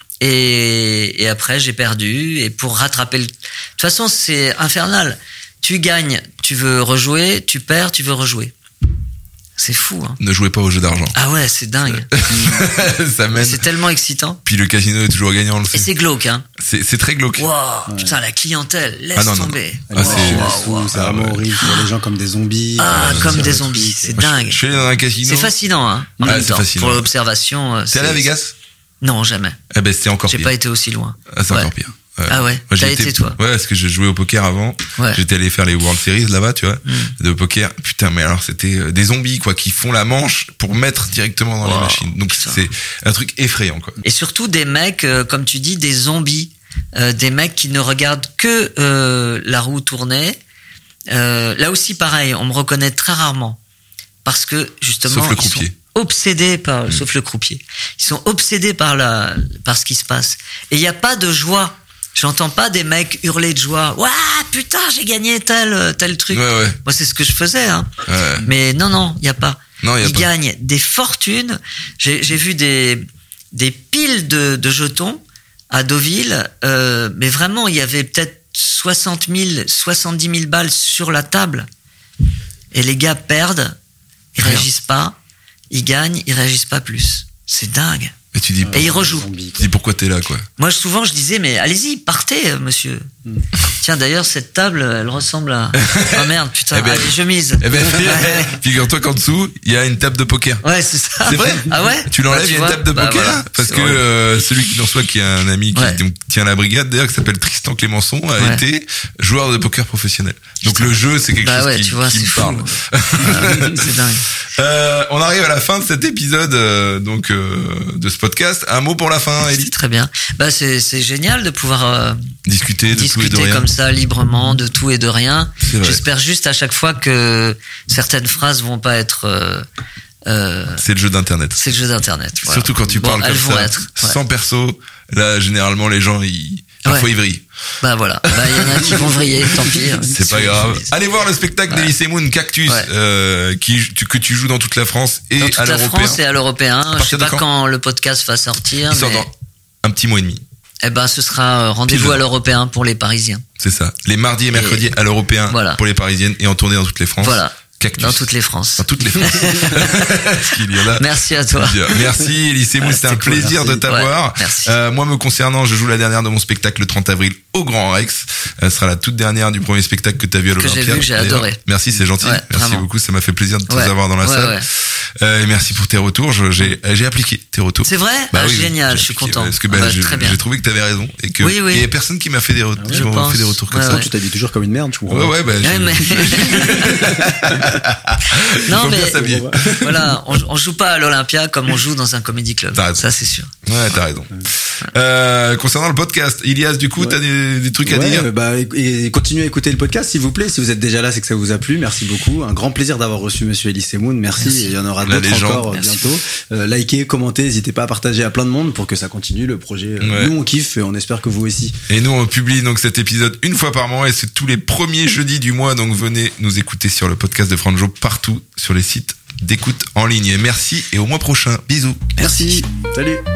Et, et après, j'ai perdu. Et pour rattraper le... De toute façon, c'est infernal. Tu gagnes, tu veux rejouer, tu perds, tu veux rejouer. C'est fou, hein. Ne jouez pas aux jeux d'argent. Ah ouais, c'est dingue. Ça mène. C'est tellement excitant. Puis le casino est toujours gagnant, on le sait. Et c'est glauque, hein. C'est, c'est très glauque. Wow, ouais. Putain, la clientèle, laisse ah non, tomber. Non, non. Ah, c'est, wow, wow, c'est vraiment ouais. horrible. Il y a les gens comme des zombies. Ah, euh, comme des zombies, trucs. C'est dingue. Je suis allé dans un casino. C'est fascinant, hein. En ah, même c'est temps. Fascinant. Pour l'observation. T'es allé à Vegas? Non, jamais. Eh ben, c'était encore J'ai pire. J'ai pas été aussi loin. Ah, c'est ouais. encore pire. Ouais. Ah ouais. Moi, T'as été, été toi. Ouais, parce que je jouais au poker avant. Ouais. J'étais allé faire les World Series là-bas, tu vois, mm. de poker. Putain, mais alors c'était des zombies quoi, qui font la manche pour mettre directement dans wow. les machines. Donc putain. C'est un truc effrayant quoi. Et surtout des mecs, euh, comme tu dis, des zombies, euh, des mecs qui ne regardent que euh, la roue tourner. Euh, là aussi, pareil, on me reconnaît très rarement parce que justement, sauf le ils croupier. sont obsédés par, mmh. sauf le croupier, ils sont obsédés par la, par ce qui se passe. Et il n'y a pas de joie. J'entends pas des mecs hurler de joie. Ouah, putain, j'ai gagné tel tel truc. Ouais, ouais. Moi, c'est ce que je faisais. Hein. Ouais. Mais non, non, il y a pas. Non, y a ils pas. gagnent des fortunes. J'ai, j'ai vu des des piles de, de jetons à Deauville. Euh, mais vraiment, il y avait peut-être soixante mille, soixante-dix mille balles sur la table. Et les gars perdent. Ils Rien. réagissent pas. Ils gagnent, ils réagissent pas plus. C'est dingue. Et tu dis, et ils rejouent. Tu dis pourquoi t'es là, quoi. Moi, souvent, je disais, mais allez-y, partez, monsieur. Mm. Tiens, d'ailleurs, cette table, elle ressemble à. Ah merde, putain, eh ben, allez, je mise. Eh ben, figure-toi qu'en dessous, il y a une table de poker. Ouais, c'est ça. C'est vrai? Ah ouais? Tu l'enlèves, il bah, y a une table de bah, poker. Voilà. Parce c'est que euh, celui qui nous reçoit, qui est un ami qui ouais. tient la brigade, d'ailleurs, qui s'appelle Tristan Clémenceau, a ouais. été joueur de poker professionnel. Donc putain. Le jeu, c'est quelque bah chose ouais, qui, tu vois, qui me fou. parle. C'est dingue. Euh, on arrive à la fin de cet épisode euh, donc euh, de ce podcast. Un mot pour la fin, Elie. Très bien. Bah c'est c'est génial de pouvoir euh, discuter de discuter tout et de rien. Comme ça librement de tout et de rien. J'espère juste à chaque fois que certaines phrases vont pas être euh, euh, c'est le jeu d'internet. C'est le jeu d'internet. Voilà. Surtout quand tu bon, parles comme ça, être, ouais. sans perso. Là, généralement, les gens, ils parfois ouais. ils vrillent. Bah voilà, bah il y en a qui vont vriller, tant pis. C'est pas grave. Allez voir le spectacle ouais. d'Elysée Moon Cactus, ouais. euh, qui tu, que tu joues dans toute la France et dans toute à la l'européen. France et à l'européen. Je sais pas quand, quand le podcast va sortir. Il sort mais... dans un petit mois et demi. Eh ben, ce sera rendez-vous à l'européen pour les Parisiens. C'est ça. Les mardis et mercredis et... à l'européen voilà. pour les Parisiennes et en tournée dans toutes les France. Voilà. Cactus. Dans toutes les France. Dans toutes les France. qu'il y en a. Merci à toi. Merci Elysée Moon, ah, c'était un cool, plaisir merci. de t'avoir. Ouais, merci. Euh, moi me concernant, je joue la dernière de mon spectacle le trente avril au Grand Rex. Elle sera la toute dernière du premier spectacle que tu as vu à l'Olympia. Que j'ai vu, que j'ai adoré. Merci, c'est gentil. Ouais, merci vraiment. beaucoup, ça m'a fait plaisir de te ouais. avoir dans la ouais, salle. Ouais. Euh, et merci pour tes retours. Je, j'ai, j'ai appliqué tes retours. C'est vrai? Bah ah, oui, génial, je suis content. Parce que bah, bah, j'ai, très bien. j'ai trouvé que tu avais raison et que oui, oui. il y a personne qui m'a fait des retours, ah, ouais, fait des retours comme ouais, ça. Ouais. Tu t'habilles toujours comme une merde, je comprends. Ouais, ouais, bah, ouais, je... mais... non, mais voilà, on, on joue pas à l'Olympia comme on joue dans un comedy club. Ça, c'est sûr. Ouais, t'as raison. Euh, concernant le podcast, Ilias, du coup, ouais. t'as des, des trucs à ouais, dire? Bah, et continuez à écouter le podcast, s'il vous plaît. Si vous êtes déjà là, c'est que ça vous a plu. Merci beaucoup. Un grand plaisir d'avoir reçu Monsieur Elysée Moon. Merci. Merci. Il y en aura d'autres encore Merci. bientôt. Euh, likez, commentez, n'hésitez pas à partager à plein de monde pour que ça continue le projet. Ouais. Nous, on kiffe et on espère que vous aussi. Et nous, on publie donc cet épisode une fois par mois et c'est tous les premiers jeudis du mois. Donc venez nous écouter sur le podcast de Franjo partout sur les sites d'écoute en ligne. Merci et au mois prochain. Bisous. Merci. Salut.